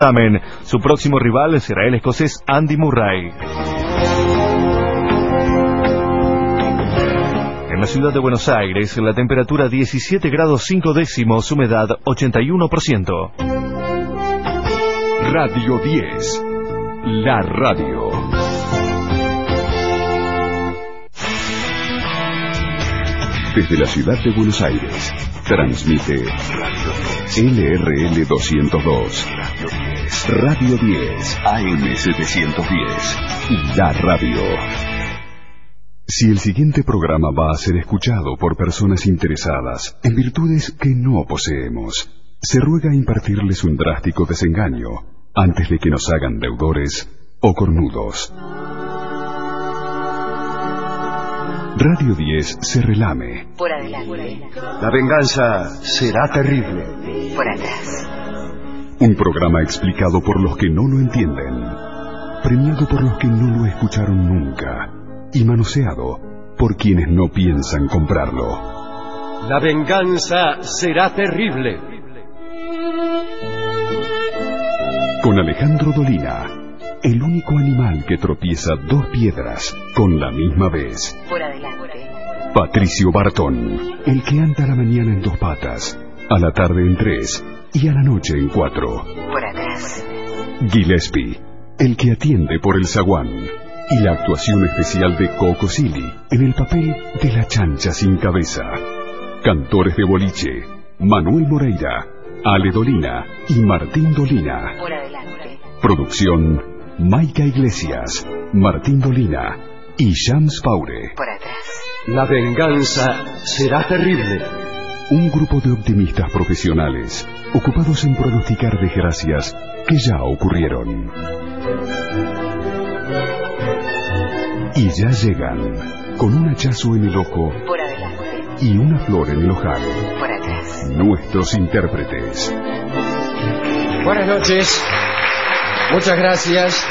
Su próximo rival será el escocés Andy Murray. En la ciudad de Buenos Aires, la temperatura 17 grados 5 décimos, humedad 81%. Radio 10, la radio. Desde la ciudad de Buenos Aires, transmite LRL 202, Radio 10, AM 710, la radio. Si el siguiente programa va a ser escuchado por personas interesadas en virtudes que no poseemos, se ruega impartirles un drástico desengaño antes de que nos hagan deudores o cornudos. Radio 10 se relame. Por adelante. La venganza será terrible. Por atrás. Un programa explicado por los que no lo entienden, premiado por los que no lo escucharon nunca y manoseado por quienes no piensan comprarlo. La venganza será terrible. Con Alejandro Dolina, el único animal que tropieza dos piedras con la misma vez. Por adelante. Patricio Bartón, el que anda a la mañana en dos patas, a la tarde en tres y a la noche en cuatro. Por atrás. Gillespie, el que atiende por el zaguán. Y la actuación especial de Coco Silly en el papel de la chancha sin cabeza. Cantores de boliche, Manuel Moreira, Ale Dolina y Martín Dolina. Por adelante. Producción, Maica Iglesias, Martín Dolina y Shams Paure. Por atrás. La venganza será terrible. Un grupo de optimistas profesionales ocupados en pronosticar desgracias que ya ocurrieron. Y ya llegan, con un hachazo en el ojo Por adelante. y una flor en el ojal, Por atrás. nuestros intérpretes. Buenas noches. Muchas gracias.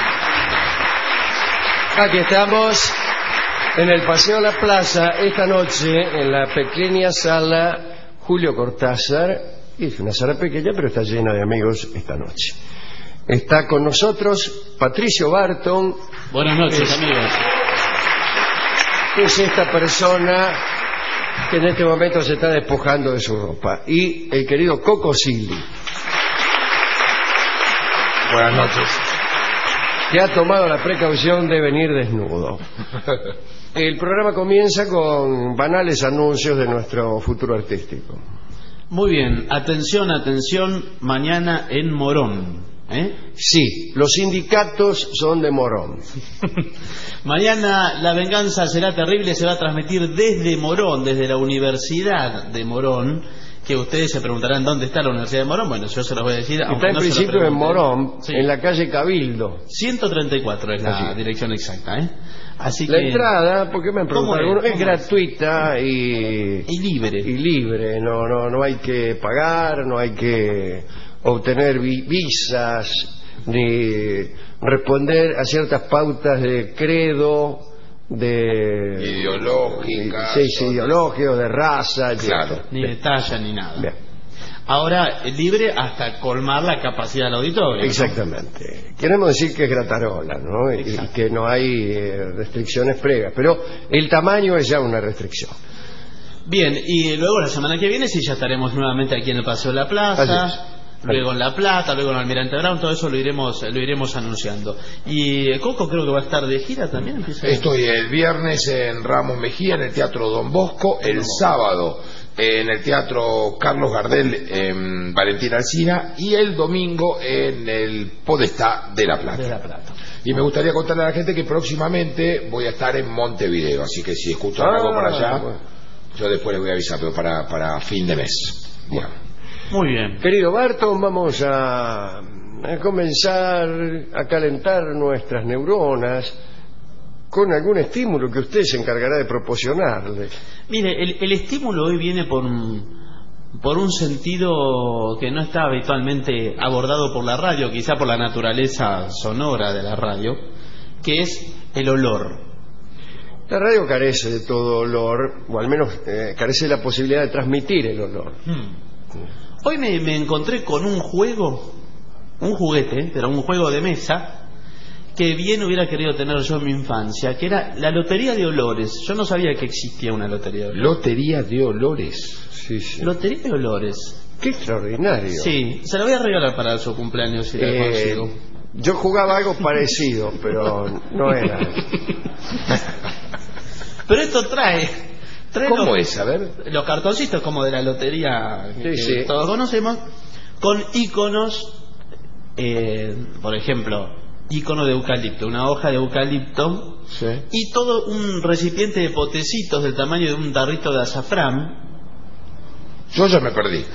Aquí estamos en el Paseo La Plaza esta noche en la pequeña sala Julio Cortázar. Y es una sala pequeña, pero está llena de amigos esta noche. Está con nosotros Patricio Barton. Buenas noches, amigos. Es esta persona que en este momento se está despojando de su ropa. Y el querido Coco Silly. Buenas noches. Que ha tomado la precaución de venir desnudo. El programa comienza con banales anuncios de nuestro futuro artístico. Muy bien, atención, atención, mañana en Morón. Sí, los sindicatos son de Morón. Mañana La Venganza será terrible, se va a transmitir desde Morón, desde la Universidad de Morón, que ustedes se preguntarán dónde está la Universidad de Morón. Bueno, yo se los voy a decir. Está en principio en Morón, sí, en la calle Cabildo. 134 es la dirección exacta, Así la que entrada, porque me han preguntado algunos, es ¿Cómo gratuita y libre. Y libre, no hay que pagar, no hay que obtener visas, ni responder a ciertas pautas de credo, de ideológicas, ideológicos, de raza, claro, Ni de talla ni nada. Bien. Ahora, libre hasta colmar la capacidad del auditorio, ¿no? Exactamente. Queremos decir que es gratarola, ¿no? Y que no hay restricciones previas, pero el tamaño es ya una restricción. Bien, y luego la semana que viene sí ya estaremos nuevamente aquí en el Paseo de la Plaza. Luego en La Plata, luego en Almirante Brown, todo eso lo iremos anunciando. Y Coco creo que va a estar de gira también. Estoy el viernes en Ramos Mejía, en el Teatro Don Bosco, el sábado en el Teatro Carlos Gardel en Valentín Alsina y el domingo en el Podestá de La Plata. Y me gustaría contarle a la gente que próximamente voy a estar en Montevideo, así que si escuchan algo por allá, yo después les voy a avisar, pero para fin de mes. Bueno. Muy bien. Querido Barton, vamos a comenzar a calentar nuestras neuronas con algún estímulo que usted se encargará de proporcionarle. Mire, el estímulo hoy viene por un sentido que no está habitualmente abordado por la radio, quizá por la naturaleza sonora de la radio, que es el olor. La radio carece de todo olor, o al menos carece de la posibilidad de transmitir el olor. Hoy me encontré con un juego un juguete, era un juego de mesa que bien hubiera querido tener yo en mi infancia, que era la lotería de olores. Yo no sabía que existía una lotería de olores. Lotería de olores. Sí, sí. Lotería de olores. Qué extraordinario. Sí, se la voy a regalar para su cumpleaños si la consigo. Yo jugaba algo parecido, pero no era. Pero esto trae ¿Cómo es? A ver. los cartoncitos como de la lotería que Sí. todos conocemos, con iconos, por ejemplo, icono de eucalipto, una hoja de eucalipto, Sí. y todo un recipiente de potecitos del tamaño de un tarrito de azafrán, Yo ya me perdí.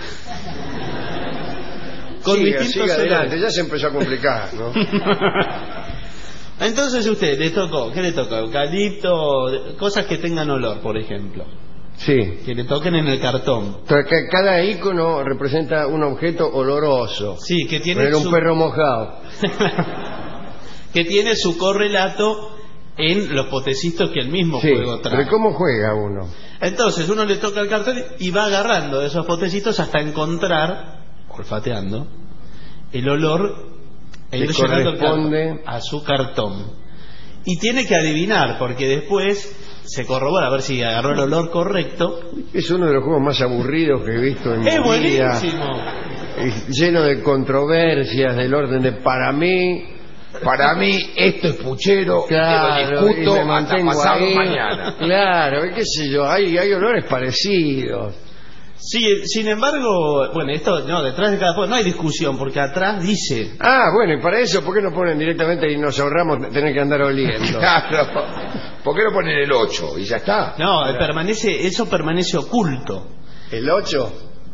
con Siga distintos adelante, olores. ya se empezó a complicar, ¿no? Entonces usted, le tocó, ¿qué le tocó? Eucalipto, cosas que tengan olor, por ejemplo, Sí. que le toquen en el cartón. Cada icono representa un objeto oloroso. Sí, que tiene Era un su... perro mojado. que tiene su correlato en los potecitos que el mismo Sí, juego trae. pero ¿cómo juega uno? Entonces uno le toca el cartón y va agarrando esos potecitos hasta encontrar, olfateando, el olor e Que ir llenando el corresponde cartón a su cartón. Y tiene que adivinar, porque después se corrobora a ver si agarró el olor correcto. Es uno de los juegos más aburridos que he visto en mi ¡Es vida. buenísimo! Lleno de controversias del orden de para mí. Para mí esto es puchero, Claro, lo discuto y me hasta mantengo pasado ahí. mañana. Claro, qué sé yo, hay olores parecidos. Sí, sin embargo, bueno, esto no, detrás de cada juego no hay discusión, porque atrás dice... Ah, bueno, y para eso, ¿por qué no ponen directamente y nos ahorramos tener que andar oliendo? Claro. ¿Por qué no ponen el 8 y ya está? No, eso permanece oculto. ¿El 8?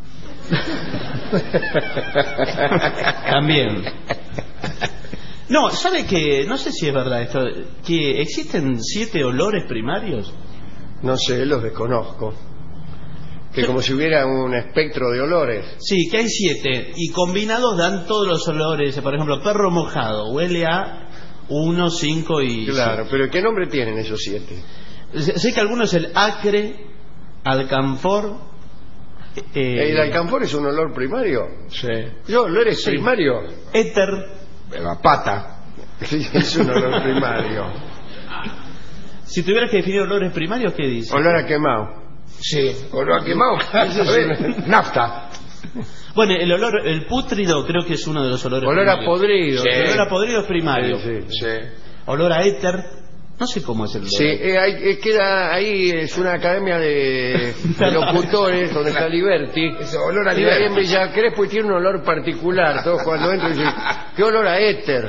También. No, ¿sabe que? No sé si es verdad esto, que existen 7 olores primarios. No sé, los desconozco. Que como si hubiera un espectro de olores. Sí, que hay 7 y combinados dan todos los olores. Por ejemplo, perro mojado huele a 1, 5 y... Claro, pero ¿qué nombre tienen esos 7? Sé que algunos el acre, alcanfor... ¿El alcanfor es un olor primario? Sí. Yo, olores Sí. primario. éter. La pata. Es un olor primario. Si tuvieras que definir olores primarios, ¿qué dice? Olor a quemado. Sí. Olor a quemado. A ver, nafta. Bueno, el pútrido creo que es uno de los olores Olor a primarios. podrido. Sí. El olor a podrido es primario. Sí, sí. Sí. Olor a éter, no sé cómo es el olor. Sí, queda ahí, es una academia de locutores donde está Liberty. Ese olor a Y ahí en Liberty. Villa Crespo y tiene un olor particular. Todos cuando entran dicen, ¿qué olor a éter?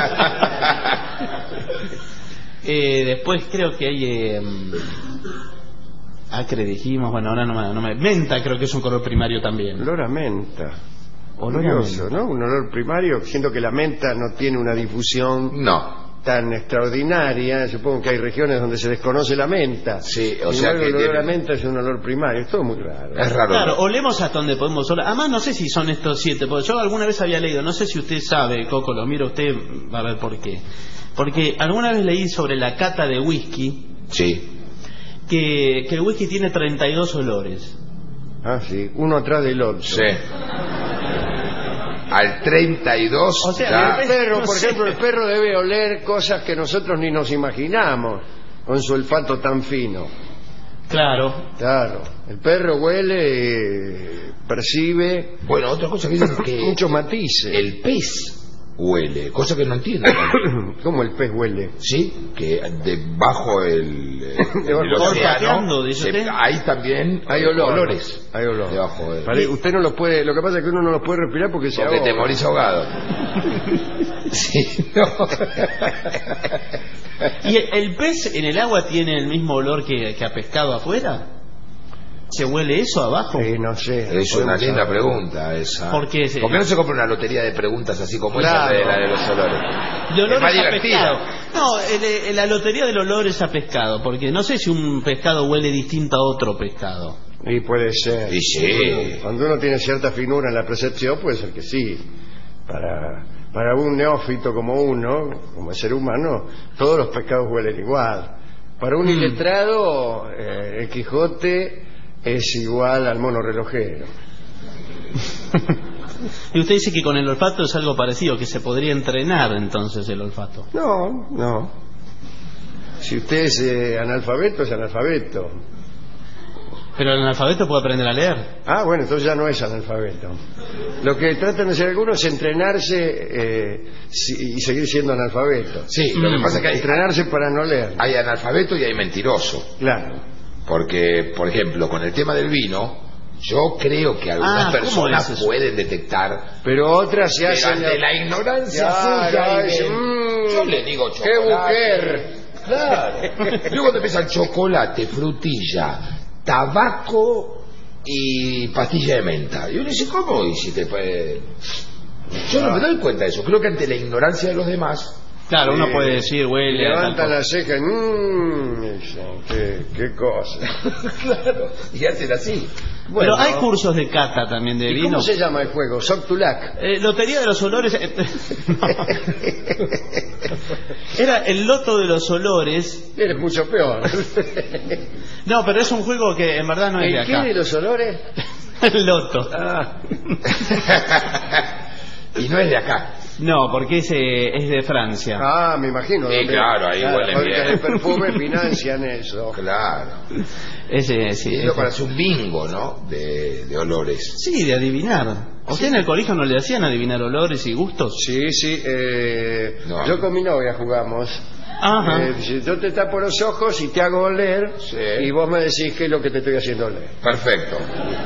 Después creo que hay acre dijimos, bueno, ahora no me... Menta creo que es un color primario también. Olor a menta. Olor a Curioso, menta. ¿no? Un olor primario, siendo que la menta no tiene una difusión No. tan extraordinaria. Supongo que hay regiones donde se desconoce la menta. Sí, o Sin sea embargo, que el olor tiene- a menta es un olor primario. Es todo muy raro. Es raro. Claro, olemos hasta donde podemos oler. Además, no sé si son estos 7, porque yo alguna vez había leído, no sé si usted sabe, Coco, lo mira usted, va a ver por qué. Porque alguna vez leí sobre la cata de whisky, Sí. que el whisky tiene 32 olores. Ah, sí, uno atrás del otro. Sí. Al 32 O sea, ya... El perro, No por sé. ejemplo, el perro debe oler cosas que nosotros ni nos imaginamos con su olfato tan fino. Claro. Claro, el perro huele, percibe Bueno, otra cosa que dicen es que muchos matices. el pez huele, cosa que no entiendo. ¿Cómo el pez huele? Sí, que debajo el Debajo- olfateando, dice usted. ahí también Hay olor. olores. Hay olor. Debajo del... Usted no lo puede, lo que pasa es que uno no los puede respirar porque se Porque te ahoga. morís ahogado. Sí, no. ¿Y el pez en el agua tiene el mismo olor que a pescado afuera? ¿Se huele eso abajo? No sé. Es una Podemos linda saber. pregunta esa. ¿Por qué? ¿Por qué no se compra una lotería de preguntas así como Claro. esa de la de los olores? De olores Es más a divertida. pescado. No, la lotería del olor es a pescado, porque no sé si un pescado huele distinto a otro pescado. Y puede ser. Y sí. Cuando uno tiene cierta finura en la percepción, puede ser que sí. Para un neófito como uno, como el ser humano, todos los pescados huelen igual. Para un iletrado, el Quijote es igual al mono relojero. Y usted dice que con el olfato es algo parecido, que se podría entrenar entonces el olfato. No. Si usted es analfabeto, es analfabeto. Pero el analfabeto puede aprender a leer. Ah, bueno, entonces ya no es analfabeto. Lo que tratan de hacer algunos es entrenarse y seguir siendo analfabeto. Sí, lo que pasa es que entrenarse para no leer. hay analfabeto y hay mentiroso. Claro. Porque, por ejemplo, con el tema del vino, yo creo que algunas ¿cómo personas es eso? pueden detectar, Pero otras se pero hacen... ante la ignorancia Claro, suya y dicen, yo le digo ¡qué chocolate. buquer! Claro. Luego cuando empieza chocolate, frutilla, tabaco y pastilla de menta. Y uno dice, ¿cómo hiciste? Pues... Yo no me doy cuenta de eso. Creo que ante la ignorancia de los demás... Claro, uno puede decir, huele a tal Levantan cosa. la ceja y dicen, qué cosa. Claro. Y hacen así. Pero hay cursos de cata también de ¿Y vino. cómo se llama el juego? Soctulac. Lotería de los olores. Era el loto de los olores. Eres mucho peor. No, pero es un juego que en verdad no es de ¿El qué acá. de los olores? El loto. Ah. Y no es de acá. No, porque es de Francia. Ah, me imagino. Sí, claro, ahí huele las fábricas bien. de perfume financian eso. Claro. Ese, sí, Y eso para hacer un bingo, ¿no? De olores. sí, de adivinar. ¿A usted en el colegio no le hacían adivinar olores y gustos? Sí, sí. No. Yo con mi novia jugamos. Ajá. Yo te tapo los ojos y te hago oler. Sí. Y vos me decís qué es lo que te estoy haciendo oler. Perfecto.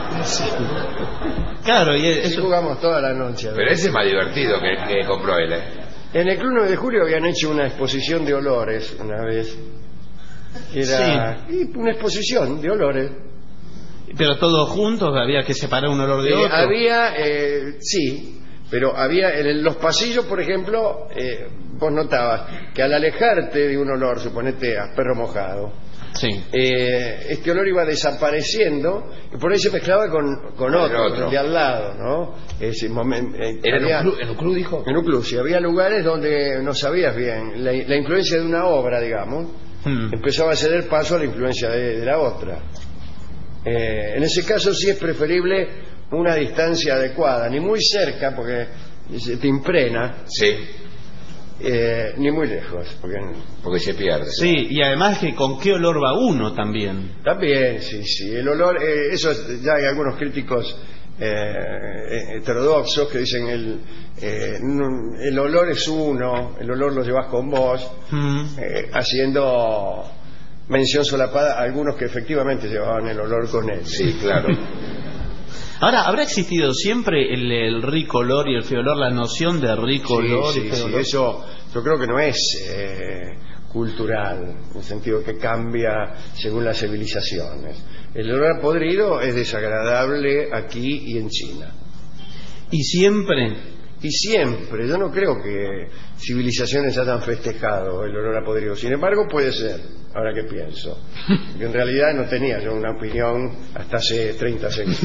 Claro, y Así eso. jugamos toda la noche. Pero ese es más divertido que compró él, ¿eh? En el Club 9 de Julio habían hecho una exposición de olores una vez. Era una exposición de olores. Pero todos juntos había que separar un olor de otro. Había, sí, pero había en los pasillos, por ejemplo, vos notabas que al alejarte de un olor, suponete a perro mojado, Sí. este olor iba desapareciendo y por ahí se mezclaba con otro, de al lado, ¿no? Ese momento, ¿Era en un club, dijo? en un club, sí, había lugares donde no sabías bien la influencia de una obra, digamos, empezaba a ceder paso a la influencia de la otra. En ese caso sí es preferible una distancia adecuada, ni muy cerca porque se te impregna, Sí, ni muy lejos, porque se pierde. Sí, y además que con qué olor va uno también. también, sí, el olor, eso ya hay algunos críticos heterodoxos que dicen el olor es uno, el olor lo llevas con vos, haciendo mención solapada a algunos que efectivamente llevaban el olor con él. Sí, claro. Ahora, ¿habrá existido siempre el rico olor y el feo olor, la noción de rico olor y feo olor? Eso yo creo que no es cultural, en el sentido que cambia según las civilizaciones. El olor a podrido es desagradable aquí y en China. Y siempre. Y siempre, yo no creo que civilizaciones hayan festejado el olor a podrido. Sin embargo, puede ser, ahora que pienso. Que en realidad no tenía yo una opinión hasta hace 30 segundos.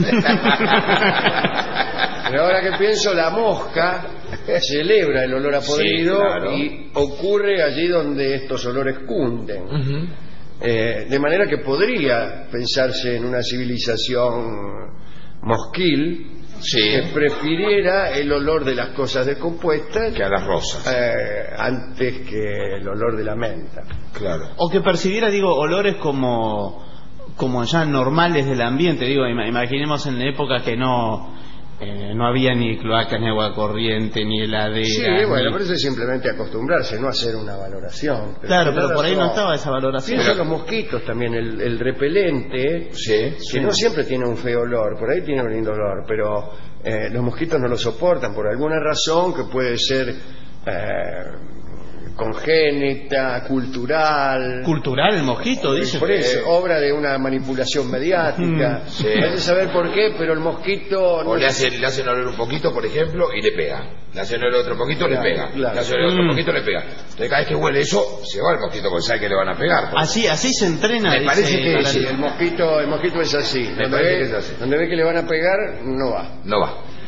Pero ahora que pienso, la mosca celebra el olor a podrido, Sí, claro. y ocurre allí donde estos olores cunden. De manera que podría pensarse en una civilización mosquil Sí, que prefiriera el olor de las cosas descompuestas que a las rosas. antes que el olor de la menta. Claro. O que percibiera, digo, olores como ya normales del ambiente. Digo, imaginemos en la época que no había ni cloacas, ni agua corriente, ni heladera. Sí, bueno, pero eso es simplemente acostumbrarse, no hacer una valoración. Claro, pero por ahí no razón. estaba esa valoración. Piensa en los mosquitos también, el repelente, Sí. que no siempre tiene un feo olor, por ahí tiene un lindo olor, pero los mosquitos no lo soportan por alguna razón que puede ser congénita, cultural. Cultural el mosquito, dice. Por eso, obra de una manipulación mediática. Sí. No hay que saber por qué, pero el mosquito... O le hacen oler un poquito, por ejemplo, y le pega. Le hacen oler otro poquito, Claro, le pega. claro. Le hacen oler otro poquito, le pega. Entonces cada vez que huele eso, se va el mosquito porque sabe que le van a pegar. Así se entrena. Me parece dice que Galán. sí. El mosquito es así. Me parece que es así. Donde ve que le van a pegar, no va. No va.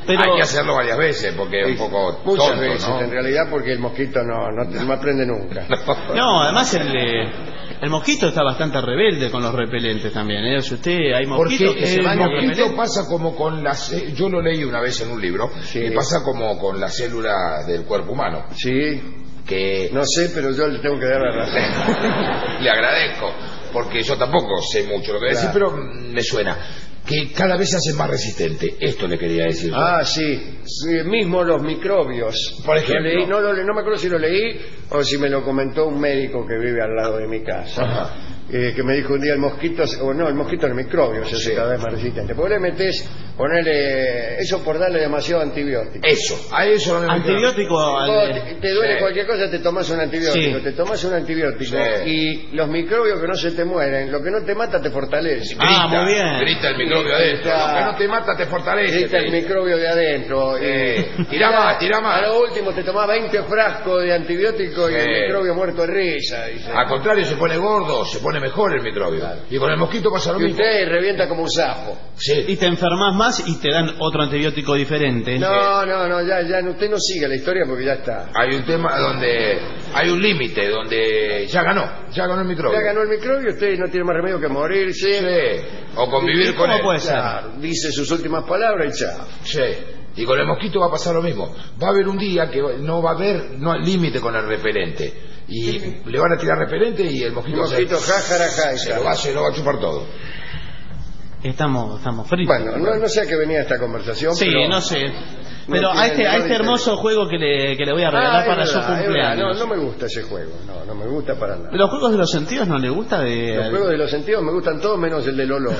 Pero Hay que hacerlo varias veces porque es un poco Muchas tonto, veces, ¿no? en realidad, porque el mosquito no aprende nunca. no, además el mosquito está bastante rebelde con los repelentes también. Si usted hay Porque mosquitos que se el van a mosquito repelente. pasa como con las... Yo lo leí una vez en un libro, Sí. que pasa como con las células del cuerpo humano, Sí, que no sé, pero yo le tengo que dar la razón. le agradezco, porque yo tampoco sé mucho lo que decir, Claro. pero me suena que cada vez se hace más resistente. Esto le quería decir yo. Ah, sí, mismo los microbios. Por ejemplo. Lo leí, no me acuerdo si lo leí o si me lo comentó un médico que vive al lado de mi casa. Ajá. Que me dijo un día el mosquito, el mosquito el microbio se hace Sí. cada vez más resistente. Porque le metes, ponerle, eso por darle demasiado antibiótico. Eso, a eso no me Antibiótico Vos al... te duele Sí. cualquier cosa, te tomas un antibiótico. Sí. Te tomas un antibiótico Sí. y los microbios que no se te mueren, lo que no te mata te fortalece. Ah, muy bien. Grita el microbio adentro. Grita. Lo que no te mata te fortalece. Grita te el dice. microbio de adentro. Tirá más, tirá más. A lo último te tomás 20 frascos de antibiótico y Sí. el microbio muerto de risa. Dice. Al contrario, se pone gordo, se pone mejor el microbio. Y con el mosquito pasa lo Y mismo. usted revienta como un sapo. Sí. Y te enfermas más y te dan otro antibiótico diferente. No, ya usted no sigue la historia porque ya está. Hay un tema donde hay un límite, donde ya ganó el microbio. Ya ganó el microbio, usted no tiene más remedio que morirse. Sí. O convivir ¿Y con cómo él. puede ser? Claro, dice sus últimas palabras y chao. Sí. Y con el mosquito va a pasar lo mismo. Va a haber un día que no va a haber límite con el repelente. Y le van a tirar repelente y el El mosquito, mosquito jaja, se lo va a chupar todo. Estamos fritos. Bueno, no sé a qué venía esta conversación. Sí, pero no sé. Pero tiene a este menor hermoso juego que le voy a regalar es para su verdad, es verdad. cumpleaños. No me gusta ese juego. No me gusta para nada. ¿Los juegos de los sentidos no le gusta? Los juegos de los sentidos me gustan todos menos el del olor.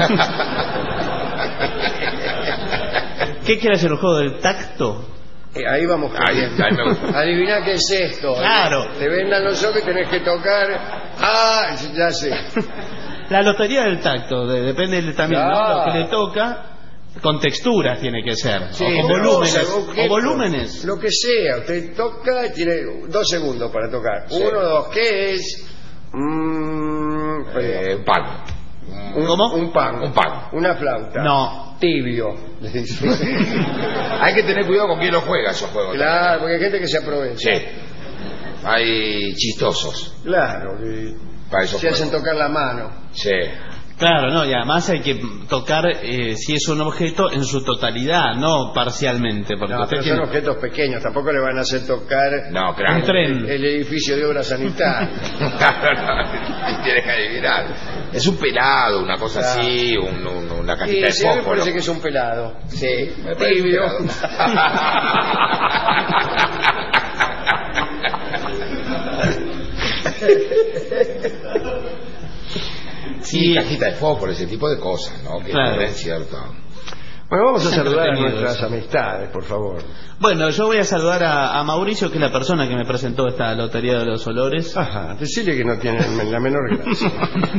¿Qué quiere hacer el juego del tacto? Ahí vamos Ahí me gusta. Adivina qué es esto. Claro. Te vendan los ojos y tenés que tocar. Ah, ya sé. La lotería del tacto, depende también, ¿no? Claro. Lo que le toca, con texturas tiene que ser. Sí, o con una volúmenes. cosa, objeto, O volúmenes. Lo que sea. Usted toca y tiene 2 segundos para tocar. Sí. 1, 2, ¿qué es? Pan. ¿Cómo? Un pan. Un pan. Una flauta. No. Tibio. le dice. Hay que tener cuidado con quién lo juega esos juegos. Claro, porque hay gente que se aprovecha. Sí. Hay chistosos Claro, que para esos se hacen juegos. tocar la mano. Sí. Claro, no, y además hay que tocar si es un objeto en su totalidad, no parcialmente. Porque No, usted pero tiene... son objetos pequeños, tampoco le van a hacer tocar No, claro. Un tren. el edificio de obra sanitaria. Tienes que adivinar. Es un pelado, una cosa Claro. así, una Y cajita de sí, me fósforo. parece que es un pelado. Sí, me parece Tibio. un pelado. Sí, cajita de fósforo, ese tipo de cosas, ¿no? Que Claro. es cierto. Bueno, vamos a Es saludar a entretenido nuestras eso. amistades, por favor. Bueno, yo voy a saludar a Mauricio, que es la persona que me presentó esta lotería de los olores. Ajá, decirle que no tienen la menor gracia.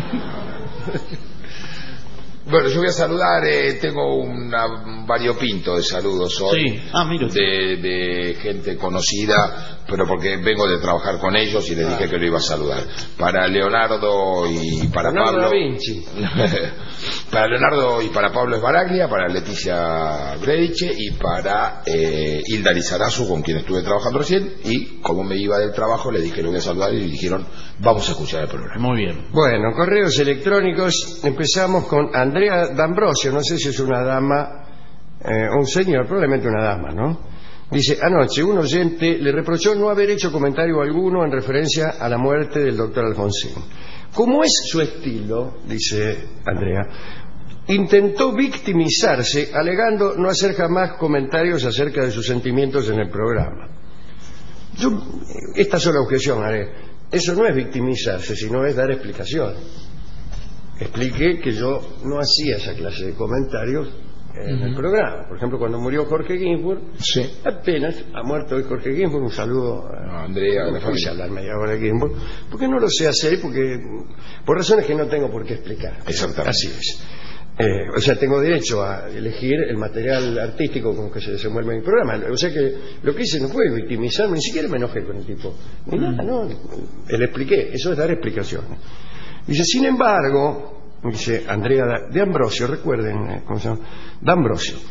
Bueno, yo voy a saludar, tengo un variopinto de saludos hoy. Sí. Ah, mire usted. de gente conocida, pero porque vengo de trabajar con ellos y les dije que lo iba a saludar. Para Leonardo y para Leonardo Pablo. da Vinci. Para Leonardo y para Pablo Esbaraglia, para Leticia Brediche y para Hilda Lizarazu, con quien estuve trabajando recién. Y como me iba del trabajo, le dije que lo voy a saludar y dijeron, vamos a escuchar el programa. Muy bien. Bueno, correos electrónicos. Empezamos con Andrea D'Ambrosio. No sé si es una dama, un señor, probablemente una dama, ¿no? Dice, anoche un oyente le reprochó no haber hecho comentario alguno en referencia a la muerte del doctor Alfonsín. Como es su estilo, dice Andrea, intentó victimizarse alegando no hacer jamás comentarios acerca de sus sentimientos en el programa. Yo, esta sola objeción haré. Eso no es victimizarse, sino es dar explicación. Expliqué que yo no hacía esa clase de comentarios en el programa. Por ejemplo, cuando murió Jorge Ginsburg, Sí. apenas ha muerto hoy Jorge Ginsburg, un saludo a Andrea, no la me familia. puse a hablar media hora de Ginsburg, porque no lo sé hacer, porque por razones que no tengo por qué explicar. Exactamente. Así es. O sea, tengo derecho a elegir el material artístico con que se desenvuelve mi programa. O sea que lo que hice no fue victimizarme, ni siquiera me enojé con el tipo. Ni nada, no. Le expliqué, eso es dar explicaciones. Dice, sin embargo, dice Andrea D'Ambrosio, recuerden, ¿cómo se llama? D'Ambrosio.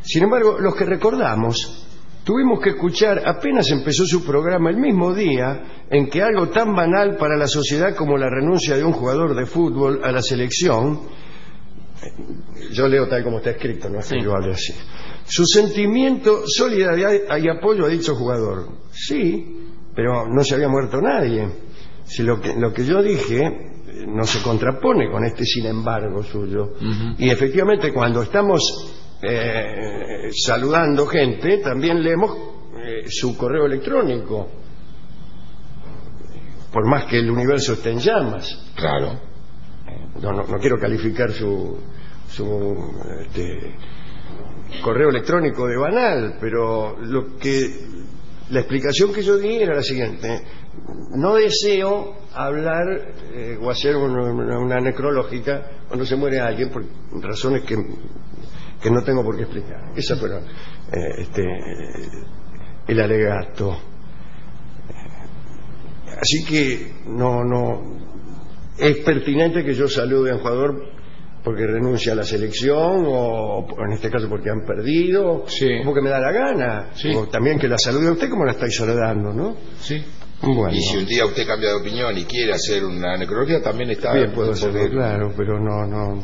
Sin embargo, los que recordamos, tuvimos que escuchar, apenas empezó su programa, el mismo día en que algo tan banal para la sociedad como la renuncia de un jugador de fútbol a la selección, yo leo tal como está escrito, no es que yo hable así, su sentimiento, solidaridad y apoyo a dicho jugador. Sí, pero no se había muerto nadie. Si lo que yo dije no se contrapone con este sin embargo suyo. Y efectivamente cuando estamos saludando gente, también leemos su correo electrónico, por más que el universo esté en llamas. Claro. No quiero calificar su correo electrónico de banal, pero la explicación que yo di era la siguiente: no deseo hablar o hacer una necrológica cuando se muere alguien por razones que no tengo por qué explicar. Esa fue el alegato. Así que no es pertinente que yo salude a un jugador porque renuncia a la selección, o en este caso porque han perdido, sí, porque me da la gana, sí, o también que la salude a usted como la estáis saludando, ¿no? Sí. Bueno. Y si un día usted cambia de opinión y quiere hacer una necrología, también está bien, puedo hacerlo, claro, pero no.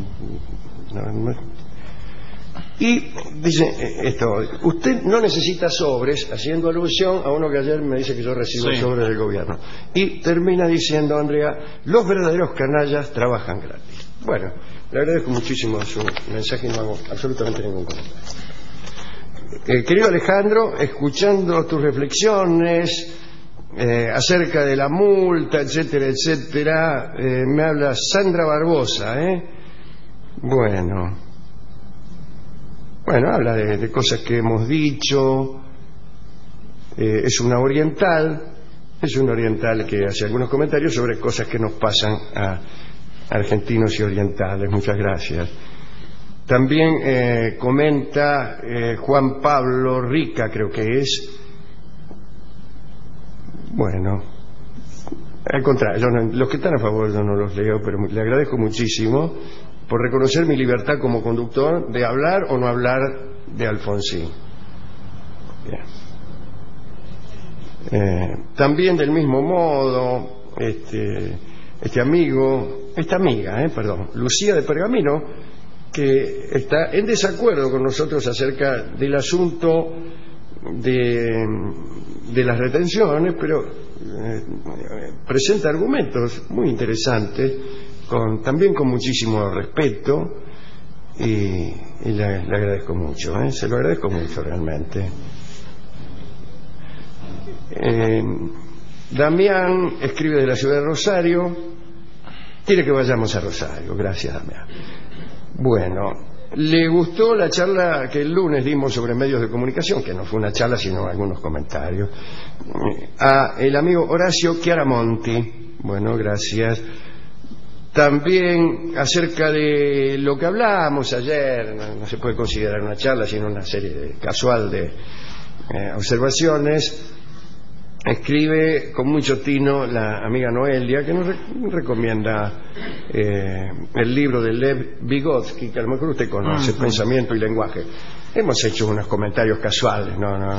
Y dice esto: usted no necesita sobres, haciendo alusión a uno que ayer me dice que yo recibo sobres del gobierno. Y termina diciendo Andrea: los verdaderos canallas trabajan gratis. Bueno, le agradezco muchísimo su mensaje y no hago absolutamente ningún comentario. Querido Alejandro, escuchando tus reflexiones acerca de la multa, etcétera, etcétera, me habla Sandra Barbosa, Bueno, habla de cosas que hemos dicho. Es una oriental que hace algunos comentarios sobre cosas que nos pasan a argentinos y orientales. Muchas gracias. También comenta Juan Pablo Rica, creo que es. Bueno, al contrario, los que están a favor yo no los leo, pero le agradezco muchísimo por reconocer mi libertad como conductor de hablar o no hablar de Alfonsín. Bien. También del mismo modo, esta amiga, Lucía de Pergamino, que está en desacuerdo con nosotros acerca del asunto de las retenciones, pero presenta argumentos muy interesantes, también con muchísimo respeto, y le agradezco mucho, se lo agradezco mucho realmente. Damián escribe de la ciudad de Rosario, quiere que vayamos a Rosario. Gracias, Damián. Bueno, le gustó la charla que el lunes dimos sobre medios de comunicación, que no fue una charla sino algunos comentarios, a el amigo Horacio Chiaramonti. Bueno, gracias. También acerca de lo que hablábamos ayer, no se puede considerar una charla sino una serie casual de observaciones. Escribe con mucho tino la amiga Noelia, que nos recomienda el libro de Lev Vygotsky, que a lo mejor usted conoce, Pensamiento y Lenguaje. Hemos hecho unos comentarios casuales,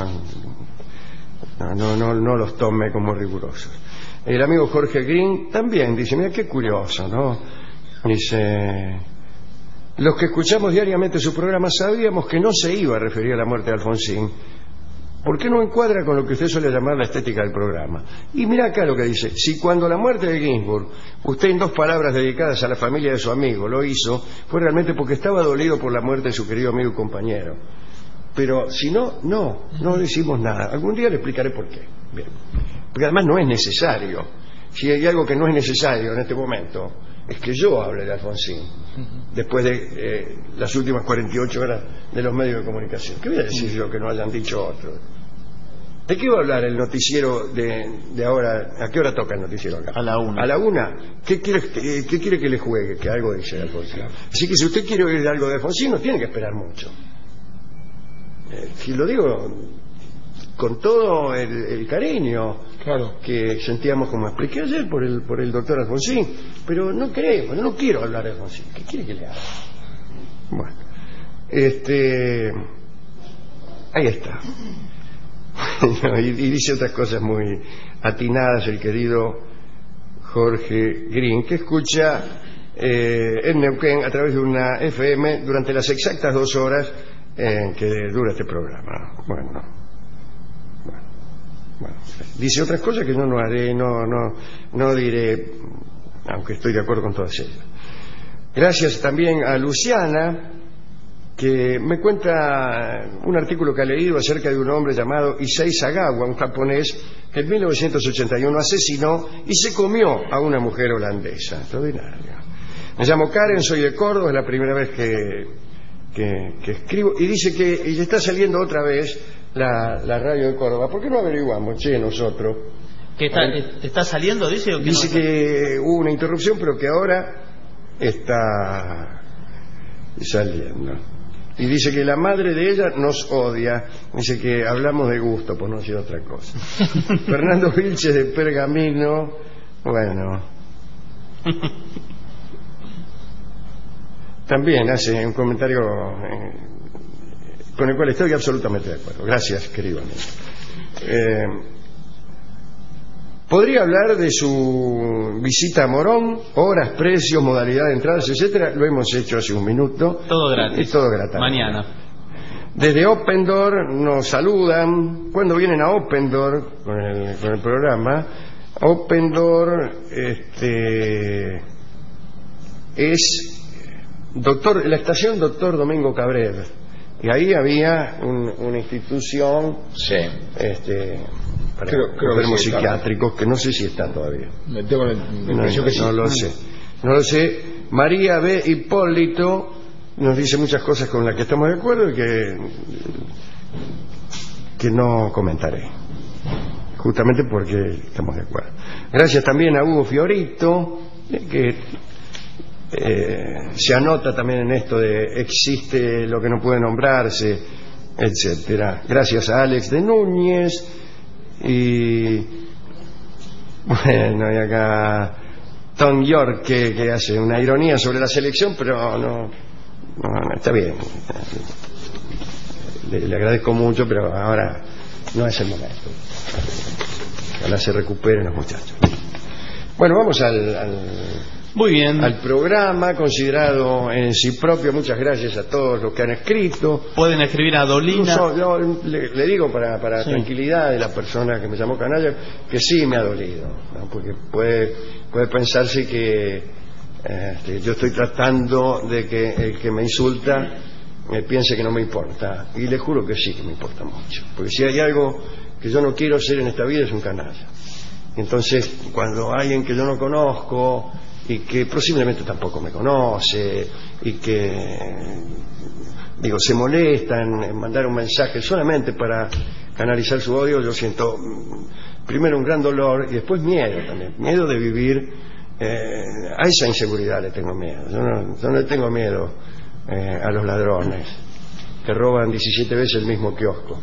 no los tome como rigurosos. El amigo Jorge Green también dice, mira qué curioso, ¿no? Dice: los que escuchamos diariamente su programa sabíamos que no se iba a referir a la muerte de Alfonsín. ¿Por qué no encuadra con lo que usted suele llamar la estética del programa? Y mira acá lo que dice: si cuando la muerte de Ginsburg, usted en 2 palabras dedicadas a la familia de su amigo lo hizo, fue realmente porque estaba dolido por la muerte de su querido amigo y compañero. Pero si no decimos nada. Algún día le explicaré por qué. Bien. Porque además no es necesario. Si hay algo que no es necesario en este momento, es que yo hable de Alfonsín después de las últimas 48 horas de los medios de comunicación. ¿Qué voy a decir yo que no hayan dicho otros? ¿De qué va a hablar el noticiero de ahora? ¿A qué hora toca el noticiero acá? A la 1. ¿A la 1? ¿Qué quiere que le juegue? Que algo dice Alfonsín. Así que si usted quiere oír algo de Alfonsín, no tiene que esperar mucho. Si lo digo con todo el cariño, claro, que sentíamos, como expliqué ayer, por el doctor Alfonsín, pero no quiero hablar de Alfonsín. ¿Qué quiere que le haga? Bueno, Ahí está. y dice otras cosas muy atinadas el querido Jorge Green, que escucha en Neuquén a través de una FM durante las exactas 2 horas que dura este programa. Bueno, dice otras cosas que yo no haré, no diré, aunque estoy de acuerdo con todas ellas. Gracias también a Luciana, que me cuenta un artículo que ha leído acerca de un hombre llamado Issei Sagawa, un japonés que en 1981 asesinó y se comió a una mujer holandesa. Extraordinario. Me llamo Karen, soy de Córdoba, es la primera vez que escribo, y dice que y está saliendo otra vez la radio de Córdoba. ¿Por qué no averiguamos, nosotros? ¿Que está saliendo, dice? ¿O que dice no? Que hubo una interrupción, pero que ahora está saliendo. Y dice que la madre de ella nos odia. Dice que hablamos de gusto, por no decir otra cosa. Fernando Vilches de Pergamino. Bueno. También hace un comentario con el cual estoy absolutamente de acuerdo. Gracias, querido amigo. ¿Podría hablar de su visita a Morón? Horas, precios, modalidad de entradas, etcétera. Lo hemos hecho hace un minuto. Todo gratis. Y todo gratis. Mañana. Desde Oppendorf nos saludan. Cuando vienen a Oppendorf con el programa, Oppendorf es la estación Doctor Domingo Cabrera. Y ahí había una institución para enfermos psiquiátricos, que no sé si está todavía. Me tengo la impresión que sí. No lo sé. María B. Hipólito nos dice muchas cosas con las que estamos de acuerdo y que no comentaré, justamente porque estamos de acuerdo. Gracias también a Hugo Fiorito, que se anota también en esto de existe lo que no puede nombrarse, etcétera. Gracias a Alex de Núñez. Y bueno, y acá Tom York que hace una ironía sobre la selección, pero no está bien. Le agradezco mucho, pero ahora no es el momento. Ojalá se recuperen los muchachos. Bueno, vamos Muy bien. al programa considerado en sí propio. Muchas gracias a todos los que han escrito. Pueden escribir a Dolina. Incluso, yo le digo para sí, tranquilidad de la persona que me llamó canalla, que sí me ha dolido, ¿no? Porque puede pensarse que yo estoy tratando de que el que me insulta piense que no me importa, y le juro que sí que me importa mucho, porque si hay algo que yo no quiero ser en esta vida es un canalla. Entonces, cuando alguien que yo no conozco y que posiblemente tampoco me conoce y que se molesta en mandar un mensaje solamente para canalizar su odio, yo siento primero un gran dolor y después miedo también, miedo de vivir a esa inseguridad. Le tengo miedo. Yo no le tengo miedo a los ladrones que roban 17 veces el mismo kiosco.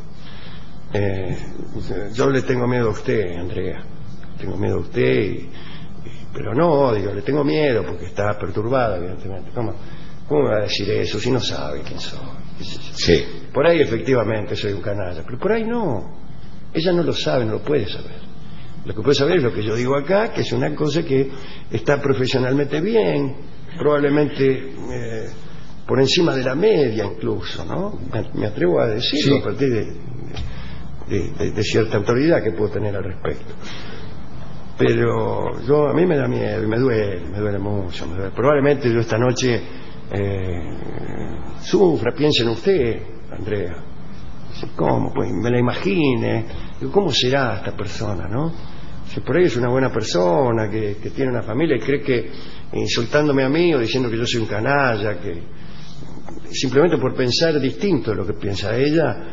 Yo le tengo miedo a usted, Andrea, tengo miedo a usted pero no odio, le tengo miedo porque está perturbada, evidentemente. ¿Cómo me va a decir eso si no sabe quién soy? Sí. Por ahí efectivamente soy un canalla, pero por ahí no. Ella no lo sabe, no lo puede saber. Lo que puede saber es lo que yo digo acá, que es una cosa que está profesionalmente bien, probablemente por encima de la media incluso, ¿no? Me atrevo a decirlo, sí, a partir de cierta autoridad que puedo tener al respecto. Pero a mí me da miedo y me duele mucho. Probablemente yo esta noche sufra, piense en usted, Andrea. ¿Cómo? Pues me la imagine. Digo, ¿cómo será esta persona, no? Si por ahí es una buena persona, que tiene una familia y cree que insultándome a mí o diciendo que yo soy un canalla, que simplemente por pensar distinto de lo que piensa ella,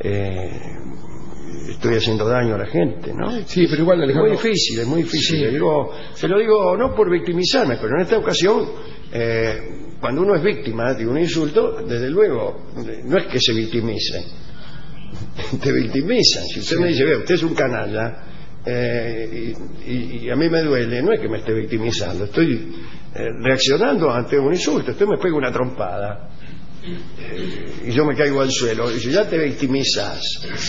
estoy haciendo daño a la gente, ¿no? Sí, pero igual, Alejandro, es muy difícil. Sí. Se lo digo no por victimizarme, pero en esta ocasión, cuando uno es víctima de un insulto, desde luego, no es que se victimice, te victimizan. Si usted me dice, vea, usted es un canalla, y a mí me duele, no es que me esté victimizando, estoy reaccionando ante un insulto. Usted me pega una trompada y yo me caigo al suelo. Dice, ya te victimizas.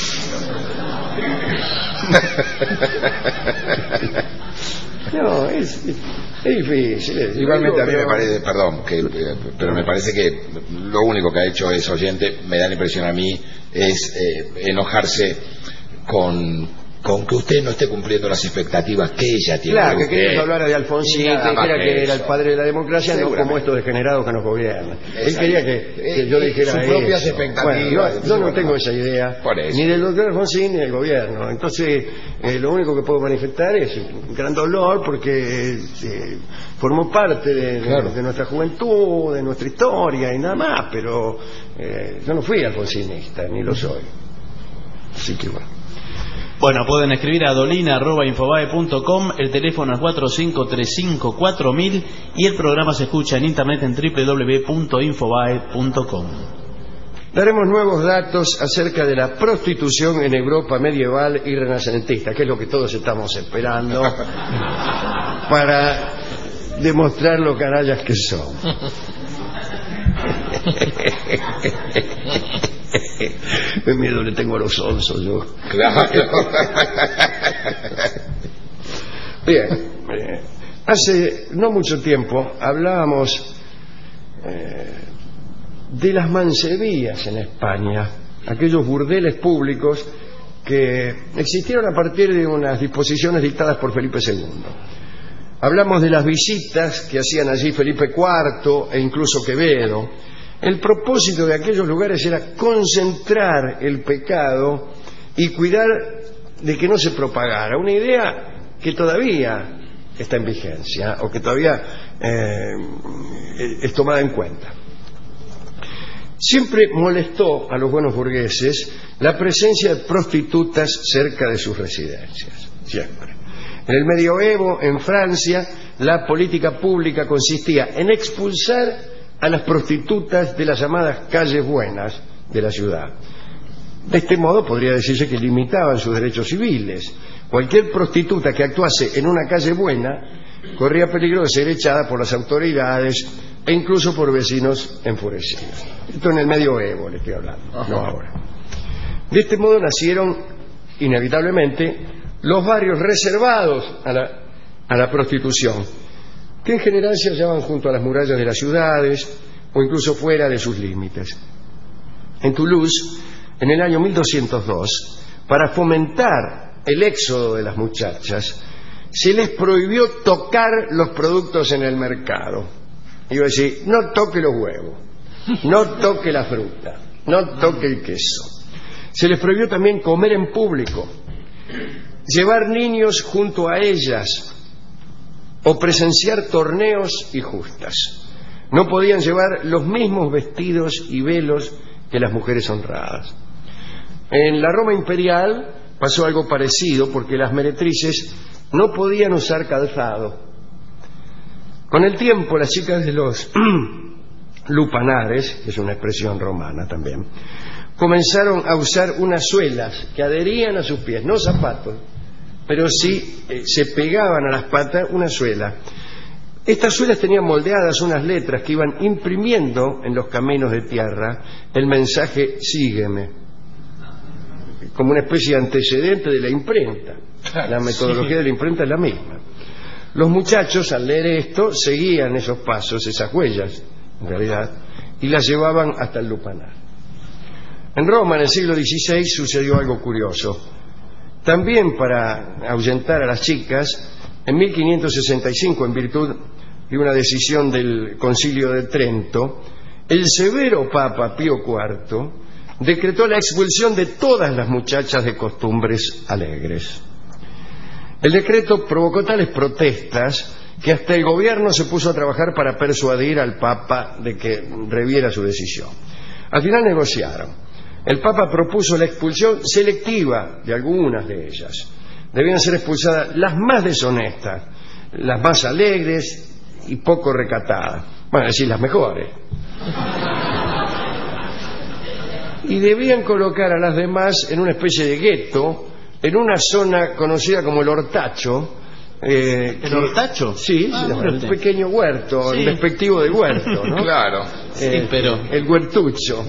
No, es difícil. Igualmente a mí me parece, perdón, pero me parece que lo único que ha hecho ese oyente, me da la impresión a mí, es enojarse con que usted no esté cumpliendo las expectativas que ella tiene. Claro, que querías hablar de Alfonsín, que dijera que era el padre de la democracia, no como estos degenerados que nos gobiernan. Él quería que yo dijera sus propias expectativas. Bueno, yo no tengo esa idea, ni del doctor Alfonsín ni del gobierno. Entonces, lo único que puedo manifestar es un gran dolor porque formó parte de nuestra juventud, de nuestra historia y nada más, pero yo no fui alfonsinista, ni lo soy. Así que bueno. Bueno, pueden escribir a dolina@infobae.com, el teléfono es 45354000 y el programa se escucha en internet en www.infobae.com. Daremos nuevos datos acerca de la prostitución en Europa medieval y renacentista, que es lo que todos estamos esperando para demostrar lo canallas que son. Qué miedo le tengo a los onzos yo. Claro. Bien, hace no mucho tiempo hablábamos de las mancebías en España, aquellos burdeles públicos que existieron a partir de unas disposiciones dictadas por Felipe II. Hablamos de las visitas que hacían allí Felipe IV e incluso Quevedo. El propósito de aquellos lugares era concentrar el pecado y cuidar de que no se propagara. Una idea que todavía está en vigencia o que todavía es tomada en cuenta. Siempre molestó a los buenos burgueses la presencia de prostitutas cerca de sus residencias. Siempre. En el medioevo, en Francia, la política pública consistía en expulsar a las prostitutas de las llamadas calles buenas de la ciudad. De este modo podría decirse que limitaban sus derechos civiles. Cualquier prostituta que actuase en una calle buena corría peligro de ser echada por las autoridades e incluso por vecinos enfurecidos. Esto en el medioevo le estoy hablando, no ahora. De este modo nacieron inevitablemente los barrios reservados a la prostitución, que en general se hallaban junto a las murallas de las ciudades o incluso fuera de sus límites. En Toulouse, en el año 1202, para fomentar el éxodo de las muchachas, se les prohibió tocar los productos en el mercado. Iba a decir, no toque los huevos, no toque la fruta, no toque el queso. Se les prohibió también comer en público, llevar niños junto a ellas o presenciar torneos y justas. No podían llevar los mismos vestidos y velos que las mujeres honradas. En la Roma imperial pasó algo parecido porque las meretrices no podían usar calzado. Con el tiempo las chicas de los lupanares, que es una expresión romana también, comenzaron a usar unas suelas que adherían a sus pies, no zapatos, pero sí se pegaban a las patas una suela. Estas suelas tenían moldeadas unas letras que iban imprimiendo en los caminos de tierra el mensaje sígueme, como una especie de antecedente de la imprenta. La metodología de la imprenta es la misma. Los muchachos al leer esto seguían esos pasos, esas huellas en realidad, y las llevaban hasta el lupanar. En Roma en el siglo XVI sucedió algo curioso. También para ahuyentar a las chicas, en 1565, en virtud de una decisión del Concilio de Trento, el severo Papa Pío IV decretó la expulsión de todas las muchachas de costumbres alegres. El decreto provocó tales protestas que hasta el gobierno se puso a trabajar para persuadir al Papa de que reviera su decisión. Al final negociaron. El Papa propuso la expulsión selectiva de algunas de ellas. Debían ser expulsadas las más deshonestas, las más alegres y poco recatadas. Bueno, es decir, las mejores. Y debían colocar a las demás en una especie de gueto, en una zona conocida como el Hortacho. ¿El Hortacho? Sí, el pequeño huerto, sí. El despectivo del huerto, ¿no? Claro. pero... el Huertucho,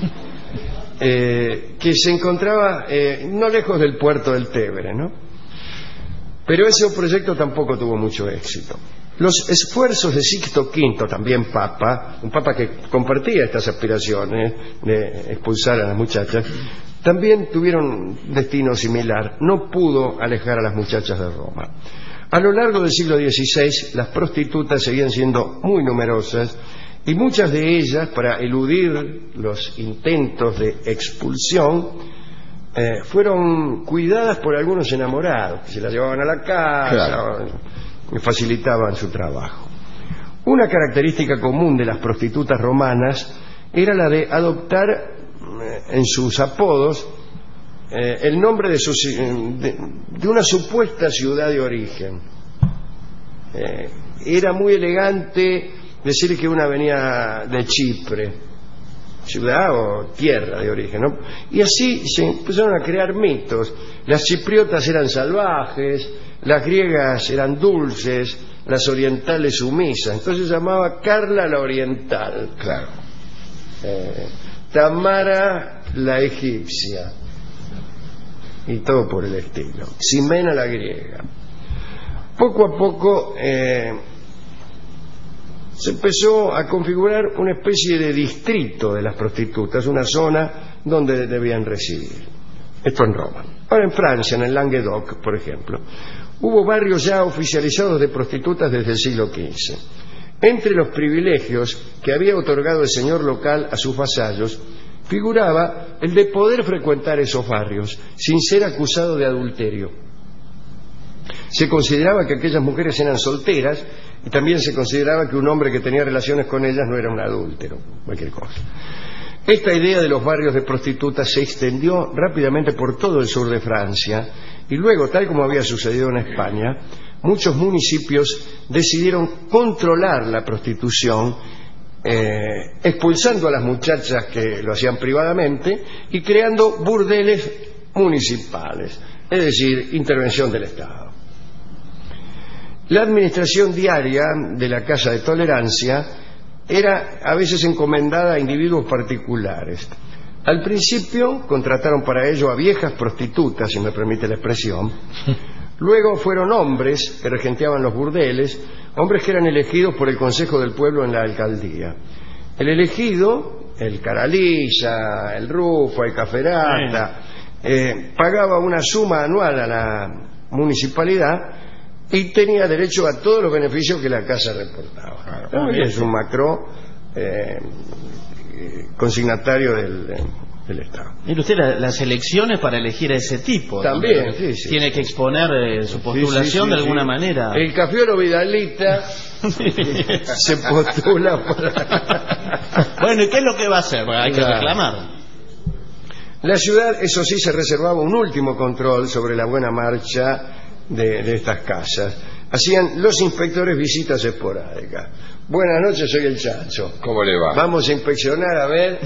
que se encontraba no lejos del puerto del Tévere, ¿no? Pero ese proyecto tampoco tuvo mucho éxito. Los esfuerzos de Sixto V, también papa, un papa que compartía estas aspiraciones de expulsar a las muchachas, también tuvieron un destino similar. No pudo alejar a las muchachas de Roma. A lo largo del siglo XVI, las prostitutas seguían siendo muy numerosas y muchas de ellas, para eludir los intentos de expulsión, fueron cuidadas por algunos enamorados, que se las llevaban a la casa, claro, y facilitaban su trabajo. Una característica común de las prostitutas romanas era la de adoptar en sus apodos el nombre de una supuesta ciudad de origen. Era muy elegante decir que una venía de Chipre, ciudad o tierra de origen, ¿no? Y así se empezaron a crear mitos. Las chipriotas eran salvajes, las griegas eran dulces, las orientales sumisas. Entonces se llamaba Carla la oriental, Claro. Tamara la egipcia, y todo por el estilo. Ximena la griega. Poco a poco se empezó a configurar una especie de distrito de las prostitutas, una zona donde debían residir. Esto en Roma. Ahora en Francia, en el Languedoc, por ejemplo, hubo barrios ya oficializados de prostitutas desde el siglo XV. Entre los privilegios que había otorgado el señor local a sus vasallos figuraba el de poder frecuentar esos barrios sin ser acusado de adulterio. Se consideraba que aquellas mujeres eran solteras y también se consideraba que un hombre que tenía relaciones con ellas no era un adúltero, cualquier cosa. Esta idea de los barrios de prostitutas se extendió rápidamente por todo el sur de Francia y luego, tal como había sucedido en España, muchos municipios decidieron controlar la prostitución, expulsando a las muchachas que lo hacían privadamente y creando burdeles municipales, es decir, intervención del Estado. La administración diaria de la Casa de Tolerancia era a veces encomendada a individuos particulares. Al principio contrataron para ello a viejas prostitutas, si me permite la expresión. Luego fueron hombres que regenteaban los burdeles, hombres que eran elegidos por el Consejo del Pueblo en la alcaldía. El elegido, el Caraliza, el Rufo, el Caferata, pagaba una suma anual a la municipalidad y tenía derecho a todos los beneficios que la casa reportaba. Es un macro consignatario del Estado. Mire usted, las elecciones para elegir a ese tipo. También, sí. Tiene que exponer su postulación de alguna manera. El Cafiero Vidalita se postula para... Bueno, ¿y qué es lo que va a hacer? Hay que reclamar. La ciudad, eso sí, se reservaba un último control sobre la buena marcha de estas casas. Hacían los inspectores visitas esporádicas. Buenas noches, soy el Chacho. ¿Cómo le va? Vamos a inspeccionar, a ver,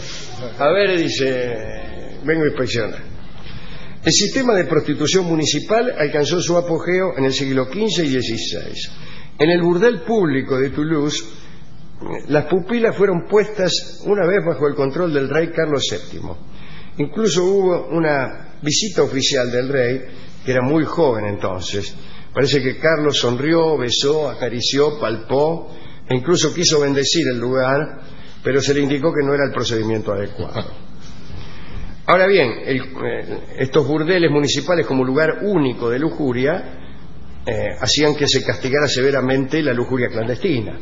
dice, vengo a inspeccionar. El sistema de prostitución municipal alcanzó su apogeo en el siglo XV y XVI. En el burdel público de Toulouse, las pupilas fueron puestas una vez bajo el control del rey Carlos VII. Incluso hubo una visita oficial del rey, que era muy joven entonces. Parece que Carlos sonrió, besó, acarició, palpó e incluso quiso bendecir el lugar, pero se le indicó que no era el procedimiento adecuado. Ahora bien, estos burdeles municipales como lugar único de lujuria hacían que se castigara severamente la lujuria clandestina.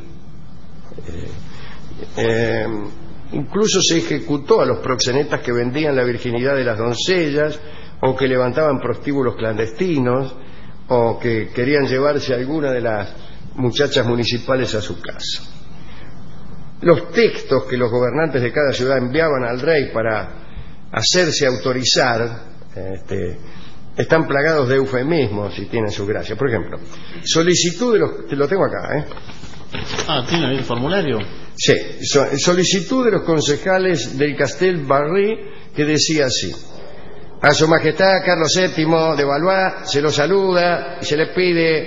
Incluso se ejecutó a los proxenetas que vendían la virginidad de las doncellas o que levantaban prostíbulos clandestinos o que querían llevarse a alguna de las muchachas municipales a su casa. Los textos que los gobernantes de cada ciudad enviaban al rey para hacerse autorizar están plagados de eufemismos y tienen su gracia. Por ejemplo, solicitud de los... Te lo tengo acá, ¿tiene el formulario? Sí, solicitud de los concejales del Castel Barry, que decía así: a su majestad Carlos VII de Valois se lo saluda y se le pide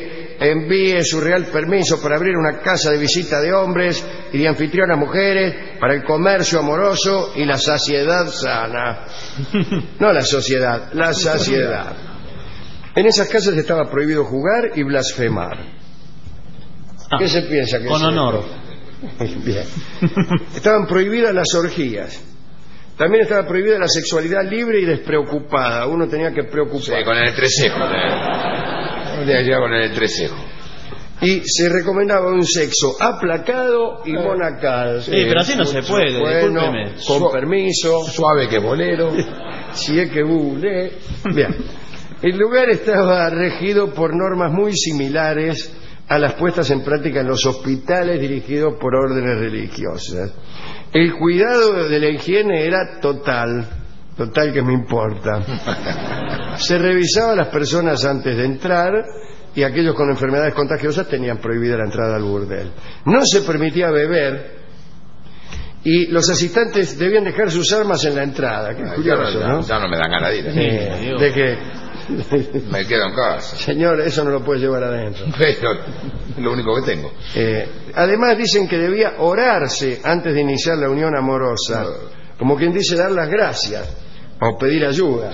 envíe su real permiso para abrir una casa de visita de hombres y de anfitrión a mujeres para el comercio amoroso y la saciedad sana. No la sociedad, la saciedad. En esas casas estaba prohibido jugar y blasfemar. ¿Qué se piensa que con es honor. esto? Bien. Estaban prohibidas las orgías. También estaba prohibida la sexualidad libre y despreocupada. Uno tenía que preocuparse. Sí, con el entrecejo. Con el entrecejo. Y se recomendaba un sexo aplacado y monacal. Sí, pero así no se puede, Bueno, discúlpeme. con permiso. Suave que bolero. Si es que bule. Bien. El lugar estaba regido por normas muy similares a las puestas en práctica en los hospitales dirigidos por órdenes religiosas. El cuidado de la higiene era total que me importa. Se revisaba a las personas antes de entrar y aquellos con enfermedades contagiosas tenían prohibida la entrada al burdel. No se permitía beber y los asistentes debían dejar sus armas en la entrada. Qué curioso, ¿no? Ya no me dan ganas de ir. De que, Me quedo en casa. señor, eso no lo puede llevar adentro. Pero es lo único que tengo. Además dicen que debía orarse antes de iniciar la unión amorosa, como quien dice dar las gracias o pedir ayuda.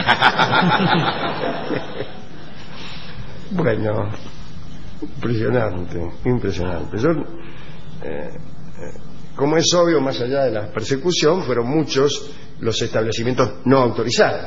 Bueno, impresionante. Como es obvio, más allá de la persecución, fueron muchos los establecimientos no autorizados.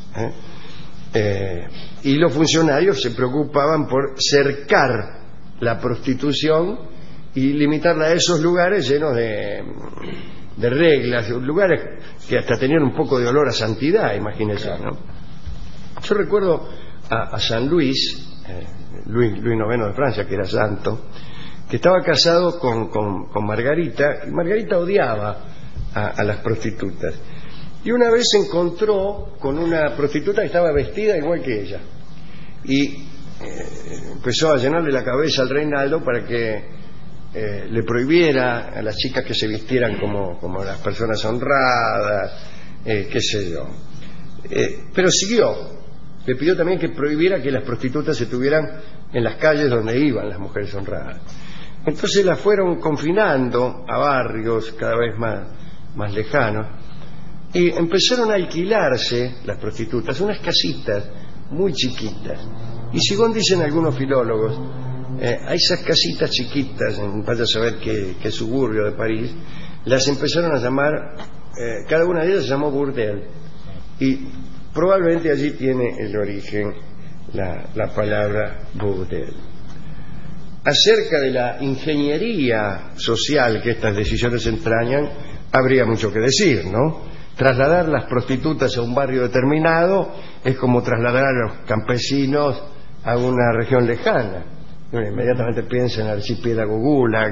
Y los funcionarios se preocupaban por cercar la prostitución y limitarla a esos lugares llenos de reglas, lugares que hasta tenían un poco de olor a santidad, imagínense, ¿no? Yo recuerdo a San Luis, Luis IX de Francia, que era santo, que estaba casado con Margarita, y Margarita odiaba a las prostitutas. Y una vez se encontró con una prostituta que estaba vestida igual que ella. Y empezó a llenarle la cabeza al Reinaldo para que le prohibiera a las chicas que se vistieran como las personas honradas, qué sé yo. Pero siguió. Le pidió también que prohibiera que las prostitutas se tuvieran en las calles donde iban las mujeres honradas. Entonces las fueron confinando a barrios cada vez más lejanos. Y empezaron a alquilarse las prostitutas, unas casitas muy chiquitas. Y según dicen algunos filólogos, a esas casitas chiquitas, vaya a saber qué suburbio de París, las empezaron a llamar, cada una de ellas se llamó burdel. Y probablemente allí tiene el origen la palabra burdel. Acerca de la ingeniería social que estas decisiones entrañan, habría mucho que decir, ¿no? Trasladar las prostitutas a un barrio determinado es como trasladar a los campesinos a una región lejana. Uno inmediatamente piensa en el archipiélago Gulag,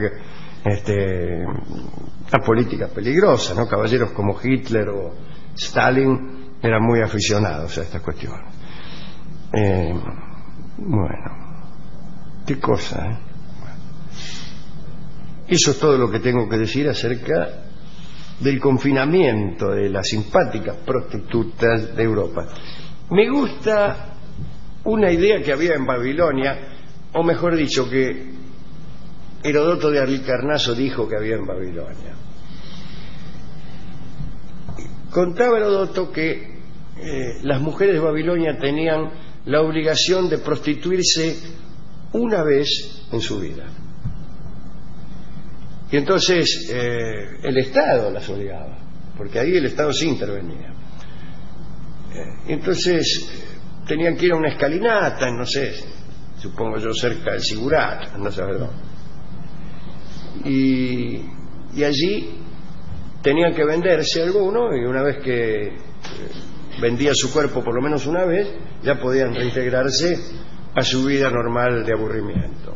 una política peligrosa, ¿no? Caballeros como Hitler o Stalin eran muy aficionados a estas cuestiones. Bueno, qué cosa, ¿eh? Eso es todo lo que tengo que decir acerca del confinamiento de las simpáticas prostitutas de Europa. Me gusta una idea que había en Babilonia, o mejor dicho, que Herodoto de Halicarnaso dijo que había en Babilonia. Contaba Herodoto que las mujeres de Babilonia tenían la obligación de prostituirse una vez en su vida. Y entonces el Estado las obligaba, porque ahí el Estado sí intervenía. Entonces tenían que ir a una escalinata, no sé, supongo yo cerca del Sigurat, no sé dónde. Y allí tenían que venderse alguno, y una vez que vendía su cuerpo por lo menos una vez, ya podían reintegrarse a su vida normal de aburrimiento.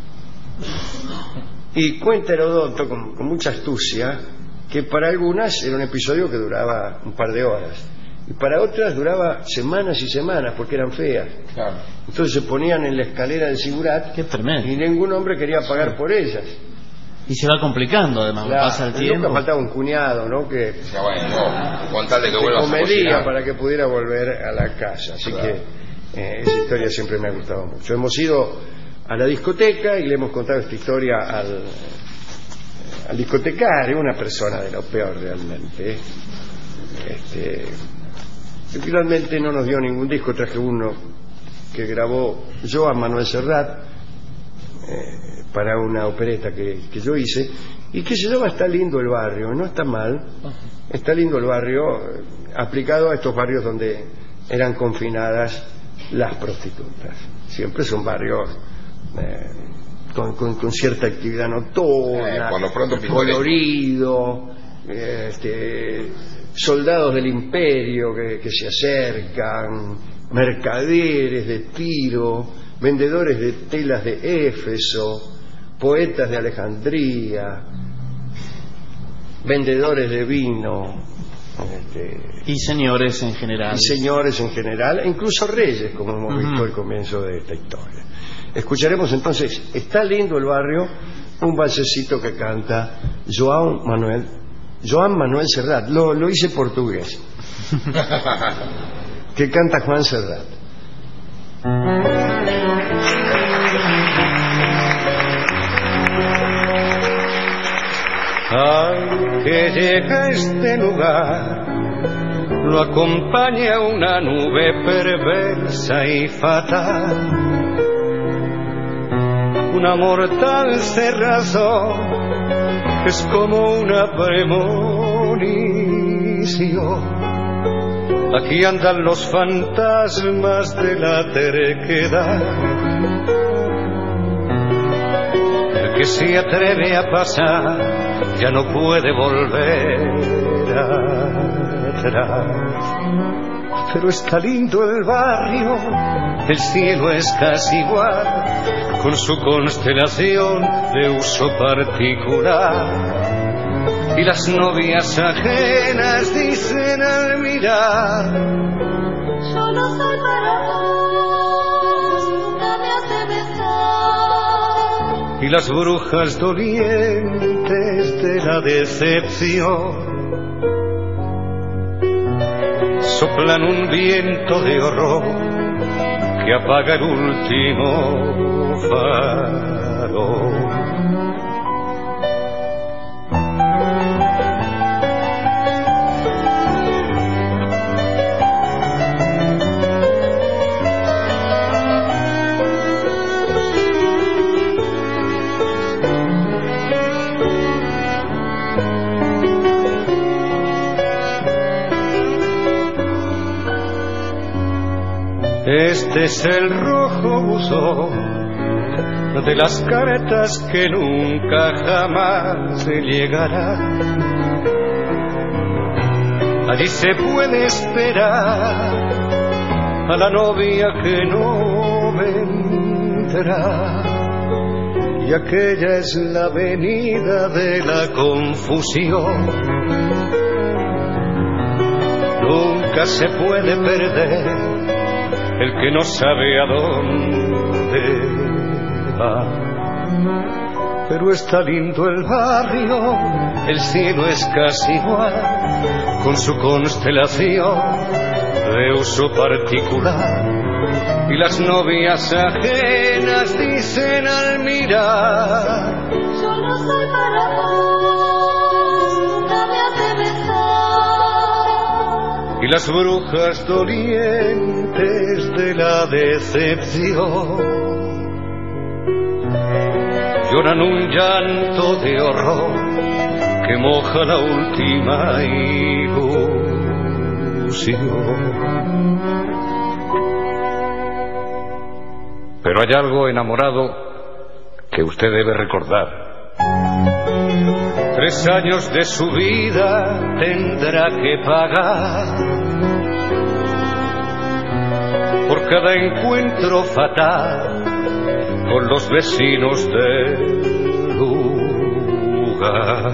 Y cuenta Herodoto con mucha astucia que para algunas era un episodio que duraba un par de horas y para otras duraba semanas y semanas porque eran feas. Claro. Entonces se ponían en la escalera del Sigurat. Qué tremendo. Y ningún hombre quería pagar por ellas. Y se va complicando además, Claro, pasa el tiempo. nunca faltaba un cuñado, ¿no? Que Ya bueno, con tal de que vuelvas a comedía cocinar. para que pudiera volver a la casa. Así Claro. que esa historia siempre me ha gustado mucho. Hemos ido a la discoteca y le hemos contado esta historia al discotecario, una persona de lo peor realmente. Finalmente no nos dio ningún disco, traje uno que grabó Joan Manuel Serrat para una opereta que yo hice y que se llama Está lindo el barrio. No está mal, está lindo el barrio, aplicado a estos barrios donde eran confinadas las prostitutas. Siempre son barrios con cierta actividad nocturna, por lo pronto colorido, soldados del imperio que se acercan, mercaderes de Tiro, vendedores de telas de Éfeso, poetas de Alejandría, vendedores de vino, y señores en general. Y señores en general, e incluso reyes, como hemos visto al comienzo de esta historia. Escucharemos entonces Está lindo el barrio, un valsecito que canta Joan Manuel Serrat. Lo hice portugués. Que canta Juan Serrat. Al que llega a este lugar lo acompaña una nube perversa y fatal, una mortal cerrazón que es como una premonición. Aquí andan los fantasmas de la terquedad, el que se atreve a pasar ya no puede volver atrás. Pero está lindo el barrio, el cielo es casi igual, con su constelación de uso particular. Y las novias ajenas dicen al mirar: yo no soy para vos, nunca me hace besar. Y las brujas dolientes de la decepción soplan un viento de horror que apaga el último farol. Este es el rojo buzón de las cartas que nunca jamás llegarán. Allí se puede esperar a la novia que no vendrá. Y aquella es la avenida de la confusión. Nunca se puede perder el que no sabe a dónde va. Pero está lindo el barrio, el cielo es casi igual, con su constelación de uso particular. Y las novias ajenas dicen al mirar: yo no soy para vos, nunca me hace besar. Y las brujas dolientes de la decepción lloran un llanto de horror que moja la última ilusión. Pero hay algo, enamorado, que usted debe recordar. 3 años de su vida tendrá que pagar por cada encuentro fatal con los vecinos del lugar.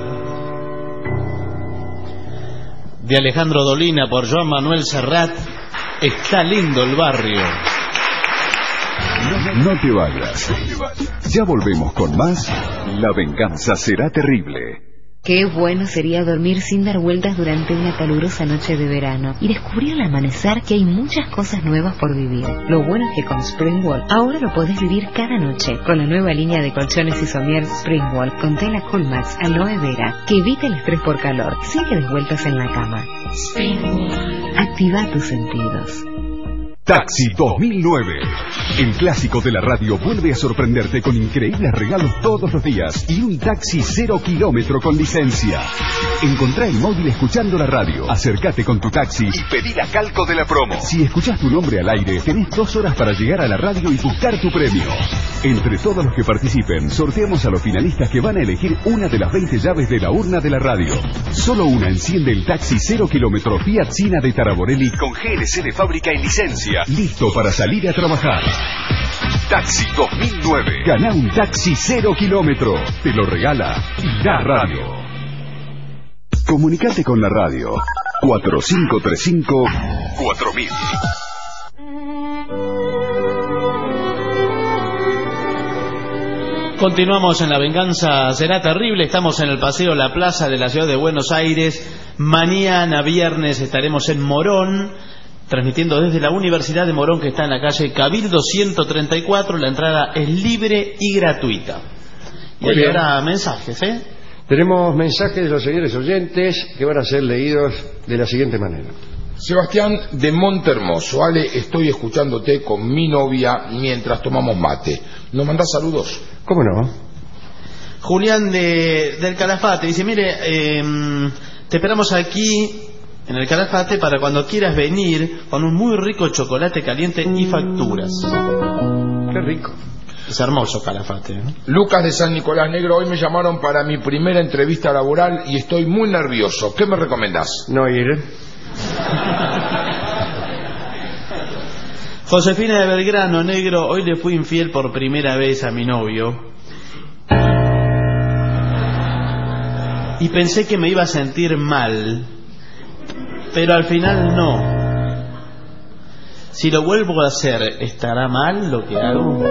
De Alejandro Dolina por Joan Manuel Serrat, Está lindo el barrio. No te vayas. Ya volvemos con más La venganza será terrible. Qué bueno sería dormir sin dar vueltas durante una calurosa noche de verano y descubrir al amanecer que hay muchas cosas nuevas por vivir. Lo bueno es que con Springwall ahora lo podés vivir cada noche con la nueva línea de colchones y somier Springwall con tela Coolmax Aloe Vera que evita el estrés por calor sin que des vueltas en la cama. Springwall. Activa tus sentidos. Taxi 2009. El clásico de la radio vuelve a sorprenderte con increíbles regalos todos los días y un taxi 0 kilómetro con licencia. Encontrá el móvil escuchando la radio. Acércate con tu taxi y pedí la calco de la promo. Si escuchás tu nombre al aire, tenés 2 horas para llegar a la radio y buscar tu premio. Entre todos los que participen, sorteamos a los finalistas que van a elegir una de las 20 llaves de la urna de la radio. Solo una enciende el taxi 0 kilómetro Fiat Sina de Taraborelli con GLC de fábrica y licencia. Listo para salir a trabajar. Taxi 2009. Gana un taxi 0 kilómetro. Te lo regala la radio. Comunicate con la radio. 4535-4000. Continuamos en La Venganza Será Terrible. Estamos en el Paseo La Plaza de la ciudad de Buenos Aires. Mañana viernes estaremos en Morón, transmitiendo desde la Universidad de Morón, que está en la calle Cabildo 134. La entrada es libre y gratuita. Y Muy bien. habrá mensajes, ¿eh? Tenemos mensajes de los señores oyentes que van a ser leídos de la siguiente manera. Sebastián de Montermoso. Ale, estoy escuchándote con mi novia mientras tomamos mate. ¿Nos mandás saludos? ¿Cómo no? Julián del Calafate dice, mire, te esperamos aquí en el Calafate para cuando quieras venir con un muy rico chocolate caliente y facturas. Qué rico. Es hermoso Calafate, ¿no? Lucas de San Nicolás Negro. Hoy me llamaron para mi primera entrevista laboral y estoy muy nervioso. ¿Qué me recomendás? No ir. Josefina de Belgrano, Negro, hoy le fui infiel por primera vez a mi novio y pensé que me iba a sentir mal, pero al final no. Si lo vuelvo a hacer, ¿estará mal lo que hago?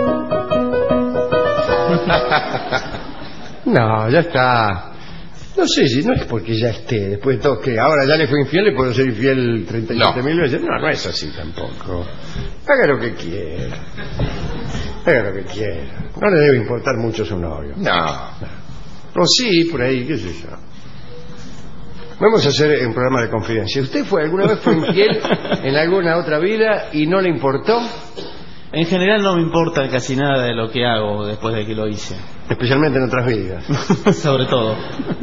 No, ya está. No sé si no es porque ya esté. Después de todo, que ahora ya le fui infiel, le puedo ser infiel 37.000 veces. No, no es así tampoco. Haga lo que quiera. Haga lo que quiera. No le debe importar mucho su novio. No. O sí, por ahí, qué sé yo. Vamos a hacer un programa de confidencia. ¿Usted alguna vez fue infiel en alguna otra vida y no le importó? En general no me importa casi nada de lo que hago después de que lo hice. Especialmente en otras vidas. Sobre todo.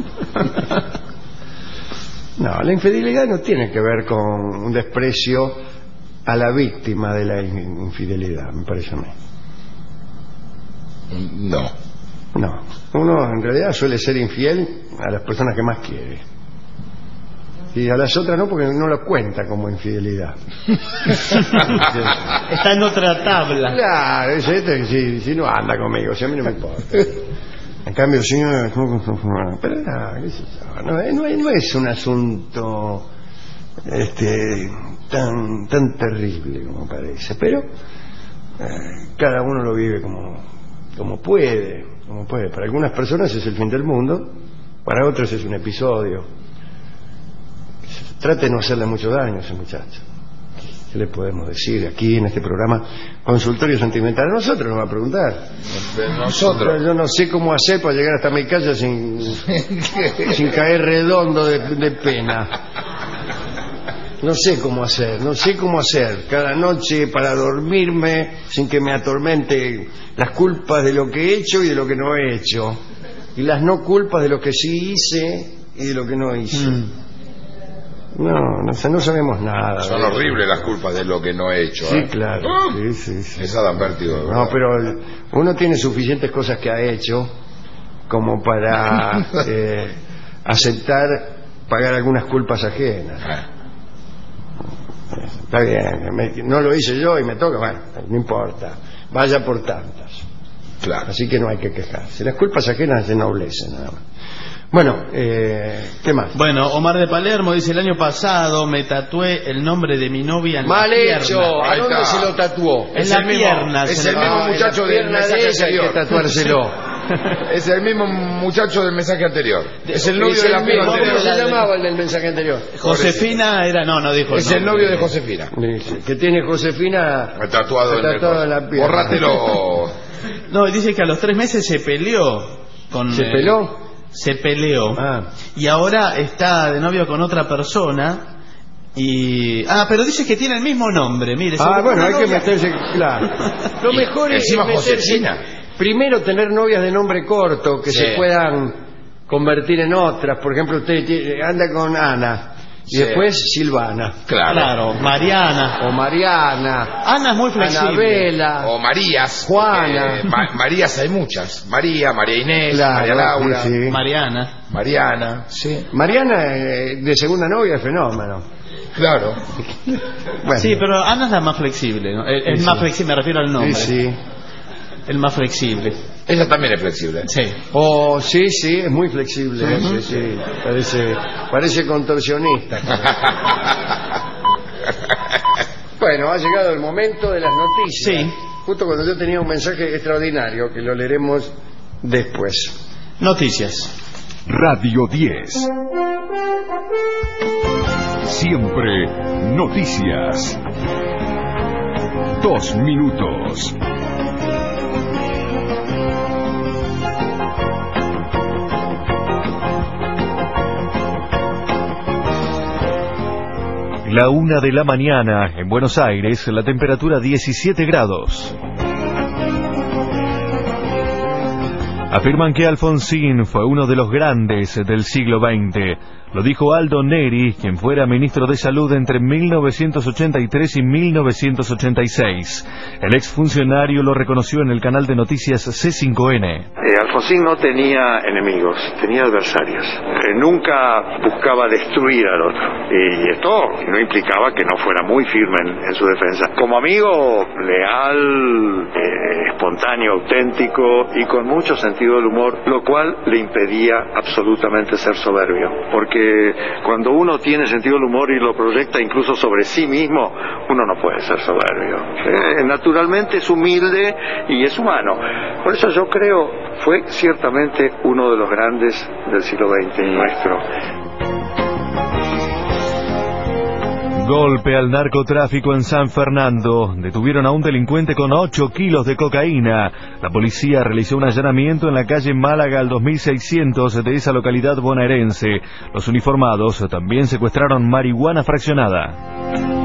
No, la infidelidad no tiene que ver con un desprecio a la víctima de la infidelidad, me parece a mí. No. No, uno en realidad suele ser infiel a las personas que más quiere. Y a las otras no, porque no lo cuenta como infidelidad. Está en otra tabla. Claro, dice, si no anda conmigo, si a mí no me importa. En cambio, si no... Pero no, qué sé yo, no es un asunto tan terrible como parece. Pero cada uno lo vive como puede. Para algunas personas es el fin del mundo, para otros es un episodio. Trate de no hacerle mucho daño a ese muchacho. ¿Qué le podemos decir aquí en este programa Consultorio Sentimental? A nosotros nos va a preguntar. Nosotros. Yo no sé cómo hacer para llegar hasta mi casa sin caer redondo de pena. No sé cómo hacer. Cada noche para dormirme sin que me atormente las culpas de lo que he hecho y de lo que no he hecho. Y las no culpas de lo que sí hice y de lo que no hice. No sabemos nada. Son horribles las culpas de lo que no he hecho. Sí, claro. Sí. Esa dan vértigo. No, pero uno tiene suficientes cosas que ha hecho como para aceptar pagar algunas culpas ajenas. Está bien, no lo hice yo y me toca, bueno, no importa, vaya por tantas. Claro. Así que no hay que quejarse. Las culpas ajenas se ennoblecen nada más. Bueno, ¿qué más? Bueno, Omar de Palermo dice, el año pasado me tatué el nombre de mi novia en Mal la pierna. hecho, ¿a dónde se lo tatuó? En la pierna. Es el mismo muchacho de pierna de ella hay que tatuárselo. Es el mismo muchacho del mensaje anterior. Es el novio de la piba ¿Cómo anterior. se llamaba el del mensaje anterior? Josefina era, no dijo. Es el novio de Josefina. Que tiene Josefina Tatuado en la pierna. Bórratelo. No, dice que a los 3 meses se peleó con... ¿Se peló? Se peleó. Ah. Y ahora está de novio con otra persona. Pero dice que tiene el mismo nombre, mire. Bueno, hay que meterse, claro. Lo mejor es encima meterse, Josefina. primero tener novias de nombre corto que Sí. se puedan convertir en otras. Por ejemplo, usted anda con Ana y Sí. después Silvana Claro, Mariana. o Mariana, Ana es muy flexible. Anabela. O Marías. Juana. Marías hay muchas. María Inés, Claro, María Laura, sí, sí. Mariana. Mariana, sí. Mariana de segunda novia es fenómeno. Claro. Bueno, Sí, pero Ana es la más flexible, ¿no? Es más flexible, me refiero al nombre. sí. El más flexible. Ella también es flexible. Sí. Sí, es muy flexible. Sí. Parece contorsionista. Bueno, ha llegado el momento de las noticias. Sí. Justo cuando yo tenía un mensaje extraordinario que lo leeremos después. Noticias. Radio 10. Siempre noticias. 2 minutos. La 1 de la mañana, en Buenos Aires, la temperatura 17 grados. Afirman que Alfonsín fue uno de los grandes del siglo XX. Lo dijo Aldo Neri, quien fuera ministro de Salud entre 1983 y 1986. El exfuncionario lo reconoció en el canal de noticias C5N. Alfonsín no tenía enemigos, tenía adversarios. Nunca buscaba destruir al otro. Y esto no implicaba que no fuera muy firme en su defensa. Como amigo, leal, espontáneo, auténtico y con mucho sentido del humor, lo cual le impedía absolutamente ser soberbio. Porque cuando uno tiene sentido del humor y lo proyecta incluso sobre sí mismo, uno no puede ser soberbio. Naturalmente es humilde y es humano. Por eso yo creo fue ciertamente uno de los grandes del siglo XX nuestro. Golpe al narcotráfico en San Fernando. Detuvieron a un delincuente con 8 kilos de cocaína. La policía realizó un allanamiento en la calle Málaga al 2600 de esa localidad bonaerense. Los uniformados también secuestraron marihuana fraccionada.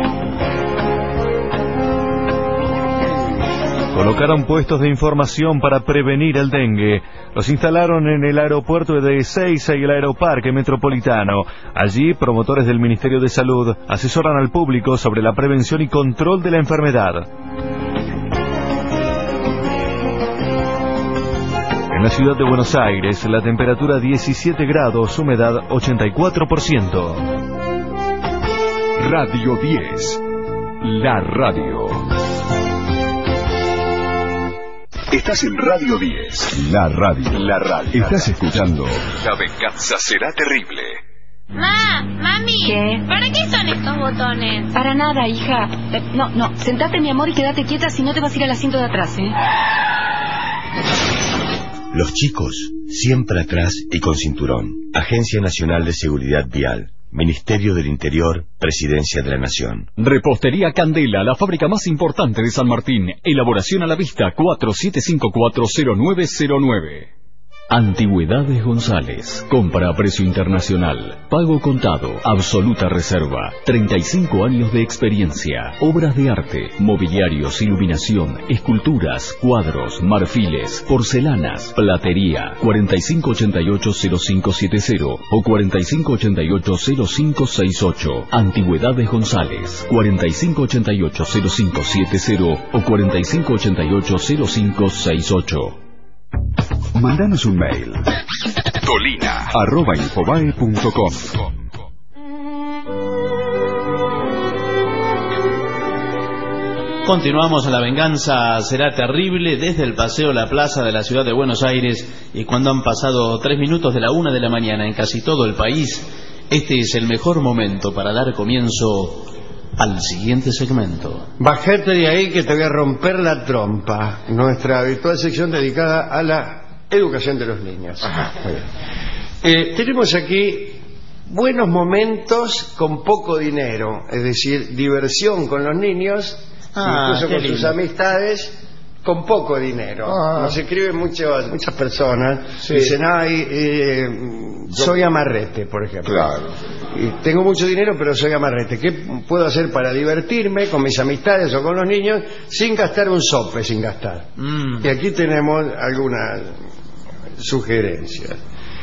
Colocaron puestos de información para prevenir el dengue. Los instalaron en el aeropuerto de Ezeiza y el aeroparque metropolitano. Allí, promotores del Ministerio de Salud asesoran al público sobre la prevención y control de la enfermedad. En la ciudad de Buenos Aires, la temperatura 17 grados, humedad 84%. Radio 10. La radio. Estás en Radio 10. La radio. La radio. Estás escuchando La venganza será terrible. Mami, ¿Qué? ¿para qué son estos botones? Para nada, hija. No, sentate, mi amor, y quédate quieta, si no te vas a ir al asiento de atrás, ¿eh? Los chicos, siempre atrás y con cinturón. Agencia Nacional de Seguridad Vial. Ministerio del Interior, Presidencia de la Nación. Repostería Candela, la fábrica más importante de San Martín. Elaboración a la vista, 47540909. Antigüedades González. Compra a precio internacional. Pago contado. Absoluta reserva. 35 años de experiencia. Obras de arte, mobiliarios, iluminación, esculturas, cuadros, marfiles, porcelanas, platería. 4588-0570 o 4588-0568. Antigüedades González. 4588-0570 o 4588-0568. Mandanos un mail. Tolina@infobae.com. Continuamos a La venganza será terrible desde el Paseo La Plaza de la ciudad de Buenos Aires, y cuando han pasado 3 minutos de la 1 de la mañana en casi todo el país, este es el mejor momento para dar comienzo al siguiente segmento. Bajate de ahí que te voy a romper la trompa. Nuestra habitual sección dedicada a la Educación de los niños. Ajá. Muy bien. Tenemos aquí buenos momentos con poco dinero, es decir, diversión con los niños, incluso con sus amistades, con poco dinero. Nos escriben muchas personas, dicen, soy amarrete, por ejemplo. Claro. Y tengo mucho dinero, pero soy amarrete. ¿Qué puedo hacer para divertirme con mis amistades o con los niños sin gastar un sope, sin gastar? Y aquí tenemos algunas sugerencias.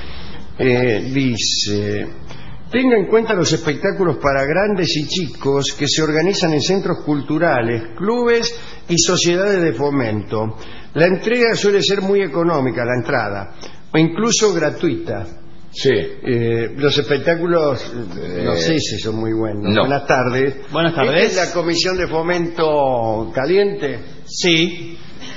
Dice: tenga en cuenta los espectáculos para grandes y chicos que se organizan en centros culturales, clubes y sociedades de fomento. La entrega suele ser muy económica, la entrada, o incluso gratuita. Sí. Los espectáculos, no sé si son muy buenos. No. Buenas tardes. Buenas tardes. ¿Esta es la Comisión de Fomento Caliente? Sí.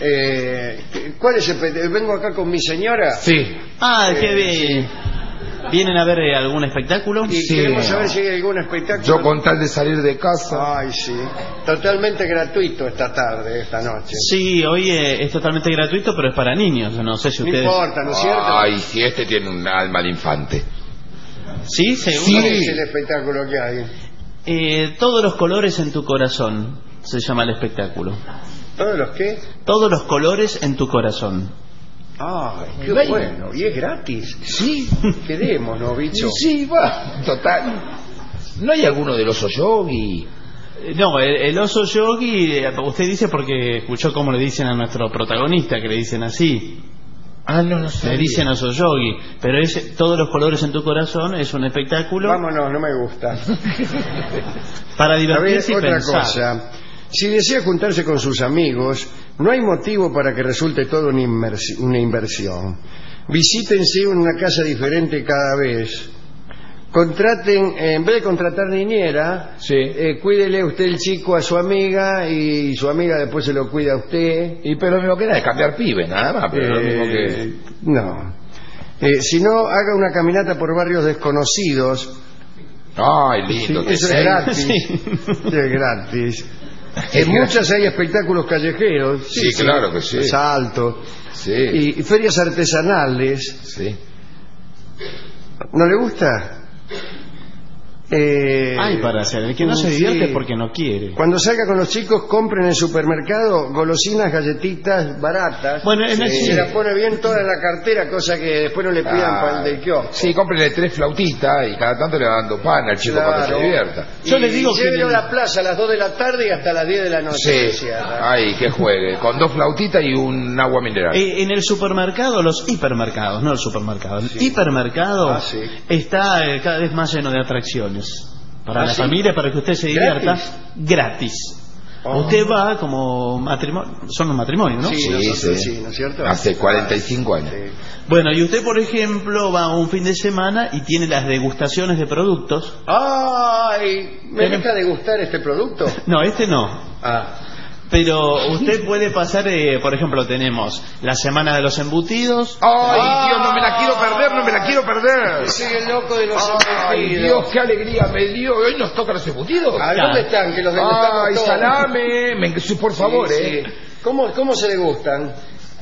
¿Cuál es el vengo acá con mi señora? Sí. Qué bien. ¿Vienen a ver algún espectáculo? Y queremos saber si hay algún espectáculo. Yo con tal de salir de casa. Ay, sí. Totalmente gratuito esta tarde, esta noche. Sí, hoy es totalmente gratuito, pero es para niños. No sé si ustedes... No importa, ¿no es cierto? Ay, si este tiene un alma de infante. ¿Sí? ¿Seguro? ¿Cuál es el espectáculo que hay? Todos los colores en tu corazón se llama el espectáculo. ¿Todos los qué? Todos los colores en tu corazón. Ay, qué bueno. ¿Y es gratis? Sí. Quedémonos, bicho. Sí, va. Total. ¿No hay alguno del oso yogi? No, el oso yogi, usted dice porque escuchó cómo le dicen a nuestro protagonista, que le dicen así. No sé. Le dicen oso yogi, pero es Todos los colores en tu corazón es un espectáculo. Vámonos, no me gusta. Para divertirse y otra pensar. cosa. Si desea juntarse con sus amigos, no hay motivo para que resulte todo una inversión. Visítense una casa diferente cada vez. Contraten, en vez de contratar niñera, cuídele usted el chico a su amiga y su amiga después se lo cuida a usted. Y pero lo mismo que nada, es cambiar pibes, nada más. Pero lo mismo que... No. Si no, haga una caminata por barrios desconocidos. Ay, lindo. Eso es gratis. Es gratis. En muchas hay espectáculos callejeros. Sí, claro que sí. Saltos. Sí. Y ferias artesanales. Sí. ¿No le gusta? Hay para hacer. El que no se divierte es porque no quiere. Cuando salga con los chicos, compren en el supermercado golosinas, galletitas baratas. Bueno, se las pone bien toda en la cartera, cosa que después no le pidan para el del kiosco. Sí, cómprenle 3 flautitas y cada tanto le van dando pan al chico para que se divierta. Yo les digo que llévenlo a la plaza a las 2 de la tarde y hasta las 10 de la noche. Sí, ay, que juegue, con 2 flautitas y un agua mineral. En el supermercado, los hipermercados, no el supermercado, el hipermercado está cada vez más lleno de atracciones. Para la familia, para que usted se divierta, gratis. Usted va como matrimonio, son los matrimonios, ¿no? Sí, ¿no es cierto? Hace 45 años. Sí. Bueno, y usted, por ejemplo, va un fin de semana y tiene las degustaciones de productos. ¡Ay! ¿Me deja degustar este producto? No, este no. Pero usted puede pasar, por ejemplo, tenemos la semana de los embutidos. ¡Ay, Dios, no me la quiero perder, no me la quiero perder! Soy el loco de los embutidos. ¡Ay, Dios, qué alegría me dio! ¿Hoy nos tocan los embutidos? ¿Dónde están? Que los degustamos ¡Ay, todos. salame! Por favor, sí. ¿Cómo se degustan?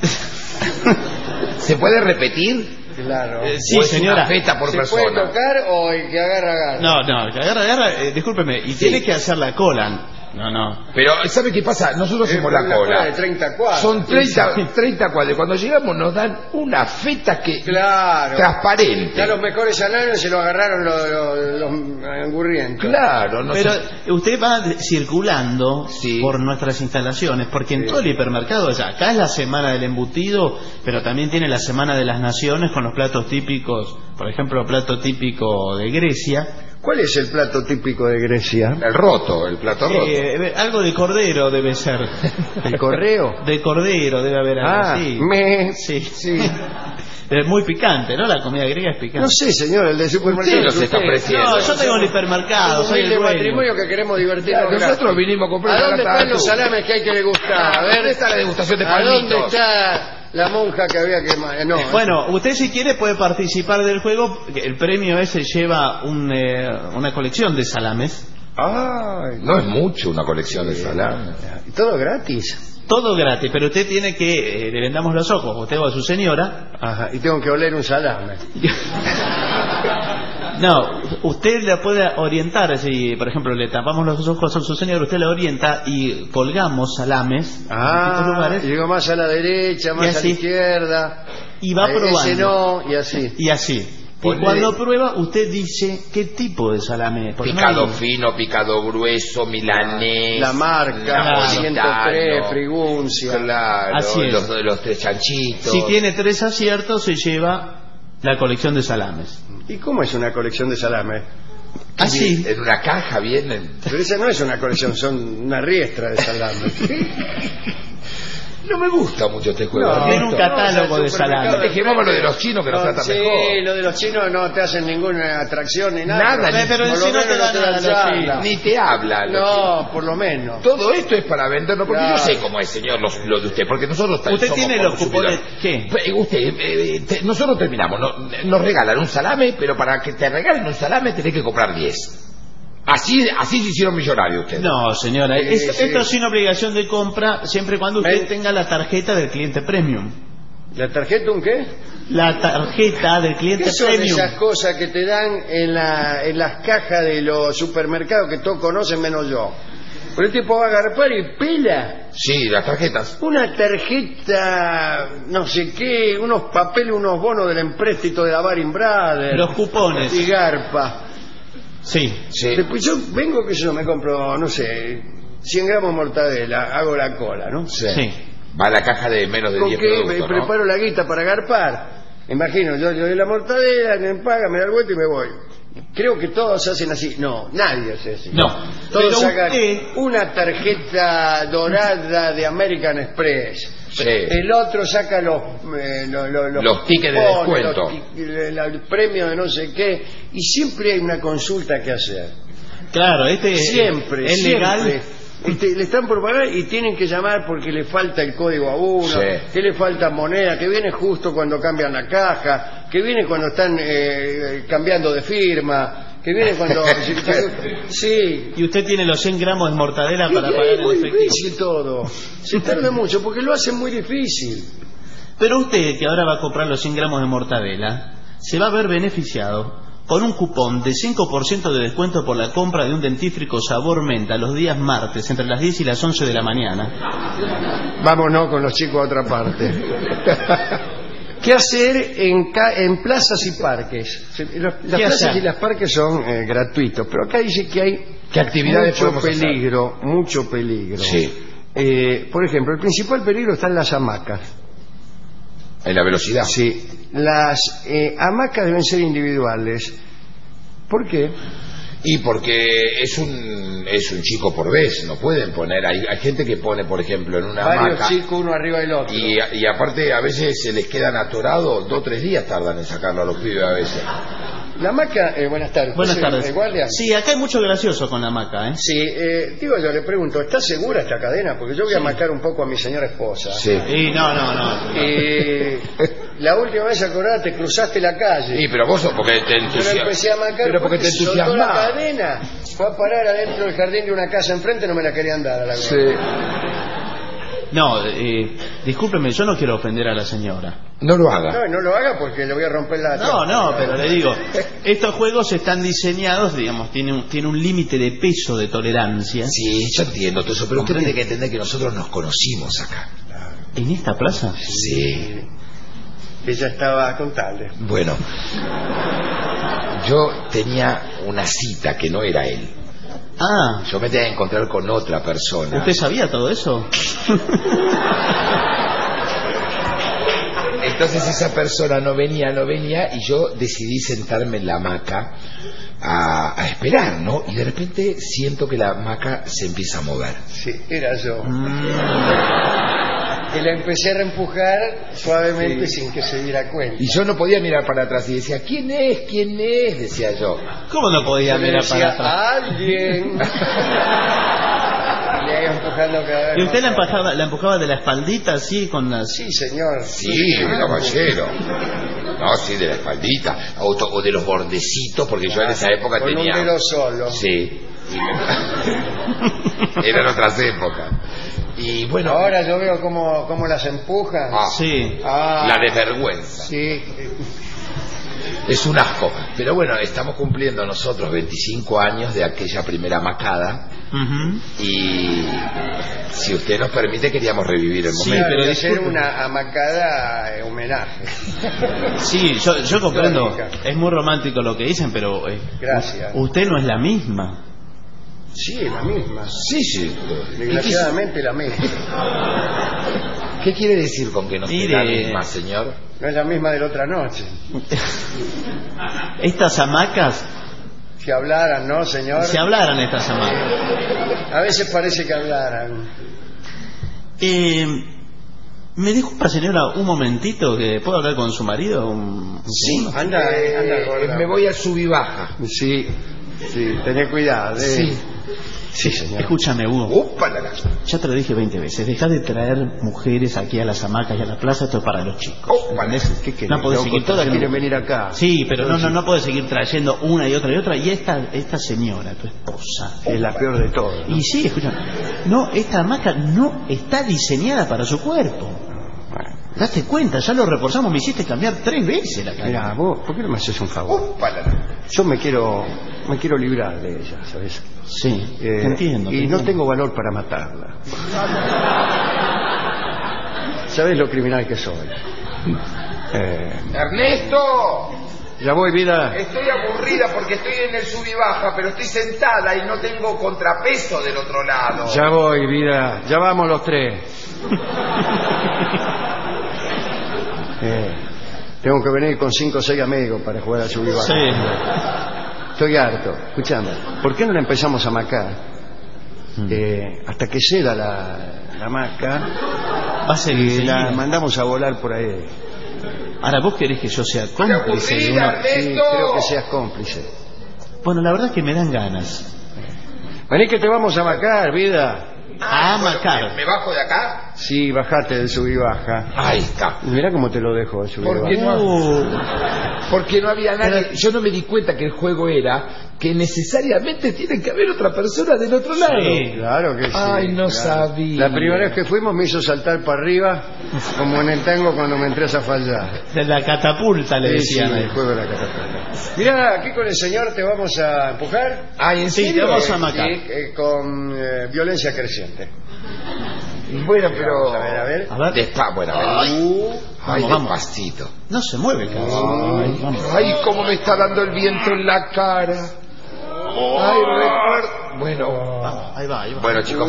¿Se puede repetir? Claro. Sí, señora. Una feta por ¿Se persona. puede tocar o el que agarra? No, el que agarra, discúlpeme, y tiene que hacer la cola. No. Pero, ¿sabe qué pasa? Nosotros hacemos la cola. De 30 cuadros. Son 30 cuadros. Cuando llegamos nos dan una feta que transparente. Ya los mejores salames se lo agarraron los angurrientos. Claro. No pero sé. usted va circulando por nuestras instalaciones, porque en todo el hipermercado, acá es la semana del embutido, pero también tiene la semana de las naciones con los platos típicos, por ejemplo, plato típico de Grecia. ¿Cuál es el plato típico de Grecia? El plato roto. Algo de cordero debe ser. ¿El correo? De cordero debe haber algo así. Sí. Es muy picante, ¿no? La comida griega es picante. No sé, señor, el de supermercado. Usted está ofreciendo. No, yo tengo el hipermercado, soy el dueño. matrimonio que queremos divertirnos. Nosotros vinimos a comprar. ¿A dónde están los salames que hay que degustar? A ver, ¿dónde está la degustación de ¿a palmitos? dónde está la monja que había que... No. Bueno, usted si quiere puede participar del juego. El premio ese lleva una colección de salames. Ay, no es mucho una colección de salames. ¿Todo gratis? Todo gratis, pero usted tiene que le vendamos los ojos, usted o a su señora. Ajá, y tengo que oler un salame. No, usted la puede orientar, si por ejemplo le tapamos los ojos a su señora, usted la orienta y colgamos salames en distintos lugares. Y digo más a la derecha, más a la izquierda. Y va probando. Ese no, y así. Y así. Y cuando prueba, usted dice qué tipo de salame es. Picado fino, picado grueso, milanés. La marca, 103, Friguncia. Claro, así es. Los tres chanchitos. Si tiene 3 aciertos, se lleva la colección de salames. ¿Y cómo es una colección de salame? Así. En una caja vienen. Pero esa no es una colección, son una riestra de salame. No me gusta mucho este juego. No, tiene un catálogo de salame. Dejemos lo de los chinos que nos tratan mejor. Sí, lo de los chinos no te hacen ninguna atracción ni nada. Nada, pero en sí no te dan nada. Ni te habla. No, por lo menos. Todo esto es para venderlo, porque yo sé cómo es, señor, lo de usted, porque nosotros usted somos tiene los cupones. ¿Qué? Nosotros terminamos, nos regalan un salame, pero para que te regalen un salame tenés que comprar 10. Así se hicieron millonarios ustedes. No, señora, esto sin obligación de compra, siempre y cuando usted tenga la tarjeta del cliente premium. ¿La tarjeta un qué? La tarjeta del cliente ¿Qué son premium. esas cosas que te dan en las cajas de los supermercados que todos conocen menos yo? Pero el tipo va a agarrar y pela. Sí, las tarjetas. Una tarjeta, no sé qué, unos papeles, unos bonos del empréstito de la Baring Brothers. Los cupones. Y garpa. Sí. Después yo vengo, que yo me compro, no sé, 100 gramos de mortadela, hago la cola, ¿no? Sí. Va a la caja de menos de 10 productos, me ¿no? preparo la guita para garpar. Imagino, yo doy la mortadela, me paga, me da el vuelto y me voy. Creo que todos hacen así. No, nadie hace así. No. Todos sacan una tarjeta dorada de American Express. Sí. El otro saca los tickets de descuento. El premio de no sé qué. Y siempre hay una consulta que hacer. Claro, siempre es legal. Le están por pagar y tienen que llamar porque le falta el código a uno, que le falta moneda, que viene justo cuando cambian la caja, que viene cuando están cambiando de firma, que viene cuando... Sí. Y usted tiene los 100 gramos de mortadela para pagar en efectivo. Es muy difícil todo. Se tarda mucho porque lo hacen muy difícil. Pero usted, que ahora va a comprar los 100 gramos de mortadela, se va a ver beneficiado con un cupón de 5% de descuento por la compra de un dentífrico sabor menta los días martes entre las 10 y las 11 de la mañana. Vámonos con los chicos a otra parte. ¿Qué hacer en plazas y parques? Las plazas y los parques son gratuitos, pero acá dice que hay ¿qué actividades mucho peligro. Sí. Por ejemplo, el principal peligro está en las hamacas. En la velocidad. Sí. Las hamacas deben ser individuales. ¿Por qué? Y porque es un chico por vez, no pueden poner, hay gente que pone, por ejemplo, en una varios hamaca, chicos uno arriba del otro, y aparte a veces se les quedan atorados, 2 o 3 días tardan en sacarlo a los pibes a veces. La hamaca, buenas tardes. Buenas tardes. Guardia. Sí, acá hay mucho gracioso con la hamaca, ¿eh? Sí, digo yo, le pregunto, ¿está segura esta cadena? Porque yo voy a amacar un poco a mi señora esposa. Sí. Y no. La última vez, acordate, cruzaste la calle. Sí, pero vos porque te entusiasmas. Yo empecé a amacar, pero porque te soltó la entusiasmas. cadena, fue a parar adentro del jardín de una casa enfrente, no me la querían dar a la Sí. No, discúlpeme, yo no quiero ofender a la señora. No lo haga. No lo haga porque le voy a romper la... No, pero le digo, estos juegos están diseñados, digamos, tiene un límite de peso, de tolerancia. Sí, yo entiendo todo eso, pero usted tiene que entender que nosotros nos conocimos acá. ¿En esta plaza? Sí. Ella estaba contable. Bueno, yo tenía una cita que no era él. Ah. Yo me tenía que encontrar con otra persona. ¿Usted sabía todo eso? Entonces esa persona no venía y yo decidí sentarme en la hamaca a esperar, ¿no? Y de repente siento que la hamaca se empieza a mover. Sí, era yo. Y la empecé a reempujar suavemente sin que se diera cuenta. Y yo no podía mirar para atrás y decía, ¿quién es? Decía yo. ¿Cómo no podía mirar para atrás? Alguien. Y le iba empujando cada vez. ¿Y usted más la empujaba de la espaldita así con las... Sí, señor. Sí, caballero. No, sí, de la espaldita. O de los bordecitos, porque yo en esa época con tenía... un dedo solo. Sí. Eran otras épocas. Y bueno... Ahora yo veo cómo las empujan. Sí. La desvergüenza. Sí. Es un asco. Pero bueno, estamos cumpliendo nosotros 25 años de aquella primera macada. Y si usted nos permite, queríamos revivir el momento. Sí, pero hacer una amacada homenaje. Sí, yo comprendo. Es muy romántico lo que dicen, pero gracias. Usted no es la misma. Sí, la misma. Sí. Desgraciadamente la misma. ¿Qué quiere decir con que no es la misma, señor? No es la misma de la otra noche. Estas hamacas... Si hablaran, ¿no, señor? Si hablaran estas hamacas. A veces parece que hablaran. ¿Me disculpa, señora, un momentito que puedo hablar con su marido? Sí. Anda, gorda. Me voy al sub y baja. Sí, tené cuidado. Sí, señor. Escúchame, Hugo. Ya te lo dije 20 veces. Deja de traer mujeres aquí a las hamacas y a la plaza. Esto es para los chicos. ¿Qué querés? No podés seguir todas trayendo... quieren venir acá. Sí, pero no podés seguir trayendo una y otra y otra. Y esta señora, tu esposa, es la peor de todas, ¿no? Y sí, escúchame. No, esta hamaca no está diseñada para su cuerpo. Date cuenta, ya lo reforzamos. Me hiciste cambiar 3 veces la cara. Mira, vos, ¿por qué no me haces un favor? Yo me quiero librar de ella, ¿sabes? Sí, te entiendo. Y no tengo valor para matarla. ¿Sabes lo criminal que soy? ¡Ernesto! Ya voy, vida. Estoy aburrida porque estoy en el sub y baja, pero estoy sentada y no tengo contrapeso del otro lado. Ya voy, vida. Ya vamos los 3. Tengo que venir con 5 o 6 amigos para jugar al sub y baja. Sí. Estoy harto. Escuchame, ¿por qué no la empezamos a macar? Hasta que ceda la hamaca y la mandamos a volar por ahí. Ahora, ¿vos querés que yo sea cómplice de una... Sí, creo que seas cómplice. Bueno, la verdad es que me dan ganas. Vení que te vamos a macar, vida. A macar. ¿Me bajo de acá? Sí, bajate del sub y baja. Ahí está. Mirá cómo te lo dejo el sub y baja. Porque no había nadie. Yo no me di cuenta que el juego era que necesariamente tiene que haber otra persona del otro lado. Sí, claro que sí. Ay, no sabía. La primera vez que fuimos me hizo saltar para arriba, como en el tango cuando me entré a fallar. De la catapulta le decían. Sí, el juego de la catapulta. Mirá, aquí con el señor te vamos a empujar. ¿en serio? Sí, te vamos a matar. Sí, con violencia creciente. Bueno, pero... A ver. Bueno, a ver. Ay, despacito. No se mueve el cabezón. Ay, cómo me está dando el viento en la cara. Ay, recuerdo. Bueno. Ahí va. Bueno, chicos.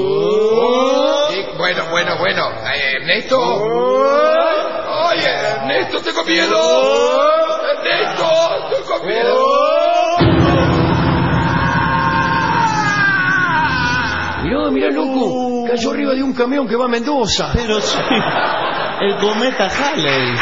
Bueno. Ernesto. Oye, Ernesto, tengo miedo. Ernesto, tengo miedo. Mirá, loco. Cayó arriba de un camión que va a Mendoza. Pero sí. El cometa Halley.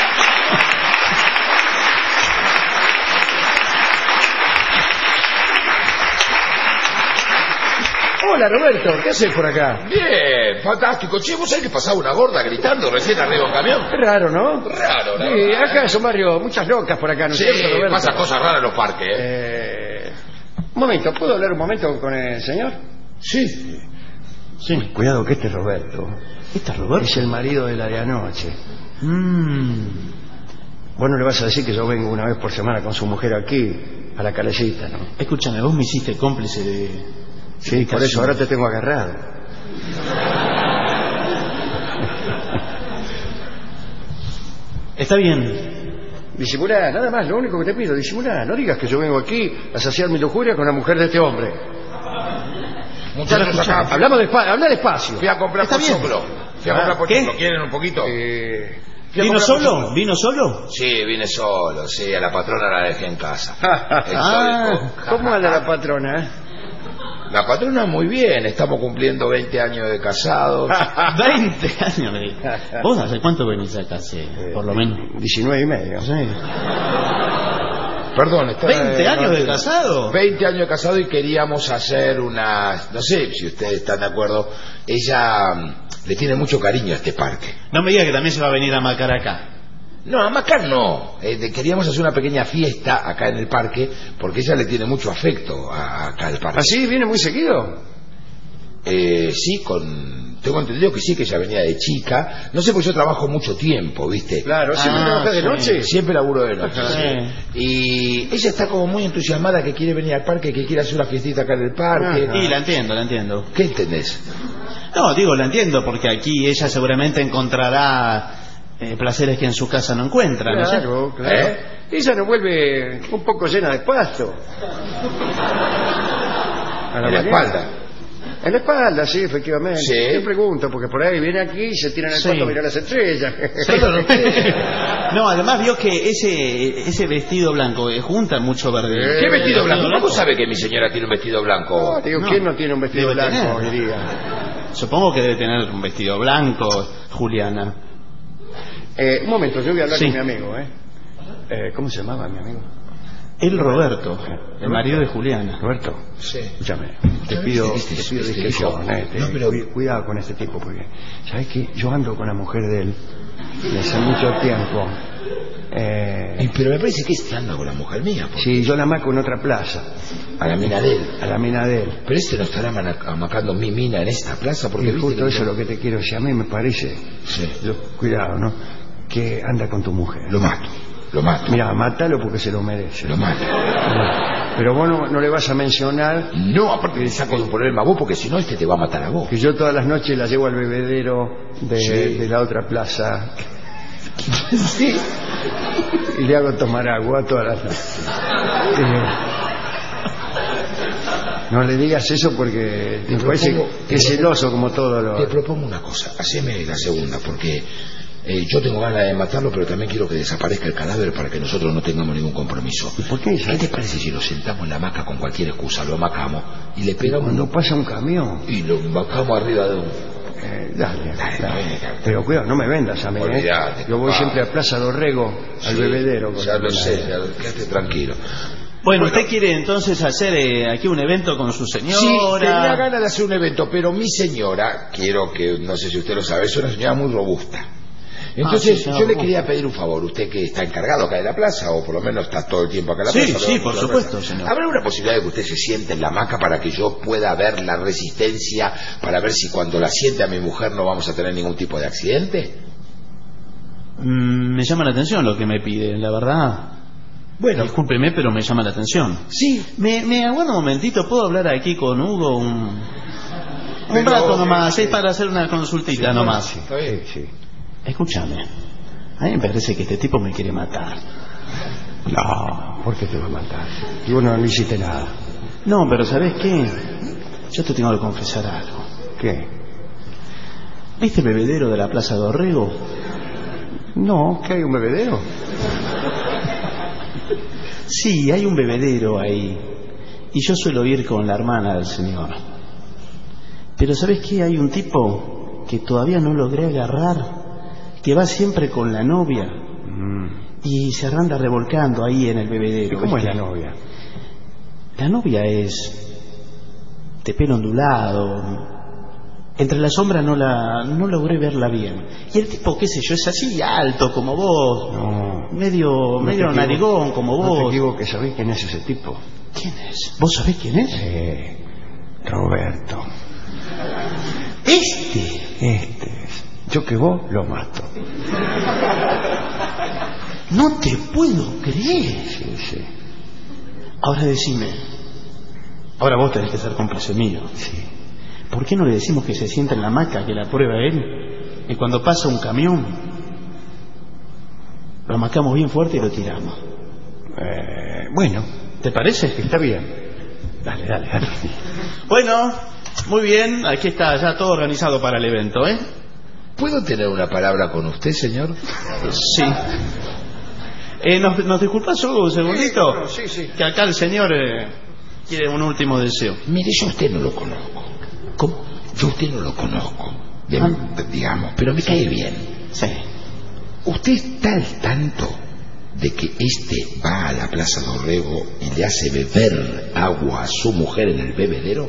Hola, Roberto, ¿qué haces por acá? Bien, fantástico. Che, ¿vos sabés que pasaba una gorda gritando recién arriba de un camión? Qué raro, ¿no? Raro, ¿no? Sí, acá es un barrio, muchas locas por acá, ¿no es cierto, Roberto? Pasa cosas raras en los parques, Un momento, ¿puedo hablar un momento con el señor? Sí. Cuidado que este es Roberto. ¿Este es Roberto? Es el marido de la de anoche. Vos no le vas a decir que yo vengo una vez por semana con su mujer aquí, a la calecita, ¿no? Escúchame, vos me hiciste cómplice de... Sí, por eso ahora te tengo agarrado. Está bien. Disimulá, nada más, lo único que te pido, disimulá. No digas que yo vengo aquí a saciar mi lujuria con la mujer de este hombre. Muchachos, acá. Habla despacio. Fui a comprar pochoclo. ¿Quieren un poquito? ¿Vino solo? ¿Vino solo? Sí, vine solo, sí, a la patrona la dejé en casa. ¿Cómo anda la patrona? La patrona muy bien, estamos cumpliendo 20 años de casados. 20 años. ¿Vos hace cuánto venís acá? Por lo menos 19 y medio. Sí. Perdón, está 20 años de casado. 20 años de casado y queríamos hacer una... No sé si ustedes están de acuerdo. Ella le tiene mucho cariño a este parque. No me diga que también se va a venir a macar acá. No, a macar no. Queríamos hacer una pequeña fiesta acá en el parque porque ella le tiene mucho afecto acá al parque. ¿Así? ¿Viene muy seguido? Sí, con tengo entendido que sí, que ella venía de chica. No sé, porque yo trabajo mucho tiempo, ¿viste? Claro, ¿siempre trabaja de noche? Siempre laburo de noche. Y ella está como muy entusiasmada que quiere venir al parque, que quiere hacer una fiestita acá en el parque. Y la entiendo. ¿Qué entendés? No, digo, la entiendo, porque aquí ella seguramente encontrará placeres que en su casa no encuentra, claro, ¿no? Claro. Ella nos vuelve un poco llena de pasto. En la espalda. En la espalda, sí, efectivamente. Sí. Yo pregunto, porque por ahí viene aquí y se tiran el pasto a mirar las estrellas. No, además vio que ese vestido blanco junta mucho verde. ¿Qué vestido blanco? ¿Cómo sabe que mi señora tiene un vestido blanco? Digo, ¿quién no tiene un vestido blanco hoy día? Supongo que debe tener un vestido blanco, Juliana. Un momento, yo voy a hablar con mi amigo, ¿cómo se llamaba mi amigo? El Roberto, el marido de Juliana. Roberto, sí. Escúchame, te pido discreción. No, pero cuidado con este tipo, porque ¿sabes qué? Yo ando con la mujer de él desde hace mucho tiempo. Pero me parece que este anda con la mujer mía. Sí, yo la amaco en otra plaza. A la mina de él. A la mina de él. Pero este no estará amacando mi mina en esta plaza, porque y justo eso es lo que te quiero decir. A mí me parece, cuidado, ¿no? Que anda con tu mujer. Lo mato. Mira, mátalo porque se lo merece. Lo mato. Pero vos no le vas a mencionar. No, aparte le saco de un problema a vos, porque si no este te va a matar a vos. Que yo todas las noches la llevo al bebedero de la otra plaza. Sí. Y le hago tomar agua todas las noches. No le digas eso porque me parece que es celoso como todo lo... Te propongo una cosa, haceme la segunda, porque yo tengo ganas de matarlo, pero también quiero que desaparezca el cadáver para que nosotros no tengamos ningún compromiso. ¿Y por qué? ¿Qué te parece si lo sentamos en la hamaca con cualquier excusa? Lo amacamos y le pegamos... Cuando pasa un camión... Y lo amacamos arriba de un... Dale. Pero cuidado, no me vendas a mí. Yo voy siempre a Plaza Dorrego, al bebedero. Ya lo sé, quédate tranquilo. Bueno, usted quiere entonces hacer aquí un evento con su señora. Sí, tenía ganas de hacer un evento, pero mi señora, quiero que, no sé si usted lo sabe, es una señora muy robusta. Entonces yo le quería pedir un favor, usted que está encargado acá de la plaza, o por lo menos está todo el tiempo acá en la plaza. Sí, por supuesto, señor. ¿Habrá una posibilidad de que usted se siente en la hamaca para que yo pueda ver la resistencia, para ver si cuando la siente a mi mujer no vamos a tener ningún tipo de accidente? Me llama la atención lo que me pide, la verdad. Bueno, discúlpeme, pero me llama la atención. Sí. Me aguarda un momentito, ¿puedo hablar aquí con Hugo un rato nomás? Es para hacer una consultita nomás. Sí. Escúchame, a mí me parece que este tipo me quiere matar. No, ¿por qué te va a matar? Y vos no hiciste nada. No, pero ¿sabés qué? Yo te tengo que confesar algo. ¿Qué? ¿Viste el bebedero de la Plaza Dorrego? No, ¿qué hay un bebedero? Sí, hay un bebedero ahí. Y yo suelo ir con la hermana del señor. Pero ¿sabés qué? Hay un tipo que todavía no logré agarrar, que va siempre con la novia y se anda revolcando ahí en el bebedero. ¿Y cómo es la novia? La novia es de pelo ondulado. Entre la sombra no logré verla bien. Y el tipo, qué sé yo, es así alto como vos. No. Medio narigón como vos. No te equivoques, ¿sabés quién es ese tipo? ¿Quién es? ¿Vos sabés quién es? Roberto. Este es. Yo que vos lo mato. No te puedo creer. Sí. Ahora decime. Ahora vos tenés que ser cómplice mío. Sí. ¿Por qué no le decimos que se sienta en la hamaca, que la prueba él? Y cuando pasa un camión, lo amacamos bien fuerte y lo tiramos. Bueno. ¿Te parece? Está bien. Dale. Bueno, muy bien. Aquí está ya todo organizado para el evento, ¿eh? ¿Puedo tener una palabra con usted, señor? Sí. ¿Nos disculpas un segundito? Sí. Que acá el señor quiere un último deseo. Mire, yo a usted no lo conozco. ¿Cómo? Yo a usted no lo conozco, digamos, pero me cae bien. Sí. ¿Usted está al tanto de que este va a la Plaza Dorrego y le hace beber agua a su mujer en el bebedero?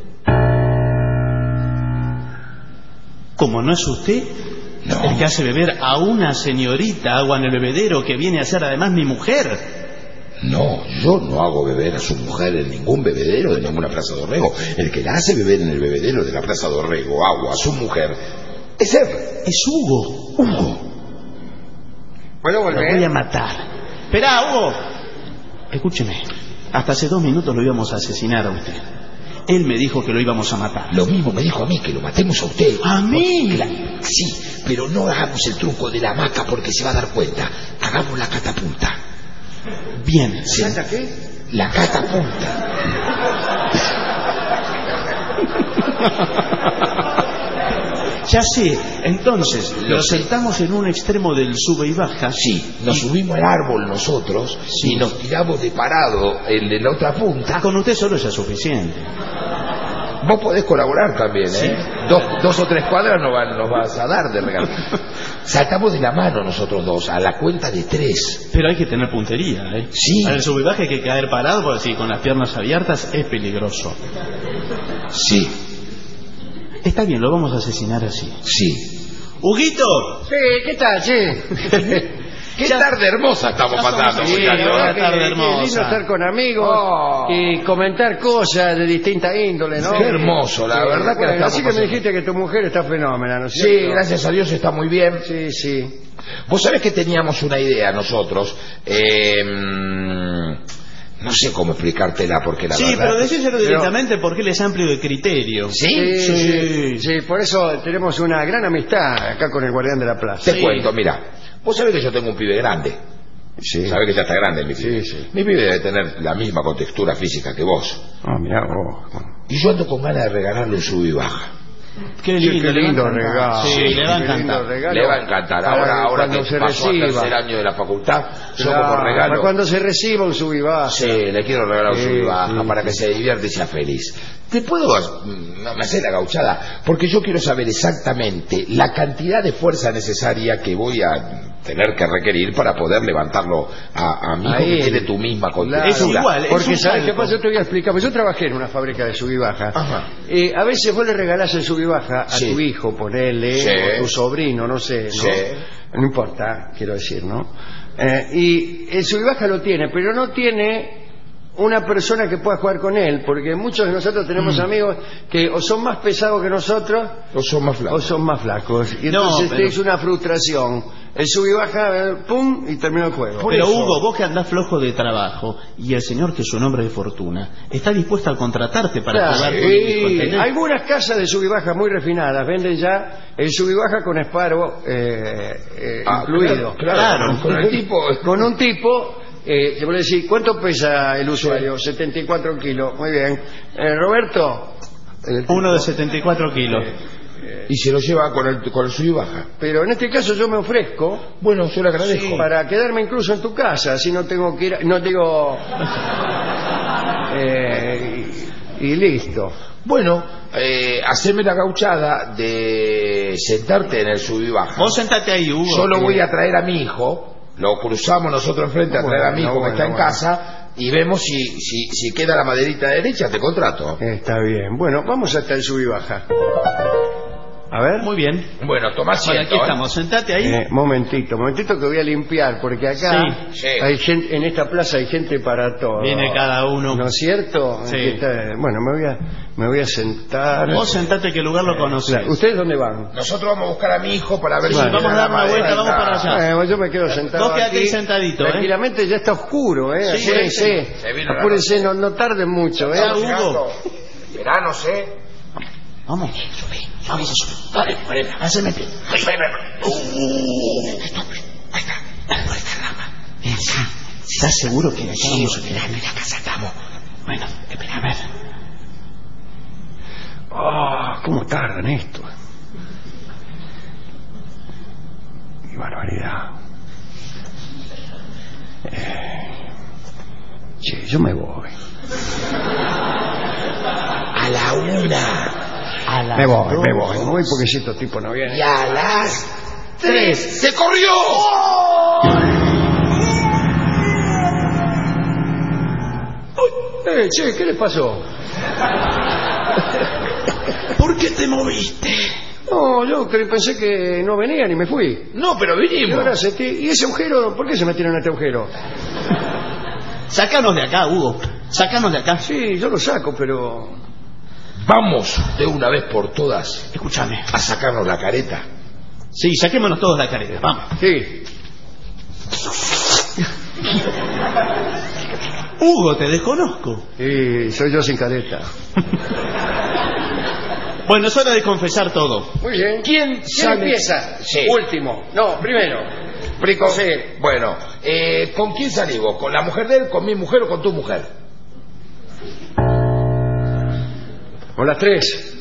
¿Cómo no es usted? No. El que hace beber a una señorita agua en el bebedero, que viene a ser además mi mujer. No, yo no hago beber a su mujer en ningún bebedero de ninguna Plaza Dorrego. El que la hace beber en el bebedero de la Plaza Dorrego agua a su mujer es él. Es Hugo. Hugo. ¿Puedo Lo volver? voy a matar. Esperá, Hugo. Escúcheme. Hasta hace 2 minutos lo íbamos a asesinar a usted. Él me dijo que lo íbamos a matar. Lo mismo me dijo a mí, que lo matemos a usted. ¿A mí? Sí, pero no hagamos el truco de la hamaca porque se va a dar cuenta. Hagamos la catapulta. Bien. ¿Hasta qué? La catapulta. Ya sé. Entonces, lo sentamos en un extremo del sube y baja. Sí, nos subimos al árbol nosotros y nos tiramos de parado en la otra punta. Con usted solo ya es suficiente. Vos podés colaborar también, ¿eh? Dos o 3 cuadras nos vas a dar de regalo. Saltamos de la mano nosotros dos, a la cuenta de 3. Pero hay que tener puntería, ¿eh? Sí. Al sube y baja hay que caer parado, porque si con las piernas abiertas es peligroso. Sí. Está bien, lo vamos a asesinar así. Sí. ¡Huguito! Sí, ¿qué tal, che? Qué tarde hermosa estamos pasando, Sí, muchachos. la verdad tarde que hermosa. lindo estar con amigos Oh. y comentar cosas de distinta índole, ¿no? Qué hermoso, la verdad que la bueno, estamos así que me pasando. dijiste que tu mujer está fenómena, ¿no es Sí, cierto? gracias a Dios está muy bien. Sí, sí. Vos sabés que teníamos una idea nosotros. No sé cómo explicártela porque la Sí, verdad... pero decíselo directamente porque él es amplio de criterio. ¿Sí? Sí, por eso tenemos una gran amistad acá con el guardián de la plaza. Te cuento, mira. Vos sabés que yo tengo un pibe grande. Sí. Sabés que ya está grande mi pibe. Sí, sí. Mi pibe debe tener la misma contextura física que vos. Ah, mirá vos. Y yo ando con ganas de regalarle un sub y baja. Qué Sí, lindo, qué lindo le va a encantar. regalo. Sí, le va a Qué lindo encantar. regalo. Le va a encantar. Para Ahora cuando que se pasó al reciba. 3er año de la facultad, yo Claro, como regalo... para cuando se reciba un sub y baja. Sí, le quiero regalar un Sí, sub y baja sí. para que se divierta y sea feliz. ¿Te puedo hacer la gauchada? Porque yo quiero saber exactamente la cantidad de fuerza necesaria que voy a tener que requerir para poder levantarlo a mi hijo Ahí. que tiene tu misma Claro. contextura. Es igual, Porque un ¿sabes qué calco. pasa? Yo te voy a explicar. Pues yo trabajé en una fábrica de sub y baja. Ajá. A veces vos le regalás el sub y baja a Sí. tu hijo, ponele, Sí. o tu sobrino, no sé, ¿no? Sí. No importa, quiero decir, ¿no? Y el sub y baja lo tiene, pero no tiene una persona que pueda jugar con él, porque muchos de nosotros tenemos amigos que o son más pesados que nosotros O son más o flacos. son más flacos. Y No, entonces pero- es una frustración. El sub y baja, pum, y terminó el juego. Pero eso- Hugo, vos que andás flojo de trabajo y el señor que es un hombre de fortuna está dispuesto a contratarte para Claro, jugar con el hijo. sí. ¿entendés? Algunas casas de sub y baja muy refinadas venden ya el sub y baja con esparo incluido. Claro, con el tipo... Con un tipo, te voy a decir, ¿cuánto pesa el usuario? 74 kilos. Muy bien. Roberto. el tipo. Uno de 74 kilos. Y se lo lleva con el sub y baja. Pero en este caso yo me ofrezco Bueno, yo le agradezco. para quedarme incluso en tu casa, así no tengo que ir, no digo... y listo. Bueno, haceme la gauchada de sentarte en el sub y baja. Vos sentate ahí, Hugo. Yo lo voy a traer a mi hijo, lo cruzamos nosotros enfrente a traer a mi hijo que está en Bueno. casa y vemos si queda la maderita derecha, te contrato. Está bien. Bueno, vamos hasta el sub y baja. A ver. Muy bien. Bueno, toma Vale, asiento. aquí estamos. Sentate ahí. Momentito que voy a limpiar, porque acá Sí. hay gente, en esta plaza hay gente para todo. Viene cada uno. ¿No es cierto? Sí. Aquí está- bueno, me voy a sentar. Vos sentate que el lugar lo conocés. Claro, ¿ustedes dónde van? Nosotros vamos a buscar a mi hijo para ver Sí, si vamos queda a la dar una vuelta, maderita. vamos para allá. Yo me quedo sentado Vos quedate aquí. ahí sentadito, Tranquilamente, ya está oscuro, Sí, Apúrense. se viene la Apúrense, no tarden mucho, Chao, Hugo. Llegando. Verano, sé. Vamos. Vamos. Dale, haceme pie. ¿Estás seguro que acá vamos a quedar? Mira, acá saltamos. Bueno, espera, a ver. ¿Cómo tardan esto? Qué barbaridad. Che, yo me voy. A la 1. A las Me voy 2. me voy porque si estos tipos no vienen. Y a las 3. ¡Se corrió! Che, ¿qué les pasó? ¿Por qué te moviste? No, yo pensé que no venían y me fui. No, pero Y vinimos. ahora ¿y ese agujero? ¿Por qué se metieron en este agujero? Sácanos de acá, Hugo. Sácanos de acá. Sí, yo lo saco, pero... Vamos de una vez por todas. Escúchame. A sacarnos la careta. Sí, saquémonos todos la careta. Vamos. Sí. Hugo, te desconozco. Sí, soy yo sin careta. Bueno, es hora de confesar todo. Muy bien. ¿Quién empieza? Sí. Último. No, primero. Sí. Bueno, ¿con quién salimos? ¿Con la mujer de él, con mi mujer o con tu mujer? Con las tres.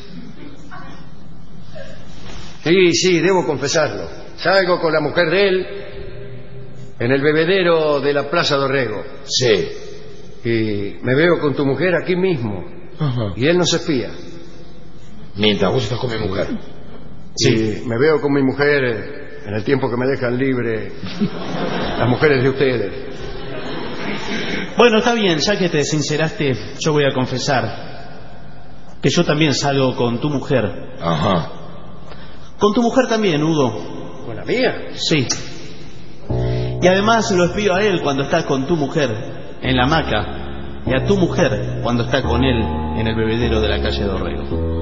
Sí, debo confesarlo. Salgo con la mujer de él en el bebedero de la Plaza Dorrego. Sí. Y me veo con tu mujer aquí mismo. Ajá. Y él no se espía. Mientras vos estás con mi mujer. Sí. Y me veo con mi mujer en el tiempo que me dejan libre las mujeres de ustedes. Bueno, está bien, ya que te sinceraste, yo voy a confesar que yo también salgo con tu mujer. Ajá. Con tu mujer también, Hugo. ¿Con la mía? Sí. Y además lo espío a él cuando está con tu mujer en la hamaca y a tu mujer cuando está con él en el bebedero de la calle Dorrego.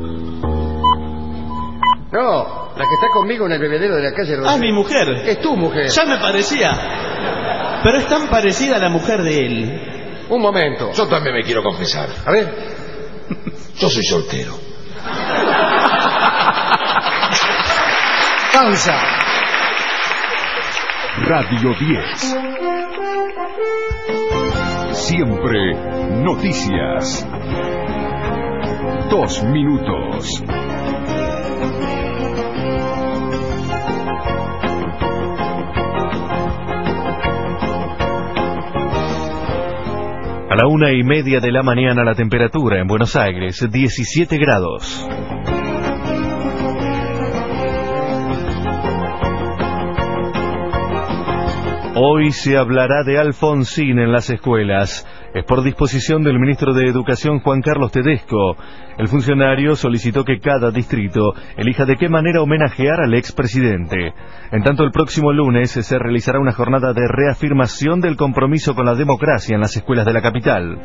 No, la que está conmigo en el bebedero de la calle Dorrego. Ah, mi mujer. Es tu mujer. Ya me parecía. Pero es tan parecida a la mujer de él. Un momento. Yo también me quiero confesar. A ver. Yo soy soltero. Pausa. Radio 10. Siempre noticias. 2 minutos. A la 1:30 de la mañana la temperatura en Buenos Aires, 17 grados. Hoy se hablará de Alfonsín en las escuelas. Es por disposición del ministro de Educación, Juan Carlos Tedesco. El funcionario solicitó que cada distrito elija de qué manera homenajear al expresidente. En tanto, el próximo lunes se realizará una jornada de reafirmación del compromiso con la democracia en las escuelas de la capital.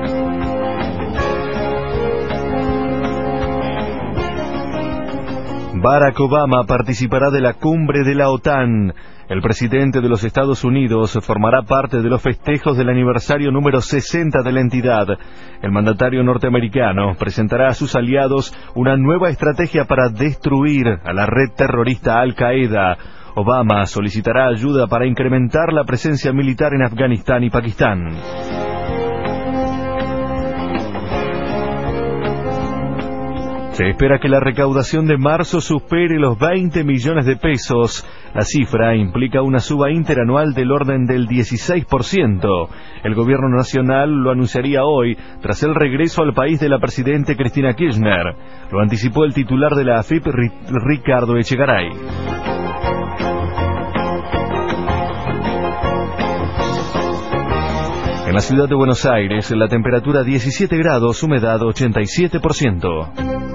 Barack Obama participará de la cumbre de la OTAN. El presidente de los Estados Unidos formará parte de los festejos del aniversario número 60 de la entidad. El mandatario norteamericano presentará a sus aliados una nueva estrategia para destruir a la red terrorista Al-Qaeda. Obama solicitará ayuda para incrementar la presencia militar en Afganistán y Pakistán. Se espera que la recaudación de marzo supere los 20 millones de pesos. La cifra implica una suba interanual del orden del 16%. El gobierno nacional lo anunciaría hoy, tras el regreso al país de la presidenta Cristina Kirchner. Lo anticipó el titular de la AFIP, Ricardo Echegaray. En la ciudad de Buenos Aires, la temperatura 17 grados, humedad 87%.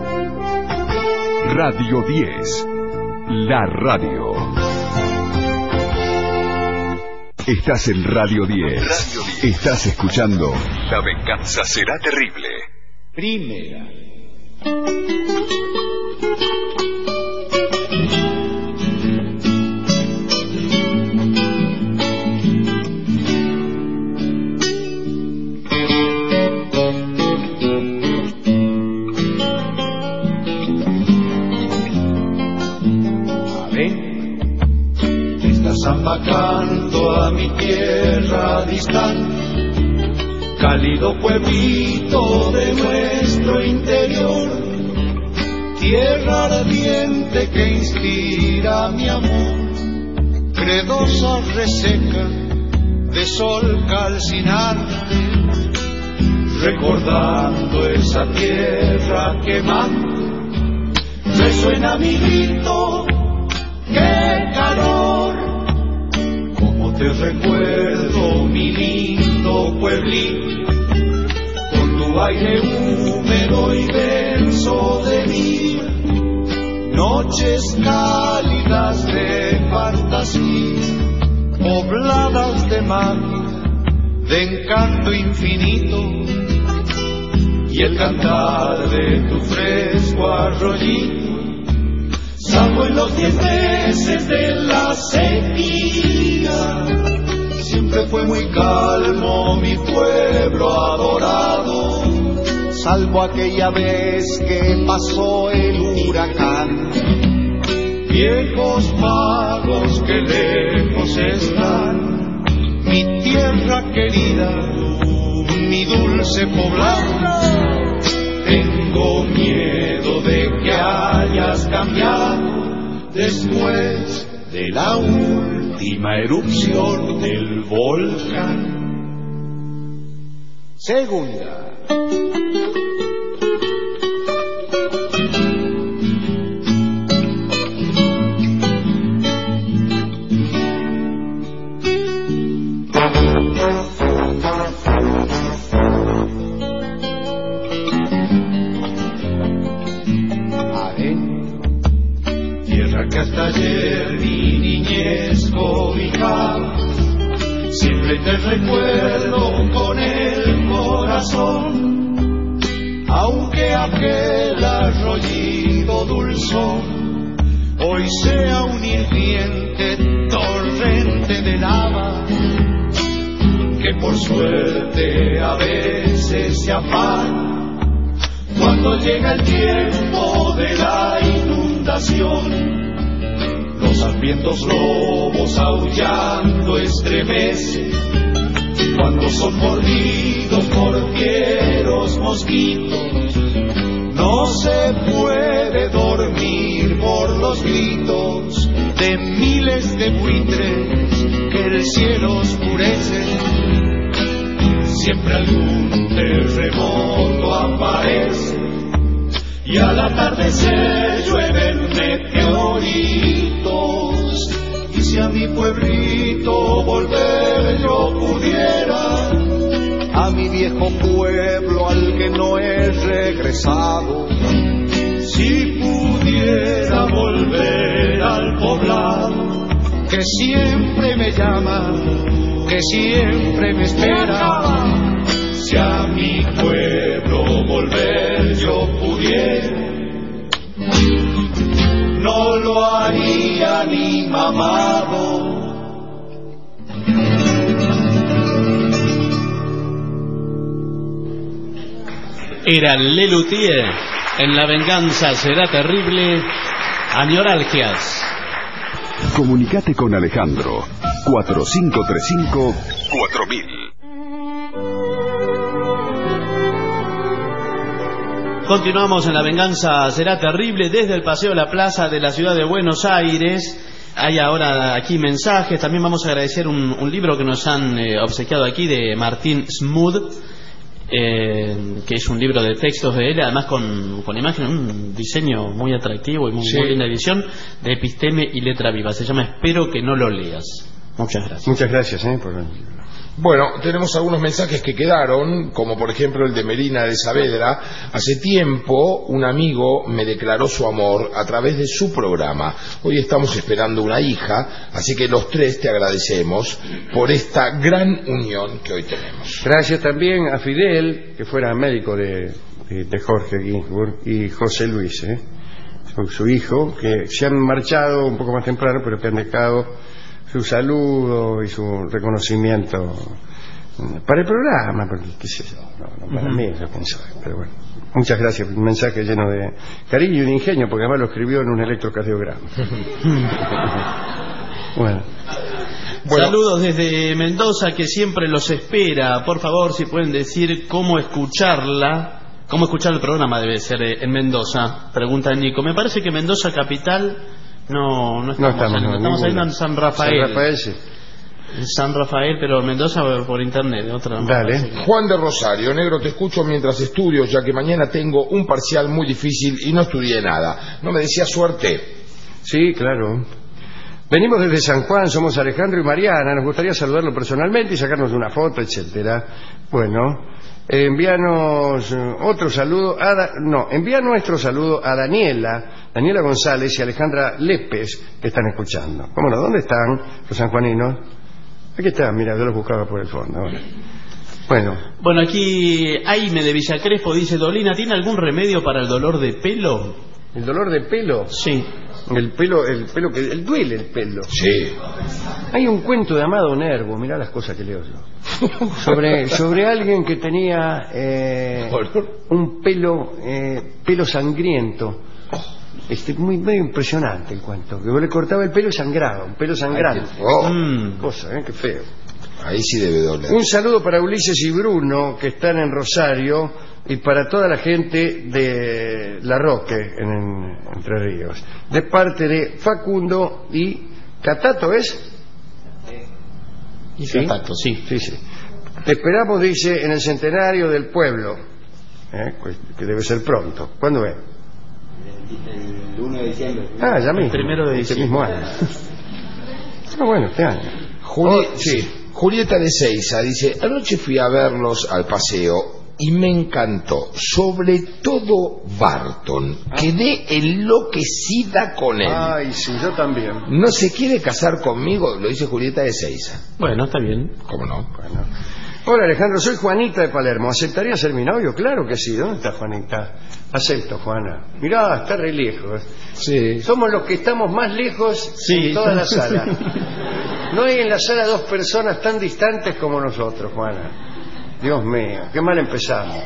Radio 10. La radio. Estás en Radio 10. Estás escuchando La venganza será terrible. Primera. Bajando a mi tierra distante, cálido pueblito de nuestro interior, tierra ardiente que inspira mi amor, credosa reseca de sol calcinante, recordando esa tierra quemante, resuena mi grito, qué calor. Te recuerdo, mi lindo pueblito, con tu aire húmedo y denso de día, noches cálidas de fantasía, pobladas de magia, de encanto infinito y el cantar de tu fresco arroyito, salvo en los 10 meses de la sequía. Siempre fue muy calmo mi pueblo adorado, salvo aquella vez que pasó el huracán. Viejos magos que lejos están, mi tierra querida, mi dulce poblado. Tengo miedo de que hayas cambiado después de la última erupción del volcán. Segunda. Que hasta ayer mi niñez cobijaba, siempre te recuerdo con el corazón, aunque aquel arroyito dulzón hoy sea un hirviente torrente de lava, que por suerte a veces se apaga cuando llega el tiempo de la inundación. Los hambrientos lobos aullando estremecen cuando son mordidos por fieros mosquitos. No se puede dormir por los gritos de miles de buitres que el cielo oscurece. Siempre algún terremoto aparece y al atardecer llueven meteoritos. Y si a mi pueblito volver yo pudiera, a mi viejo pueblo al que no he regresado, si pudiera volver al poblado que siempre me llama, que siempre me espera, si a mi pueblo volver yo pudiera, no lo haría ni mamado. Era Lelutier en La venganza será terrible, Añoralgias. Comunicate con Alejandro 4535-4000. Continuamos en La venganza será terrible desde el Paseo de la Plaza de la ciudad de Buenos Aires. Hay ahora aquí mensajes. También vamos a agradecer un libro que nos han obsequiado aquí de Martín Smud, que es un libro de textos de él, además con imágenes, un diseño muy atractivo y muy linda edición de Episteme y Letra Viva. Se llama Espero que no lo leas. Muchas gracias. Muchas gracias por... Bueno, tenemos algunos mensajes que quedaron, como por ejemplo el de Melina de Saavedra. Hace tiempo un amigo me declaró su amor a través de su programa. Hoy estamos esperando una hija, así que los tres te agradecemos por esta gran unión que hoy tenemos. Gracias también a Fidel, que fuera médico de Jorge Ginsburg, y José Luis, su hijo, que se han marchado un poco más temprano, pero que han dejado su saludo y su reconocimiento para el programa, porque qué sé yo, no para mí, yo pienso, pero bueno, muchas gracias. Un mensaje lleno de cariño y de ingenio, porque además lo escribió en un electrocardiograma. Bueno. Saludos desde Mendoza, que siempre los espera. Por favor, si pueden decir cómo escucharla. ¿Cómo escuchar el programa? Debe ser en Mendoza, pregunta Nico. Me parece que Mendoza capital no estamos ahí en San Rafael. San Rafael, sí. En San Rafael, pero Mendoza por internet. Dale. Juan de Rosario, negro, te escucho mientras estudio, ya que mañana tengo un parcial muy difícil y no estudié nada. ¿No me decías suerte? Sí, claro. Venimos desde San Juan, somos Alejandro y Mariana, nos gustaría saludarlo personalmente y sacarnos una foto, etcétera. Bueno, envíanos otro saludo envía nuestro saludo a Daniela González y Alejandra Lépez, que están escuchando. ¿Cómo no? ¿Dónde están los sanjuaninos? Aquí está, mira, yo los buscaba por el fondo. Ahora. Bueno, aquí Aime de Villa Crespo dice: Dolina, ¿tiene algún remedio para el dolor de pelo? ¿El dolor de pelo? Sí. El pelo que duele el pelo. Sí. Hay un cuento de Amado Nervo, mirá las cosas que leo yo. Sobre alguien que tenía un pelo sangriento. Muy medio impresionante el cuento. Que le cortaba el pelo y sangraba, un pelo sangrante. Cosa, qué feo. Ahí sí debe doler. Un saludo para Ulises y Bruno, que están en Rosario, y para toda la gente de La Roque, en Entre Ríos. De parte de Facundo y Catato, ¿es? Y ¿sí? Catato, sí. Sí. Te esperamos, dice, en el centenario del pueblo, que debe ser pronto. ¿Cuándo es? El 1 de diciembre. Ah, ya mismo. El 1 de diciembre. Este mismo año. Bueno, este año. Julieta de Seiza dice: anoche fui a verlos al paseo y me encantó, sobre todo Barton. Quedé enloquecida con él. Ay, sí, yo también. ¿No se quiere casar conmigo? Lo dice Julieta de Seiza. Bueno, está bien. ¿Cómo no? Bueno. Hola, Alejandro, soy Juanita de Palermo. ¿Aceptaría ser mi novio? Claro que sí. ¿Dónde está Juanita? Acepto, Juana. Mirá, está re lejos. Sí. Somos los que estamos más lejos en toda la sala. No hay en la sala dos personas tan distantes como nosotros, Juana. Dios mío, qué mal empezamos.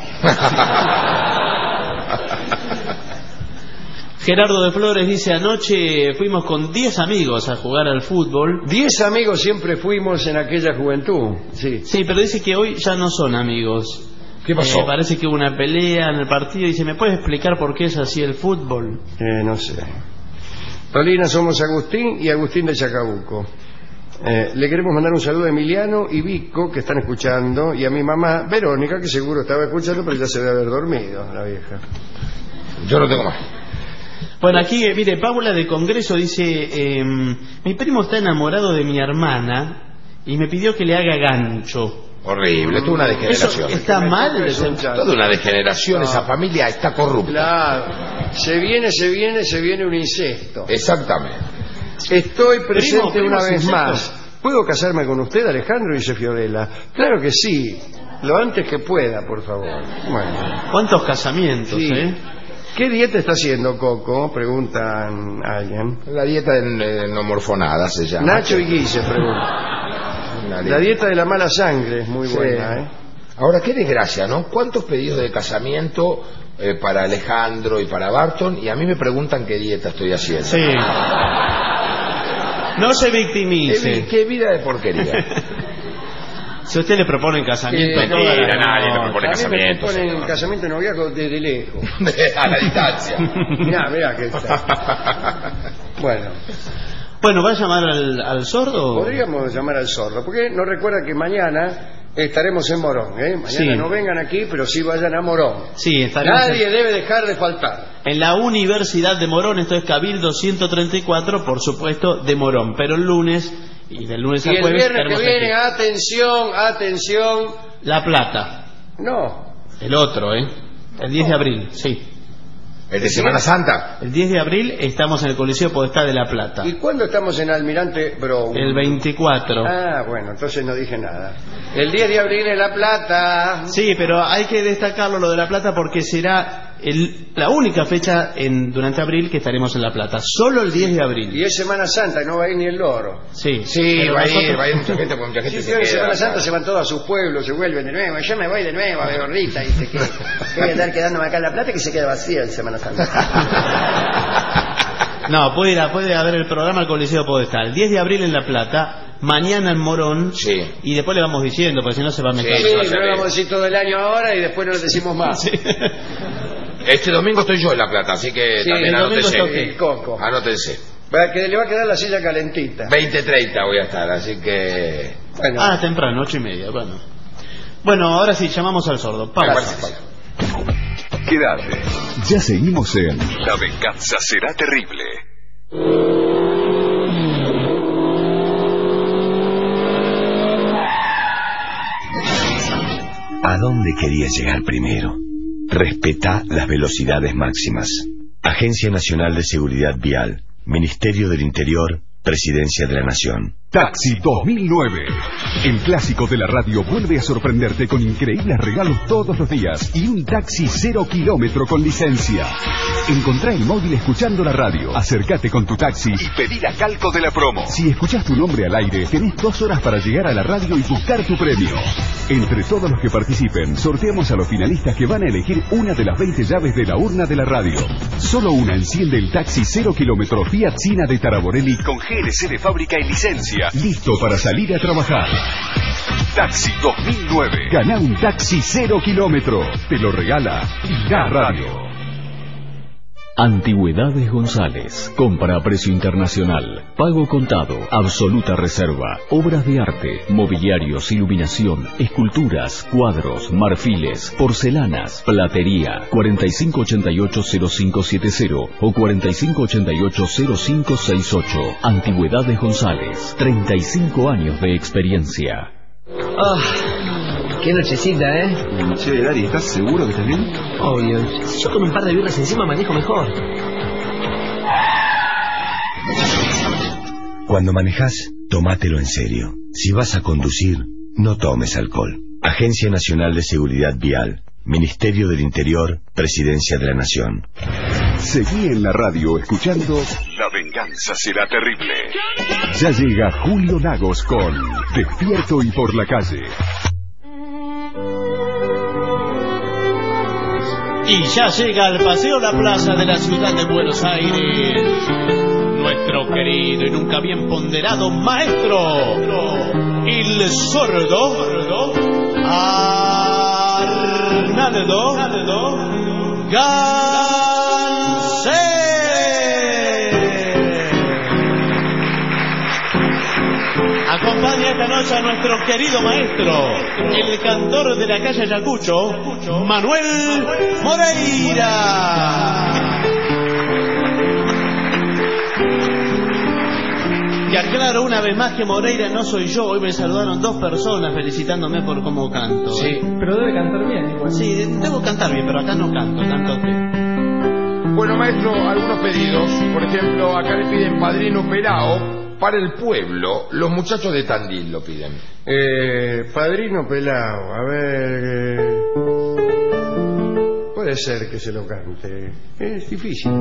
Gerardo de Flores dice: anoche fuimos con 10 amigos a jugar al fútbol. 10 amigos siempre fuimos en aquella juventud. Sí, pero dice que hoy ya no son amigos. ¿Qué pasó? Parece que hubo una pelea en el partido. Dice: ¿me puedes explicar por qué es así el fútbol? No sé. Paulina, somos Agustín y Agustín de Chacabuco. Le queremos mandar un saludo a Emiliano y Vico, que están escuchando, y a mi mamá Verónica, que seguro estaba escuchando, pero ya se debe haber dormido, la vieja. Yo no tengo más. Bueno, aquí, mire, Paula de Congreso dice: mi primo está enamorado de mi hermana y me pidió que le haga gancho. Horrible, toda una degeneración. ¿Está mal? Toda una degeneración, esa familia está corrupta. Claro, se viene un incesto. Exactamente. Estoy presente primo, una vez incesto. más. ¿Puedo casarme con usted, Alejandro? Dice Fiorella. Claro que sí, lo antes que pueda, por favor. Bueno. ¿Cuántos casamientos, Sí. ¿Qué dieta está haciendo Coco? Preguntan a alguien. La dieta de no morfonada se llama. Nacho y Guille preguntan. La dieta de la mala sangre es muy buena, Ahora, qué desgracia, ¿no? ¿Cuántos pedidos de casamiento para Alejandro y para Barton? Y a mí me preguntan qué dieta estoy haciendo. Sí. No se victimice. Qué vida de porquería. Si usted le propone casamiento, Mentira, nadie le propone a mí casamiento. me proponen casamiento y noviazgo desde lejos. A la distancia. Mirá que está. Bueno, ¿va a llamar al sordo? podríamos llamar al sordo, porque no recuerda que mañana estaremos en Morón, Mañana Sí. no vengan aquí, pero sí vayan a Morón. Sí, estaremos Nadie debe dejar de faltar. en la Universidad de Morón. Esto es Cabildo 134, por supuesto, de Morón. Pero el lunes, y del lunes Y al el jueves, viernes que estaremos viene, aquí. atención. La Plata. No, El otro, El 10 de abril, sí. ¿El de Semana Santa? El 10 de abril estamos en el Coliseo Podestá de La Plata. ¿y cuándo estamos en Almirante Brown? El 24. Ah, bueno, entonces no dije nada. El 10 de abril en La Plata. Sí, pero hay que destacarlo lo de La Plata porque será la única fecha durante abril que estaremos en La Plata. Solo el 10 de abril. Y es Semana Santa, no va a ir ni el loro. Sí, Sí, va a ir mucha gente, Sí, se en queda. Semana Santa se van todos a sus pueblos, se vuelven de nuevo. Yo me voy de nuevo a Begorrita, dice que voy a andar quedándome acá en La Plata, que se queda vacía en Semana Santa. No, puede haber el programa al Coliseo Podestá. El 10 de abril en La Plata, mañana en Morón. Sí. Y después le vamos diciendo, porque si no se va a meter. Sí, no lo vamos a decir todo el año ahora y después no lo decimos más. Sí. Este domingo estoy yo en La Plata, así que Sí, también el domingo anótense. está el Coco. Anótense. Le va a quedar la silla calentita. 20:30 voy a estar, así que... Bueno, Temprano, 8:30, Bueno, ahora sí, llamamos al sordo. Pausa. Quédate. Ya seguimos en La venganza será terrible. ¿A dónde querías llegar primero? Respeta las velocidades máximas. Agencia Nacional de Seguridad Vial, Ministerio del Interior, Presidencia de la Nación. Taxi 2009. El clásico de la radio vuelve a sorprenderte con increíbles regalos todos los días y un taxi 0 kilómetro con licencia. Encontrá el móvil escuchando la radio. Acércate con tu taxi y pedí la calco de la promo. Si escuchás tu nombre al aire, tenés 2 horas para llegar a la radio y buscar tu premio. Entre todos los que participen, sorteamos a los finalistas que van a elegir una de las 20 llaves de la urna de la radio. Solo una enciende el taxi 0 kilómetro Fiat Sina de Taraborelli con GLC de fábrica y licencia. Listo para salir a trabajar. Taxi 2009. Gana un taxi 0 kilómetro. Te lo regala la radio. Antigüedades González. Compra a precio internacional. Pago contado. Absoluta reserva. Obras de arte. Mobiliarios, iluminación, esculturas, cuadros, marfiles, porcelanas, platería. 4588-0570 o 4588-0568. Antigüedades González. 35 años de experiencia. Qué nochecita, ¿eh? Che, Dari, ¿estás seguro que estás bien? Obvio. Si yo con un par de birras encima manejo mejor. Cuando manejás, tomátelo en serio. Si vas a conducir, no tomes alcohol. Agencia Nacional de Seguridad Vial. Ministerio del Interior, Presidencia de la Nación. Seguí en la radio escuchando La venganza será terrible. Ya llega Julio Lagos con Despierto y por la calle. Y ya llega al Paseo La Plaza de la ciudad de Buenos Aires nuestro querido y nunca bien ponderado maestro, el sordo Arnaldo Gansé. Acompaña esta noche a nuestro querido maestro, el cantor de la calle Ayacucho, Manuel Moreira. Y aclaro una vez más que Moreira no soy yo. Hoy me saludaron 2 personas felicitándome por cómo canto. Sí, pero debe cantar bien igual. Sí, debo cantar bien, pero acá no canto, canta usted. Bueno, maestro, algunos pedidos. Por ejemplo, acá le piden Padrino Pelao. Para el pueblo, los muchachos de Tandil lo piden. Padrino Pelao, a ver... puede ser que se lo cante. Es difícil.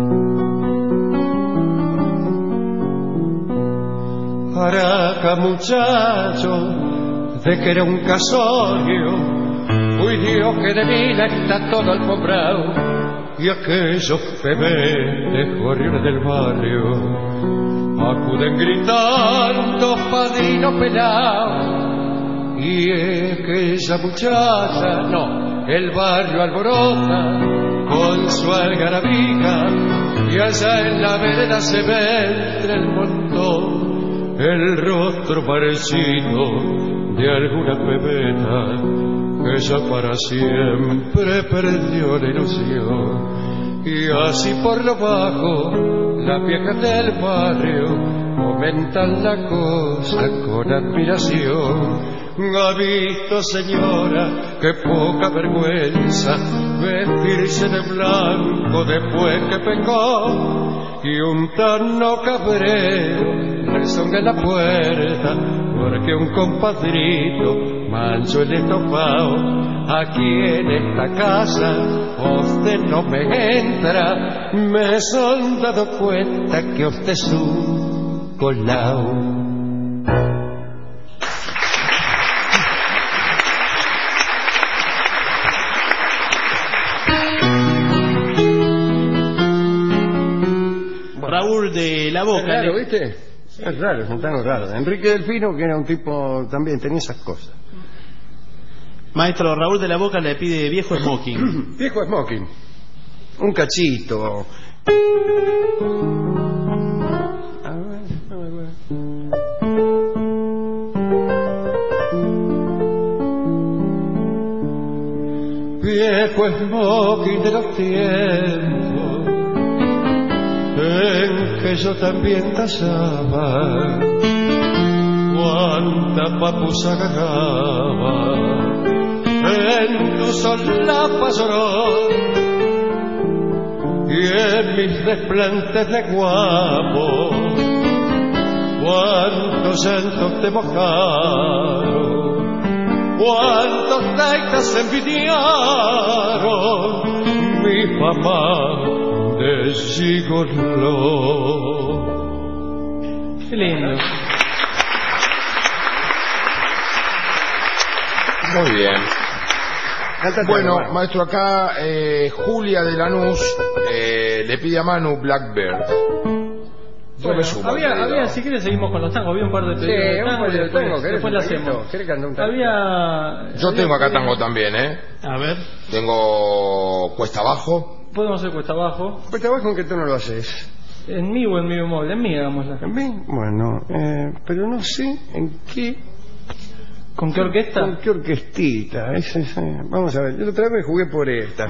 Araca, muchacho, de que era un casorio. Uy, Dios, que de mina está todo alfombrado. Y aquellos bebés gorriones del barrio acuden gritando Padrino Pelao. Y es que esa muchacha, no, el barrio alborota con su algarabía. Y allá en la vereda se ve entre el montón el rostro parecido de alguna pebeta que ya para siempre perdió la ilusión. Y así por lo bajo las viejas del barrio comentan la cosa con admiración. Ha visto, señora, qué poca vergüenza vestirse de blanco después que pecó. Y un tano cabrero rezonga en la puerta porque un compadrito manchó el estofado. Aquí en esta casa usted no me entra, me son dado cuenta que usted es un colao. Raúl de la Boca. Claro, ¿viste? Es raro, es un tano raro. Enrique Delfino, que era un tipo también, tenía esas cosas. Maestro, Raúl de la Boca le pide Viejo Smoking. Viejo Smoking. Un cachito. A ver. Viejo Smoking de los tiempos en que yo también tasaba, cuánta papusa ganaba en tu solapa llorón y en mis desplantes de guapo cuántos llantos te mojaron, cuántos taitas envidiaron mi fama de gigoló. Qué lindo. Muy bien. Bueno, maestro, acá Julia de Lanús le pide a Manu Blackbird. Yo me sumo. Había, si quieres seguimos con los tangos. Había un par de pedidos de tango, después lo hacemos. Yo tengo acá tango también, A ver. Tengo Cuesta Abajo. Podemos hacer Cuesta Abajo. ¿Cuesta Abajo en qué tono lo haces? En mi o en mi bemol. En mi, hagámosla. ¿En mi? Bueno, pero no sé en qué. ¿Con qué orquesta? ¿Con qué orquestita? Vamos a ver, yo otra vez jugué por esta.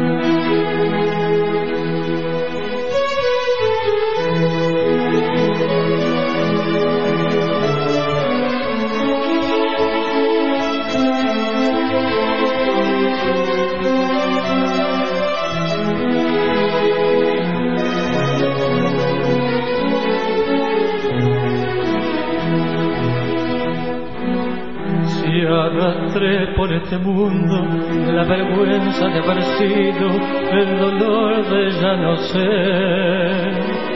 Arrastré por este mundo la vergüenza de haber sido, el dolor de ya no ser.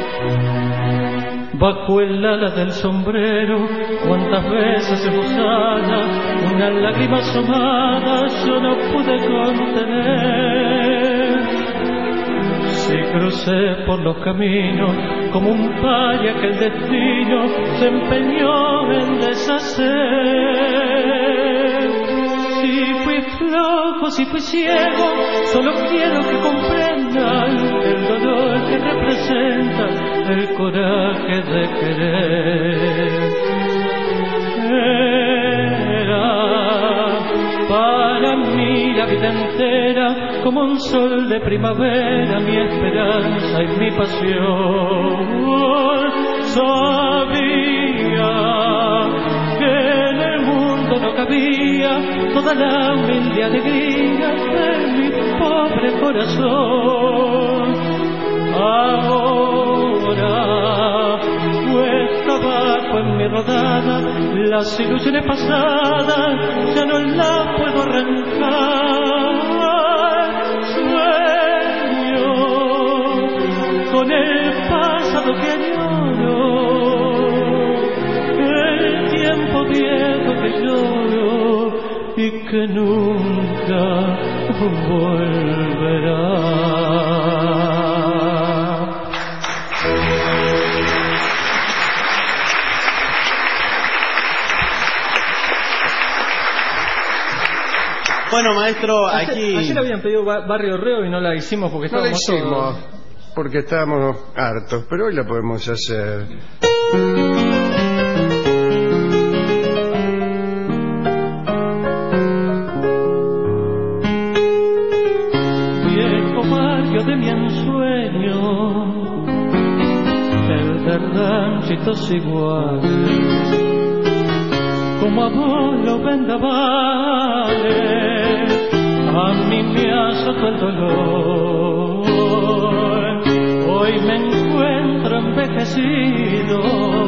Bajo el ala del sombrero, cuántas veces en voz alta, una lágrima asomada yo no pude contener. Si crucé por los caminos como un paria que el destino se empeñó en deshacer. Si fui flojo, si fui ciego, solo quiero que comprendan el dolor que representa el coraje de querer. Era para mí la vida entera como un sol de primavera, mi esperanza y mi pasión. Sabía que en el mundo no cabía toda la humilde alegría de mi pobre corazón. Ahora cuesta abajo en mi rodada, las ilusiones pasadas ya no las puedo arrancar. Sueño con el pasado que añoro, el tiempo viejo que lloro y que nunca volverá. Bueno, maestro, aquí... Ayer habían pedido Barrio Reo y no la hicimos porque no estábamos la hicimos todos... porque estábamos hartos, pero hoy la podemos hacer. Viejo barrio de mi ensueño, el de ranchitos iguales, como a vos los vendavales, a mí me azotó el dolor. Hoy me encuentro envejecido,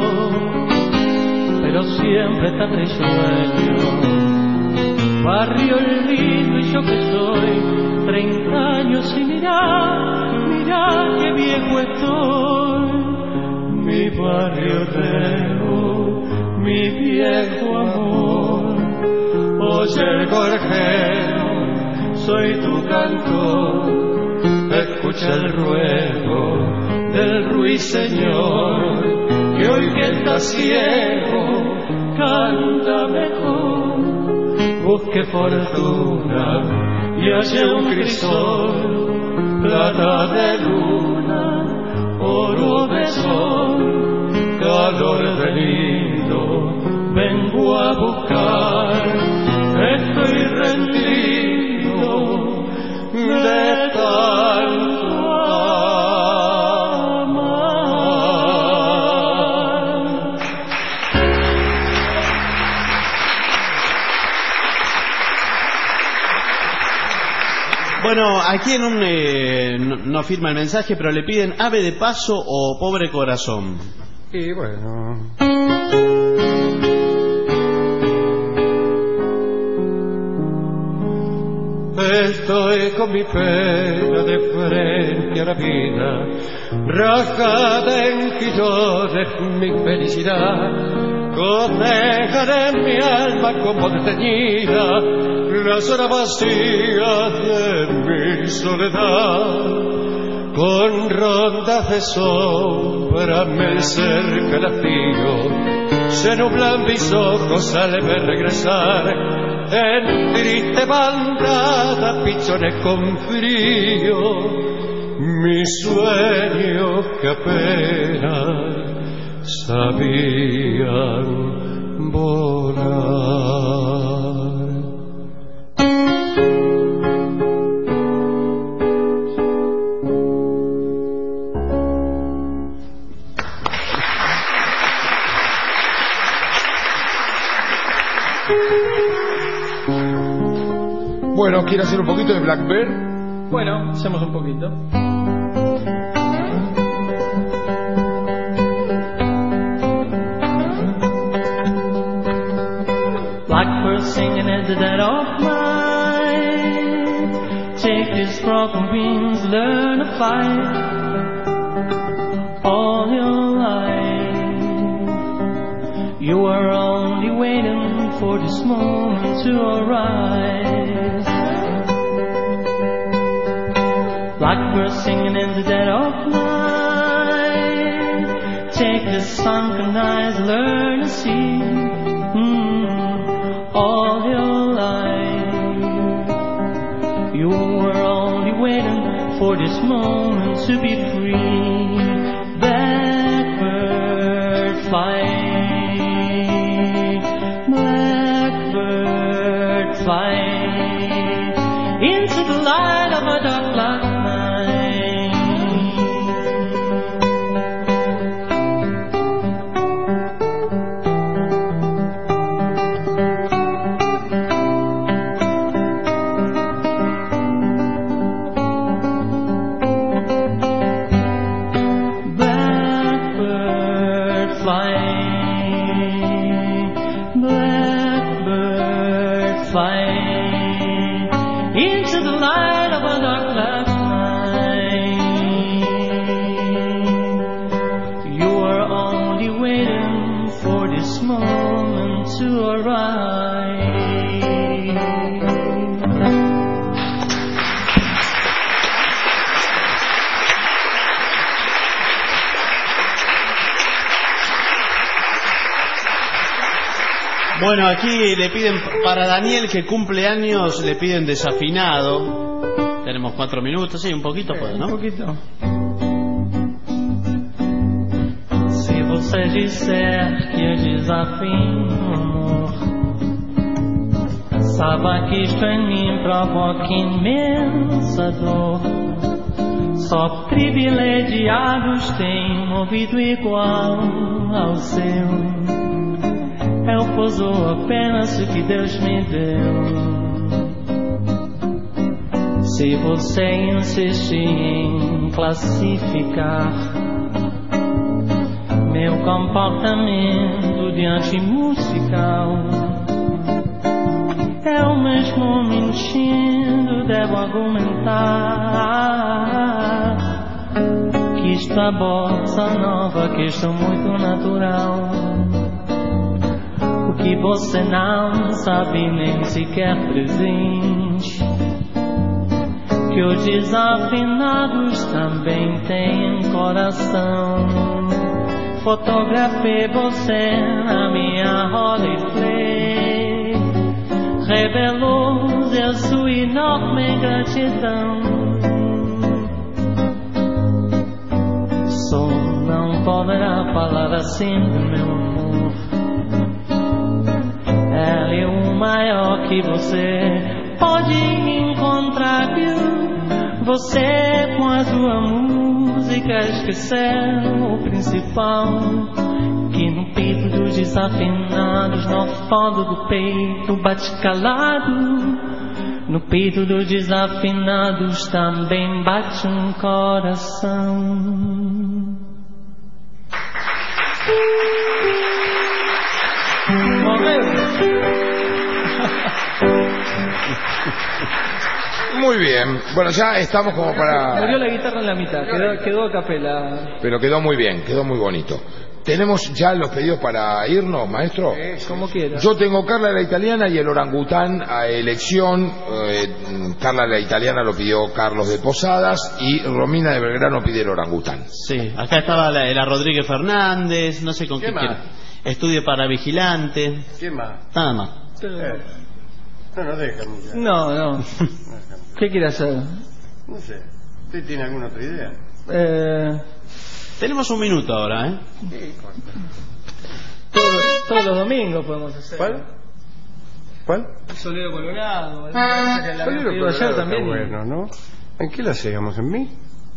pero siempre tan risueño. Barrio lindo y yo que soy, 30 años y mirá qué viejo estoy. Mi barrio Reo, mi viejo amor, oye el gorjero, soy tu cantor, escucha el ruego del ruiseñor, que hoy que está ciego canta mejor. Busque fortuna y halle un crisol, plata de luna, oro de sol, calor de lindo vengo a buscar. Estoy rendido de tanto amar. Bueno, aquí en un no firma el mensaje, pero le piden Ave de Paso o Pobre Corazón. Y bueno... Estoy con mi pena de frente a la vida, rajada en quillones mi felicidad, coteja de mi alma como desteñida, las horas vacías de mi soledad, con rondas de sombra me cerca el hastío, se nublan mis ojos al ver regresar. En triste bandada, pichones con frío, mis sueños que apenas sabían volar. Bueno, ¿quiere hacer un poquito de Blackbird? Bueno, hacemos un poquito. Blackbird singing at the dead of night, take this broken wings, learn to fly all your life. You are only waiting for this moment to arise. Blackbird singing in the dead of night, take the sunken eyes, learn to see all your life. You were only waiting for this moment to be free. Blackbird fly, blackbird fly into the light of a dark black night. Blackbird fly, blackbird fly into the light of a dark black night. You are only waiting for this moment to arrive. Bueno, aquí le piden para Daniel, que cumple años, le piden desafinado. Tenemos 4 minutos, sí, un poquito puede, ¿no? Un poquito. Se você disser que eu desafino, amor, saiba que isto em mim provoca imensa dor. Só privilegiados têm um ouvido igual ao seu. Eu posou apenas o que Deus me deu. Se você insistir em classificar meu comportamento diante musical, eu mesmo mentindo devo argumentar que isto é bossa nova, que isto é muito natural. O que você não sabe nem sequer presente, que os desafinados também têm coração. Fotografei você na minha Rolleiflex, revelou a sua enorme gratidão. Só não poderá falar assim do meu amor. Ela é o maior que você pode encontrar, viu? Você com a sua música esqueceu o principal, que no peito dos desafinados, no fundo do peito bate calado. No peito dos desafinados também bate um coração. Muy bien. Bueno, ya estamos como para... Murió la guitarra en la mitad, quedó a capela. Pero quedó muy bien, quedó muy bonito. ¿Tenemos ya los pedidos para irnos, maestro? Como quiera. Yo tengo Carla la Italiana y el orangután a elección. Carla la Italiana lo pidió Carlos de Posadas y Romina de Belgrano pide el orangután. Sí, acá estaba la Rodríguez Fernández, no sé con qué quiere. Estudio para vigilante. ¿Qué más? Nada más. No nos dejan. No. ¿Qué quiere hacer? No sé. ¿Usted tiene alguna otra idea? Tenemos un minuto ahora, ¿eh? Todos los domingos podemos hacer. ¿Cuál? Solero Colorado. Solero Colorado ayer también. Bueno, ¿no? ¿En qué la hacíamos? ¿En mí?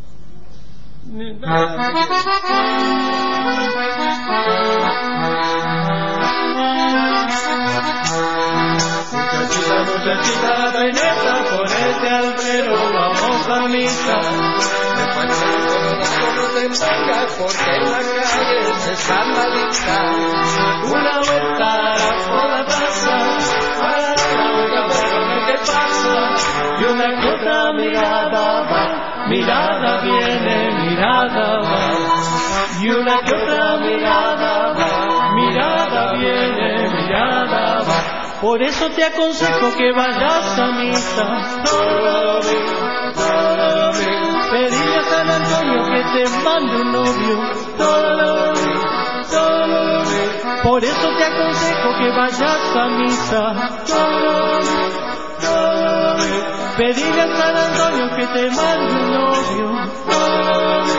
Muchachita peineta, ponete al pelo, vamos a misa. Después no te pongas porque en la calle se está malita. Una vuelta por la plaza, para la boca ver lo que pasa. Y una que otra mirada va, mirada viene, mirada va. Y una que otra mirada va, mirada viene, mirada va. Por eso te aconsejo que vayas a misa todo domingo. Pedile a San Antonio que te mande un novio todo domingo. Por eso te aconsejo que vayas a misa todo domingo. Pedile a San Antonio que te mande un novio todo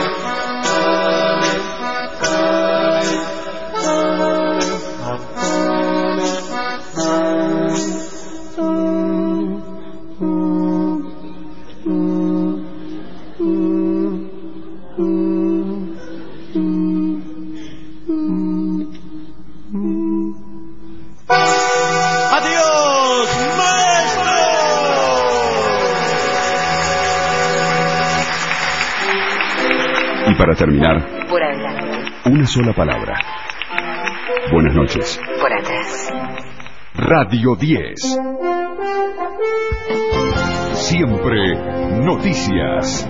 Y para terminar, Por adelante. una sola palabra. Buenas noches. Por atrás. Radio 10. Siempre noticias.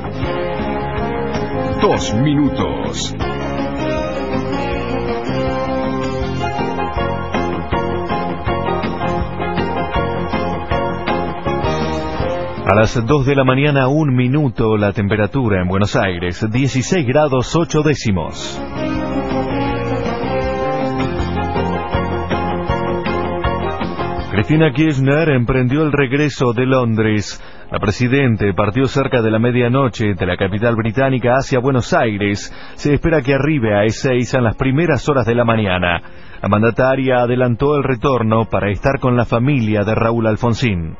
2 minutos. A las 2 de la mañana, 1 minuto, la temperatura en Buenos Aires, 16 grados 8 décimos. Cristina Kirchner emprendió el regreso de Londres. La presidenta partió cerca de la medianoche de la capital británica hacia Buenos Aires. Se espera que arribe a Ezeiza en las primeras horas de la mañana. La mandataria adelantó el retorno para estar con la familia de Raúl Alfonsín.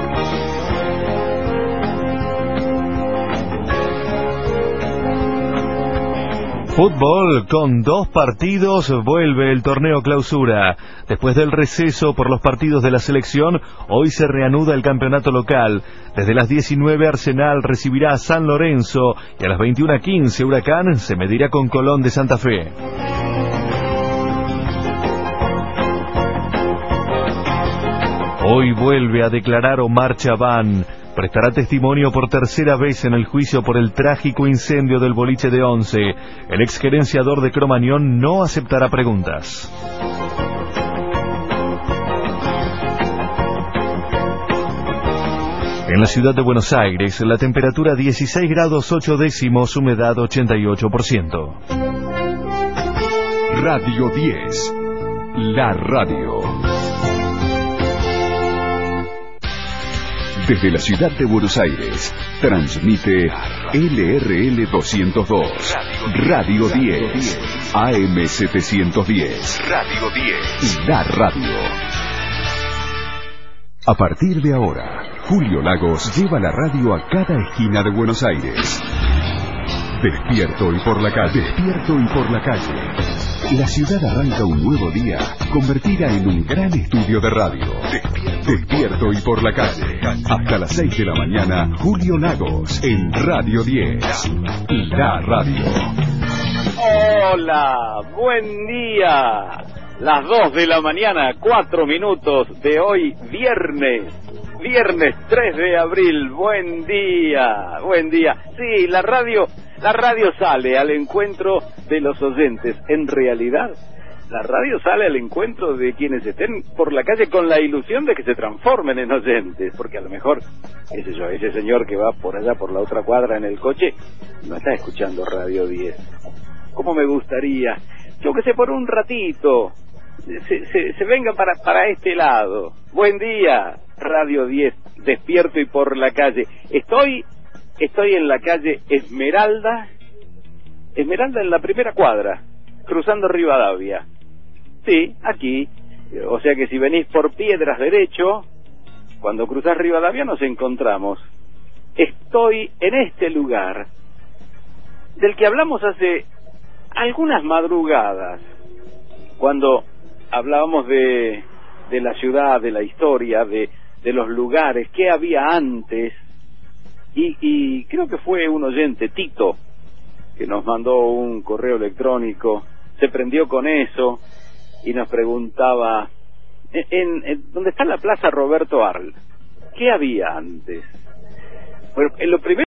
Fútbol, con 2 partidos vuelve el torneo clausura. Después del receso por los partidos de la selección, hoy se reanuda el campeonato local. Desde las 19 Arsenal recibirá a San Lorenzo y a las 21:15 Huracán se medirá con Colón de Santa Fe. Hoy vuelve a declarar Omar Chabán. Prestará testimonio por tercera vez en el juicio por el trágico incendio del boliche de Once. El exgerenciador de Cromañón no aceptará preguntas. En la ciudad de Buenos Aires, la temperatura 16 grados 8 décimos, humedad 88%. Radio 10. La radio. Desde la ciudad de Buenos Aires, transmite LRL 202, Radio 10, AM 710, Radio 10, La Radio. A partir de ahora, Julio Lagos lleva la radio a cada esquina de Buenos Aires. Despierto y por la calle. Despierto y por la calle. La ciudad arranca un nuevo día, convertida en un gran estudio de radio. Despierto y por la calle. Hasta las 6 de la mañana, Julio Lagos, en Radio 10. La Radio. Hola, buen día. Las 2 de la mañana, 4 minutos de hoy, viernes 3 de abril. Buen día. Sí, la radio sale al encuentro de los oyentes. En realidad, la radio sale al encuentro de quienes estén por la calle con la ilusión de que se transformen en oyentes, porque a lo mejor, qué sé yo, ese señor que va por allá por la otra cuadra en el coche no está escuchando Radio 10. ¿Cómo me gustaría? Yo que sé, por un ratito se venga para este lado. Buen día, Radio 10, despierto y por la calle. Estoy en la calle Esmeralda en la primera cuadra, cruzando Rivadavia. Sí, aquí. O sea que si venís por Piedras derecho, cuando cruzás Rivadavia nos encontramos. Estoy en este lugar del que hablamos hace algunas madrugadas, cuando hablábamos de la ciudad, de la historia, de los lugares, qué había antes, y creo que fue un oyente, Tito, que nos mandó un correo electrónico, se prendió con eso y nos preguntaba, en ¿dónde está la Plaza Roberto Arlt? ¿Qué había antes? Bueno, en lo primero